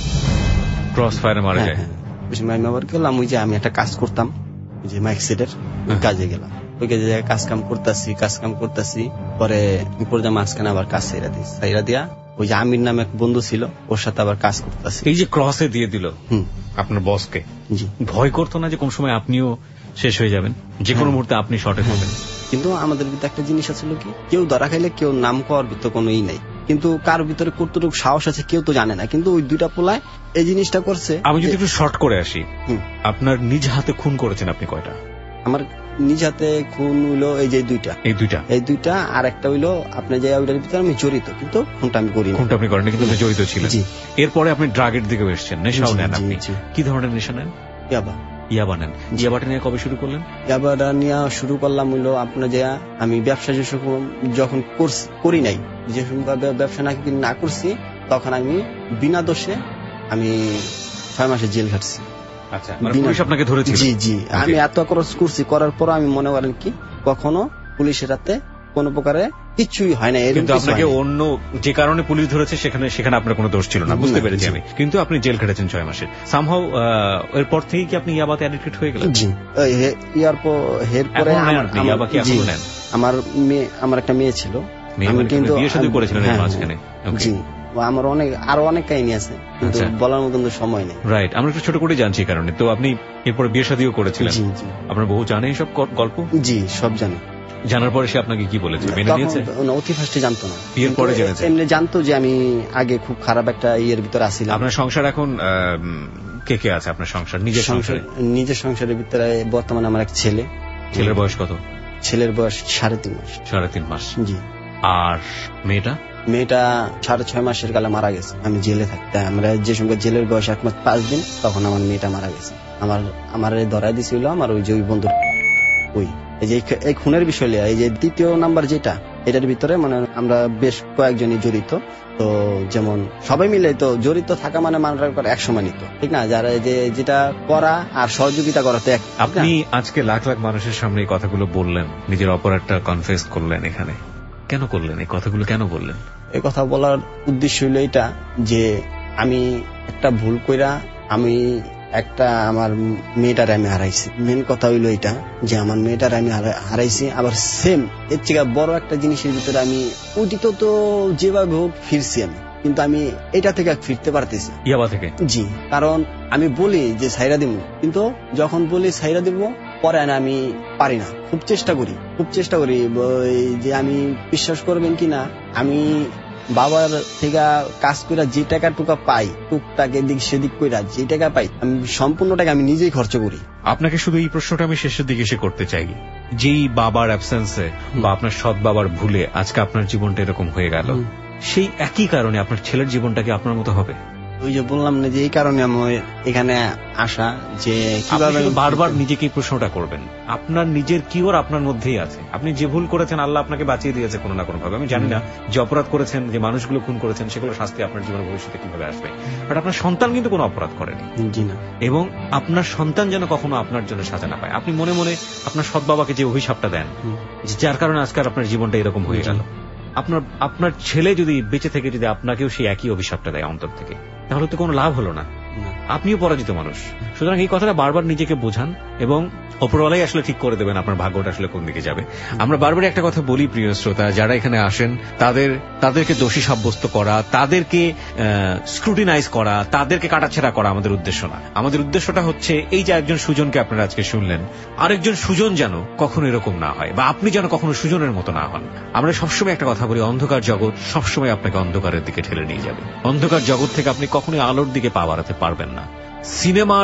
ক্রস ফায়ারে মারা যায়। ওই সময় আমি আবার গেলাম, ওই যে আমি একটা কাজ করতাম ওই যে মাইক সেটের ওই কাজে গেলাম, ওই কাজে কাজ কাম করতেছি কাজ কাম করতেছি পরে উপর যা মাঝখানে আবার কাজ সাইরা দিই, সাইরা দিয়া ওই যে আমির নামে এক বন্ধু ছিল ওর সাথে আবার কাজ করতেছি। এই যে ক্রসে দিয়ে দিল হুম আপনার বসকে, জি। ভয় করতো না যে কোন সময় আপনিও শেষ হয়ে যাবেন, যে কোনো মুহূর্তে আপনি শর্টে হবেন? কিন্তু আমাদের ভিতরে একটা জিনিস আছে কি, কেউ ধরা খাইলে কেউ নাম করার ভিতরে কোনো ই নাই, কিন্তু কার ভিতরে কতটুকু সাহস আছে কেউ তো জানে না, কিন্তু ওই দুইটা পোলায় এই জিনিসটা করছে। আমি যদি একটু শর্ট করে আসি, হুম। আপনার নিজ হাতে খুন করেছেন আপনি কয়টা? আমার নিজ হাতে খুন হইলো এই যে দুইটা, এই দুইটা। এই দুইটা, আর একটা হইলো আপনার যে ওইটার ভিতরে আমি জড়িত, কিন্তু খুনটা আমি করি না। খুনটা আপনি করেন কিন্তু আপনি জড়িত ছিলেন। জি। এরপরে আপনি ড্রাগের দিকে এসেছেন, নেশাও জি, নেন জি, আপনি। জি। কি ধরনের নেশা নেন? ইয়াবা ইয়াবা নেন। ইয়াবাটা নিয়ে কবে শুরু করলেন? ইয়াবাটা নিয়ে শুরু করলাম হইলো আপনার যে আমি ব্যবসা যে সকম যখন করছি- করি নাই, যে সময় ব্যবসা না না করছি তখন আমি বিনা দোষে আমি ছয় মাসে জেল খাটছি। আচ্ছা, মানে বিনা- পুলিশ আপনাকে ধরেছিল? জি জি, আমি এত খরচ করছি, করার পর আমি মনে করেন কি কখনো পুলিশের হাতে কোন প্রকারে কিছুই হয় না, এরকম কিন্তু কিছু আপনাকে হয় নাই। অন্য যে কারণে পুলিশ ধরেছে সেখানে সেখানে আপনার কোনো দোষ ছিল না, বুঝতে না, পেরেছি জি। আমি। কিন্তু আপনি জেল খেটেছেন ছয় মাসে। সামহাউ এরপর থেকে কি আপনি ইয়াবাতে অ্যাডিক্টেড হয়ে গেলেন? জি, ওই হে- ইয়ার পর এর পরে এখনো নেন আমার- আপনি? আমার- ইয়াবা কি জি, এখনো নেন? আমার মেয়ে, আমার একটা মেয়ে ছিল, মেয়ে আমি মানে কিন্তু বিয়ে শাদী করেছিলেন এর হ্যাঁ, মাঝখানে? Okay. জি, আমার অনেক আরো অনেক কাহিনী আছে, কিন্তু আচ্ছা। বলার মতন তো সময় নেই। রাইট, আমরা একটু ছোট করে জানছি এই কারণে। তো আপনি এরপরে বিয়ে শাদীও করেছিলেন? জি জি আপনার বহু জানে এইসব গ- গল্প? জি, সব জানি। জানার পরে সে আপনাকে কি বলেছে, মেনে তখন নিয়েছে? না, অতি ফার্স্টে জানতো না, বিয়ের পরে কিন্তু জেনেছে? এমনি জানতো যে আমি আগে খুব খারাপ একটা ইয়ের ভিতরে আসছিলাম। আপনার সংসার এখন আহ, উম, কে কে আছে আপনার সংসার, নিজের সংসার, সংসারে? নিজের সংসারের ভিতরে বর্তমানে আমার এক ছেলে, ছেলের বয়স কত? ছেলের বয়স সাড়ে তিন মাস। সাড়ে তিন মাস। জি, আর মেয়েটা? মেয়েটা সাড়ে ছয় মাসের কালে মারা গেছে, আমি জেলে থাকতে, আমরা যে সঙ্গে জেলের বয়স এক মাস পাঁচ দিন, তখন আমার মেয়েটা মারা গেছে। আমার আমার ধরাই দিছিল আমার ওই যে ওই বন্ধু, ওই এই যে এই খুনের বিষয় লিয়া, এই যে দ্বিতীয় নাম্বার যেটা, এটার ভিতরে মানে আমরা বেশ কয়েকজনই জড়িত। তো যেমন সবাই মিলে তো জড়িত থাকা মানে মানরা করে এক সমান নিত, ঠিক না? যারা এই যে যেটা করা আর সহযোগিতা করা তো এক, ঠিক না? আপনি আজকে লাখ লাখ মানুষের সামনে এই কথাগুলো বললেন, নিজের অপরাধটা কনফেস করলেন এখানে, কেন করলেন এই কথাগুলো, কেন বললেন? এই কথা বলার উদ্দেশ্য হইলো এটা যে আমি একটা ভুল কইরা আমি একটা আমার মেয়েটার আমি হারাইছি। মেন কথা হইলো এটা যে আমার মেয়েটার আমি হারা- হারাইছি, আবার সেম এর থেকে বড় একটা জিনিসের ভিতরে আমি অতীত তো যেভাবে হোক ফিরছি আমি, কিন্তু আমি এটা থেকে আর ফিরতে পারতেছি। ইয়াবা থেকে? জি, কারণ আমি বলি যে সাইরা দিব, কিন্তু যখন বলি সাইরা দিব পরে না আমি পারি না, খুব চেষ্টা করি খুব চেষ্টা করি ওই যে আমি বিশ্বাস করবেন কিনা, আমি বাবার থেকে কাজ করে যে টাকা টুকা পাই, টুকটাক এদিক সেদিক কইরা যে টাকা পাই, আমি সম্পূর্ণ টাকা আমি নিজেই খরচ করি। আপনাকে শুধু এই প্রশ্নটা আমি শেষের দিকে এসে করতে চাই, যেই বাবার অ্যাবসেন্সে বা আপনার সৎ বাবার ভুলে আজকে আপনার জীবনটা এরকম হয়ে গেল, সেই একই কারণে আপনার ছেলের জীবনটাকে আপনার মতো হবে? ওই যে বললাম না যে এই কারণে আমি এখানে আসা, যে কিভাবে আপনি শুধু বারবার নিজেকে এই প্রশ্নটা করবেন, আপনার নিজের কি ওর আপনার মধ্যেই আছে। আপনি যে ভুল করেছেন আল্লাহ আপনাকে বাঁচিয়ে দিয়েছে কোনো না কোনো ভাবে। আমি জানি না যে অপরাধ করেছেন, যে মানুষগুলো খুন করেছেন, সেগুলো শাস্তি আপনার জীবনের ভবিষ্যতে কিভাবে আসবে, বাট আপনার সন্তান কিন্তু কোনো অপরাধ করেনি। জি না, এবং আপনার সন্তান যেন কখনো আপনার জন্য সাজা না পায়। আপনি মনে মনে আপনার সৎ বাবাকে যে অভিশাপটা দেন, যে যার কারণে আজকাল আপনার জীবনটা এরকম হয়ে গেল, আপনার আপনার ছেলে যদি বেঁচে থেকে যদি আপনাকেও সেই একই অভিশাপটা দেয় অন্তর থেকে, তাহলে তো কোনো লাভ হলো না, আপনিও পরাজিত মানুষ। সুতরাং এই কথাটা বারবার নিজেকে বোঝান এবং অপরওয়ালাই আসলে ঠিক করে দেবেন আপনার ভাগ্যটা আসলে কোন দিকে যাবে। আমরা বারবার একটা কথা বলি প্রিয় শ্রোতা, যারা এখানে আসেন তাদের তাদেরকে দোষী সাব্যস্ত করা, তাদেরকে স্ক্রুটিনাইজ করা, তাদেরকে কাটাছেড়া করা আমাদের উদ্দেশ্য না। আমাদের উদ্দেশ্যটা হচ্ছে এই যে একজন সুজনকে আপনারা আজকে শুনলেন, আরেকজন সুজন যেন কখনো এরকম না হয়, বা আপনি যেন কখনো সুজনের মতো না হন। আমরা সবসময় একটা কথা বলি, অন্ধকার জগৎ সবসময় আপনাকে অন্ধকারের দিকে ঠেলে নিয়ে যাবে। অন্ধকার জগৎ থেকে আপনি কখনোই আলোর দিকে পা বাড়াতে পারবেন না। সিনেমার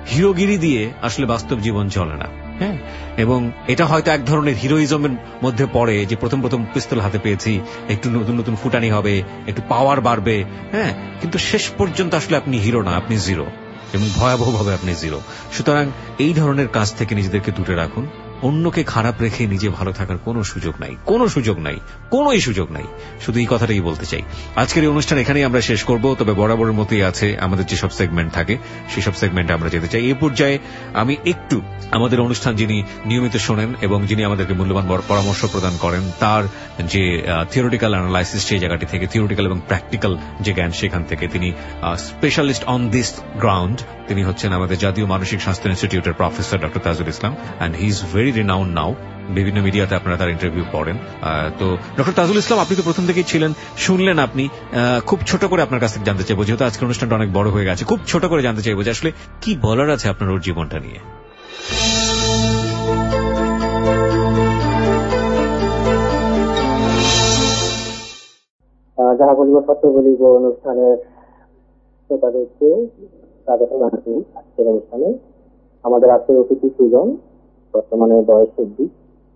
হিরোগিরি দিয়ে আসলে বাস্তব জীবন চলে না। হ্যাঁ, এবং এটা হয়তো এক ধরনের হিরোইজমের মধ্যে পড়ে যে প্রথম প্রথম পিস্তল হাতে পেয়েছি, একটু নতুন নতুন ফুটানি হবে, একটু পাওয়ার বাড়বে। হ্যাঁ, কিন্তু শেষ পর্যন্ত আসলে আপনি হিরো না, আপনি জিরো, এবং ভয়াবহভাবে আপনি জিরো। সুতরাং এই ধরনের কাজ থেকে নিজেদেরকে দূরে রাখুন। অন্যকে খারাপ রেখে নিজে ভালো থাকার কোনো সুযোগ নাই, কোনো সুযোগ নাই, কোনো সুযোগ নাই। শুধু এই কথাটাই বলতে চাই। আজকের এই অনুষ্ঠান এখানেই আমরা শেষ করব, তবে বরাবরের মতোই আছে আমাদের যেসব সেগমেন্ট থাকে সেই সব সেগমেন্টে আমরা যেতে চাই। এই পর্যায়ে আমি একটু আমাদের অনুষ্ঠান যিনি নিয়মিত শোনেন এবং যিনি আমাদেরকে মূল্যবান পরামর্শ প্রদান করেন, তার যে থিওরিটিক্যাল অ্যানালাইসিস সেই জায়গাটি থেকে, থিওরিটিক্যাল এবং প্র্যাকটিক্যাল যে জ্ঞান সেখান থেকে, তিনি স্পেশালিস্ট অন দিস গ্রাউন্ড, তিনি হচ্ছেন আমাদের জাতীয় মানসিক স্বাস্থ্য ইনস্টিটিউটের professor doctor Tajul Islam, and he is very renowned now. বিভিন্ন মিডিয়াতে আপনারা তার ইন্টারভিউ পড়েন। তো ডক্টর তাজুল ইসলাম, আপনি তো প্রথম থেকেই ছিলেন, শুনলেন আপনি। খুব ছোট করে আপনার কাছ থেকে জানতে চাইবো, যেহেতু আজকের অনুষ্ঠানটা অনেক বড় হয়ে গেছে, খুব ছোট করে জানতে চাইবো যে আসলে কি বলার আছে আপনার ওর জীবনটা নিয়ে। যাহা বলিব সত্য বলিব অনুষ্ঠানের শ্রোতাদেরকে স্বাগত জানাচ্ছি আজকের অনুষ্ঠানে। আমাদের আজকের অতিথি সুজন, বর্তমানে বয়স চব্বিশ।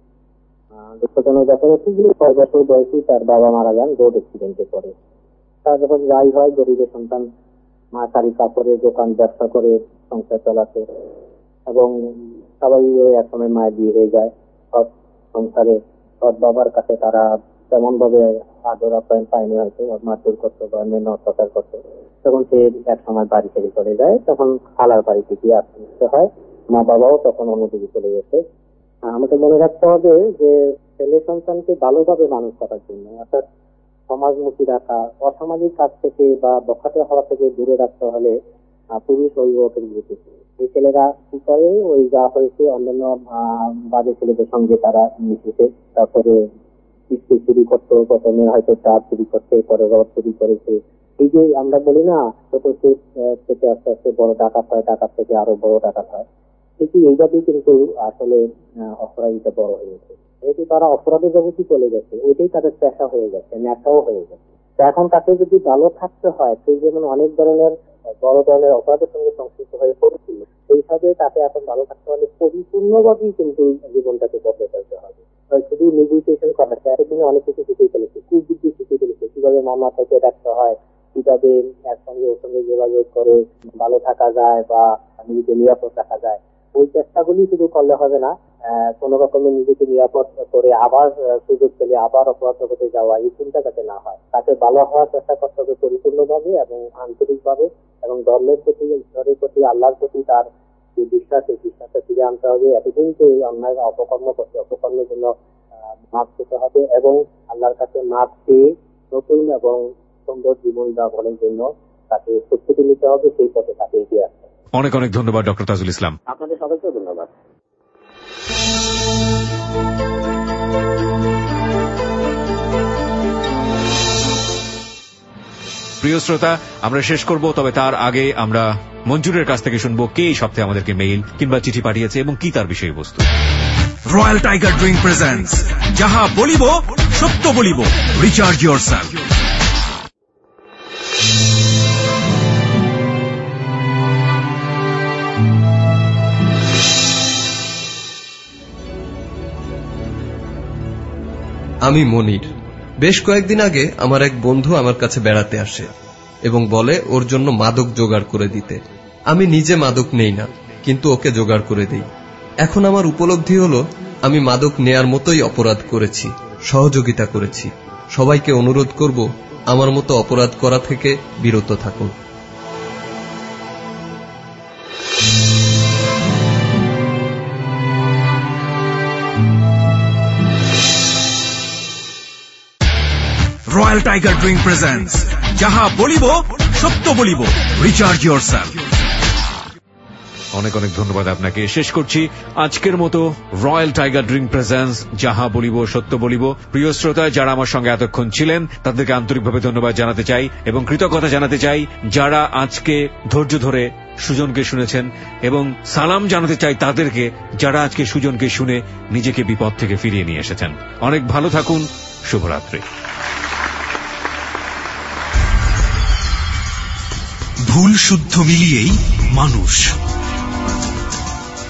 দুঃখজনক ব্যাপার হচ্ছে যে ছয় বছর বয়সী তার বাবা মারা যান রোড অ্যাক্সিডেন্টে পড়ে। তার যখন যাই হয়, গরিবের সন্তান, মা শাড়ি কাপড়ের দোকান ব্যবসা করে সংসার চালাতে, এবং স্বাভাবিকভাবে এক সময় মায়ের বিয়ে হয়ে যায়। সব সংসারে সৎ বাবার কাছে তারা তেমন ভাবে আদর আপ্যায়ন পায়নি, হয়তো মারধর করতো বা মেন অত্যাচার করতো। তখন সে এক সময় বাড়ি ছেড়ে চলে যায়, তখন খালার বাড়িতে গিয়ে আসতে হয়। মা বাবাও তখন অন্যদিকে চলে গেছে। আমাকে মনে রাখতে হবে যে ছেলে সন্তানকে ভালোভাবে মানুষ করার জন্য, অর্থাৎ সমাজমুখী রাখা, অসামাজিক কাজ থেকে বা বখাটে হওয়া থেকে দূরে রাখতে হলে পুরুষ অভিভাবকের গুরুত্ব। এই ছেলেরা কি করে, ওই যা হয়েছে অন্যান্য বাজে ছেলেদের সঙ্গে তারা মিশেছে, তারপরে স্ত্রী চুরি করতো, প্রথমে হয়তো চা চুরি করতে, পরে রড চুরি করেছে। এই যে আমরা বলি না, ছোট থেকে আস্তে আস্তে বড় ডাকাত হয়, ডাকাত থেকে আরো বড় ডাকাত হয়, ঠিকই এইভাবেই কিন্তু আসলে অপরাধীটা বড় হয়ে গেছে। যেহেতু তারা অপরাধের জগতে চলে গেছে, ওইটাই তাদের পেশা হয়ে গেছে, নেশাও হয়ে গেছে। এখন তাকে যদি ভালো থাকতে হয়, সেই যেমন অনেক ধরনের বড় ধরনের অপরাধের সঙ্গে সংশ্লিষ্ট হয়ে পড়েছিল, সেইভাবে তাকে এখন ভালো থাকতে হলে পরিপূর্ণভাবেই কিন্তু জীবনটাকে বদলে ফেলতে হবে। শুধু নেগোসিয়েশন করা, এতদিনে অনেক কিছু শিখে ফেলেছে, কুবুদ্ধি শিখে ফেলেছে, কিভাবে মামলা থেকে রাখতে হয়, কিভাবে একসঙ্গে ওর সঙ্গে যোগাযোগ করে ভালো থাকা যায় বা নিজেকে নিরাপদ রাখা যায়। ওই চেষ্টাগুলি শুধু করলে হবে না, কোন রকমে নিজেকে নিরাপদ করে আবার সুযোগ পেলে আবার অপরাধ জগতে যাওয়া, এই চিন্তা যাতে না হয়। তাকে ভালো হওয়ার চেষ্টা করতে হবে পরিপূর্ণভাবে এবং আন্তরিকভাবে, এবং ধর্মের প্রতি, ঈশ্বরের প্রতি, আল্লাহর প্রতি তার যে বিশ্বাস, এই বিশ্বাসটা ফিরে আনতে হবে। এতদিন যে অন্যায় অপকর্ম করছে, অপকর্মের জন্য মাপ পেতে হবে এবং আল্লাহর কাছে মাপ পেয়ে নতুন এবং সুন্দর জীবন যাপনের জন্য তাকে প্রস্তুতি নিতে হবে, সেই পথে তাকে এগিয়ে আসতে। অনেক অনেক ধন্যবাদ ডক্টর তাজুল ইসলাম। আপনাদের সবাইকে ধন্যবাদ। প্রিয় শ্রোতা, আমরা শেষ করব, তবে তার আগে আমরা মঞ্জুরের কাছ থেকে শুনবো কে এই সপ্তাহে আমাদেরকে মেইল কিংবা চিঠি পাঠিয়েছে এবং কি তার বিষয়বস্তু। রয়্যাল টাইগার ড্রিঙ্ক প্রেজেন্টস যাহা বলিব সত্য বলিব, রিচার্জ ইয়োরসেলফ। আমি মনির। বেশ কয়েকদিন আগে আমার এক বন্ধু আমার কাছে বেড়াতে আসে এবং বলে ওর জন্য মাদক জোগাড় করে দিতে। আমি নিজে মাদক নেই না, কিন্তু ওকে জোগাড় করে দেই। এখন আমার উপলব্ধি হলো আমি মাদক নেয়ার মতোই অপরাধ করেছি, সহযোগিতা করেছি। সবাইকে অনুরোধ করব আমার মতো অপরাধ করা থেকে বিরত থাকুন। রয়্যাল টাইগার ড্রিঙ্ক প্রেজেন্টস যাহা বলিব সত্য বলিব, রিচার্জ ইয়োরসেলফ। অনেক অনেক ধন্যবাদ আপনাকে। শেষ করছি আজকের মতো রয়্যাল টাইগার ড্রিঙ্ক প্রেজেন্স যাহা বলিব সত্য বলিব। প্রিয় শ্রোতা, যারা আমার সঙ্গে এতক্ষণ ছিলেন তাদেরকে আন্তরিকভাবে ধন্যবাদ জানাতে চাই এবং কৃতজ্ঞতা জানাতে চাই যারা আজকে ধৈর্য ধরে সুজনকে শুনেছেন, এবং সালাম জানাতে চাই তাদেরকে যারা আজকে সুজনকে শুনে নিজেকে বিপদ থেকে ফিরিয়ে নিয়ে এসেছেন। অনেক ভালো থাকুন। শুভরাত্রি। ভুল শুদ্ধ মিলিয়েই মানুষ।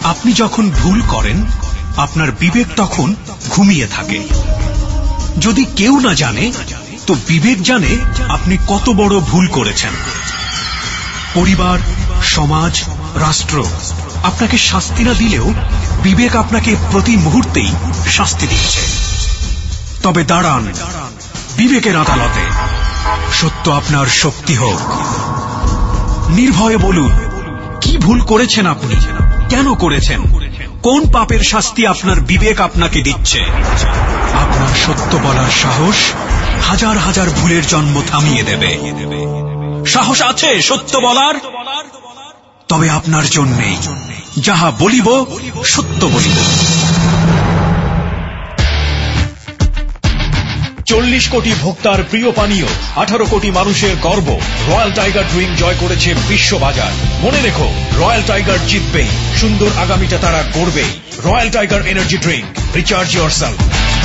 আপনি যখন ভুল করেন আপনার বিবেক তখন ঘুমিয়ে থাকে। যদি কেউ না জানে তো বিবেক জানে আপনি কত বড় ভুল করেছেন। পরিবার, সমাজ, রাষ্ট্র আপনাকে শাস্তি না দিলেও বিবেক আপনাকে প্রতি মুহূর্তেই শাস্তি দিচ্ছে। তবে দাঁড়ান বিবেকের আদালতে, সত্য আপনার শক্তি হোক। নির্ভয়ে বলুন কি ভুল করেছেন আপনি, কেন করেছেন, কোন পাপের শাস্তি আপনার বিবেক আপনাকে দিচ্ছে। আপনার সত্য বলার সাহস হাজার হাজার ভুলের জন্ম থামিয়ে দেবে। সাহস আছে সত্য বলার? তবে আপনার জন্যেই যাহা বলিব সত্য বলিব। চল্লিশ কোটি ভোক্তার প্রিয় পানীয়, আঠারো কোটি মানুষের গর্ব, রয়্যাল টাইগার ড্রিঙ্ক জয় করেছে বিশ্ববাজার। মনে রেখো, রয়্যাল টাইগার জিতবেই, সুন্দর আগামীটা তারা গড়বেই। Royal Tiger energy drink, recharge yourself.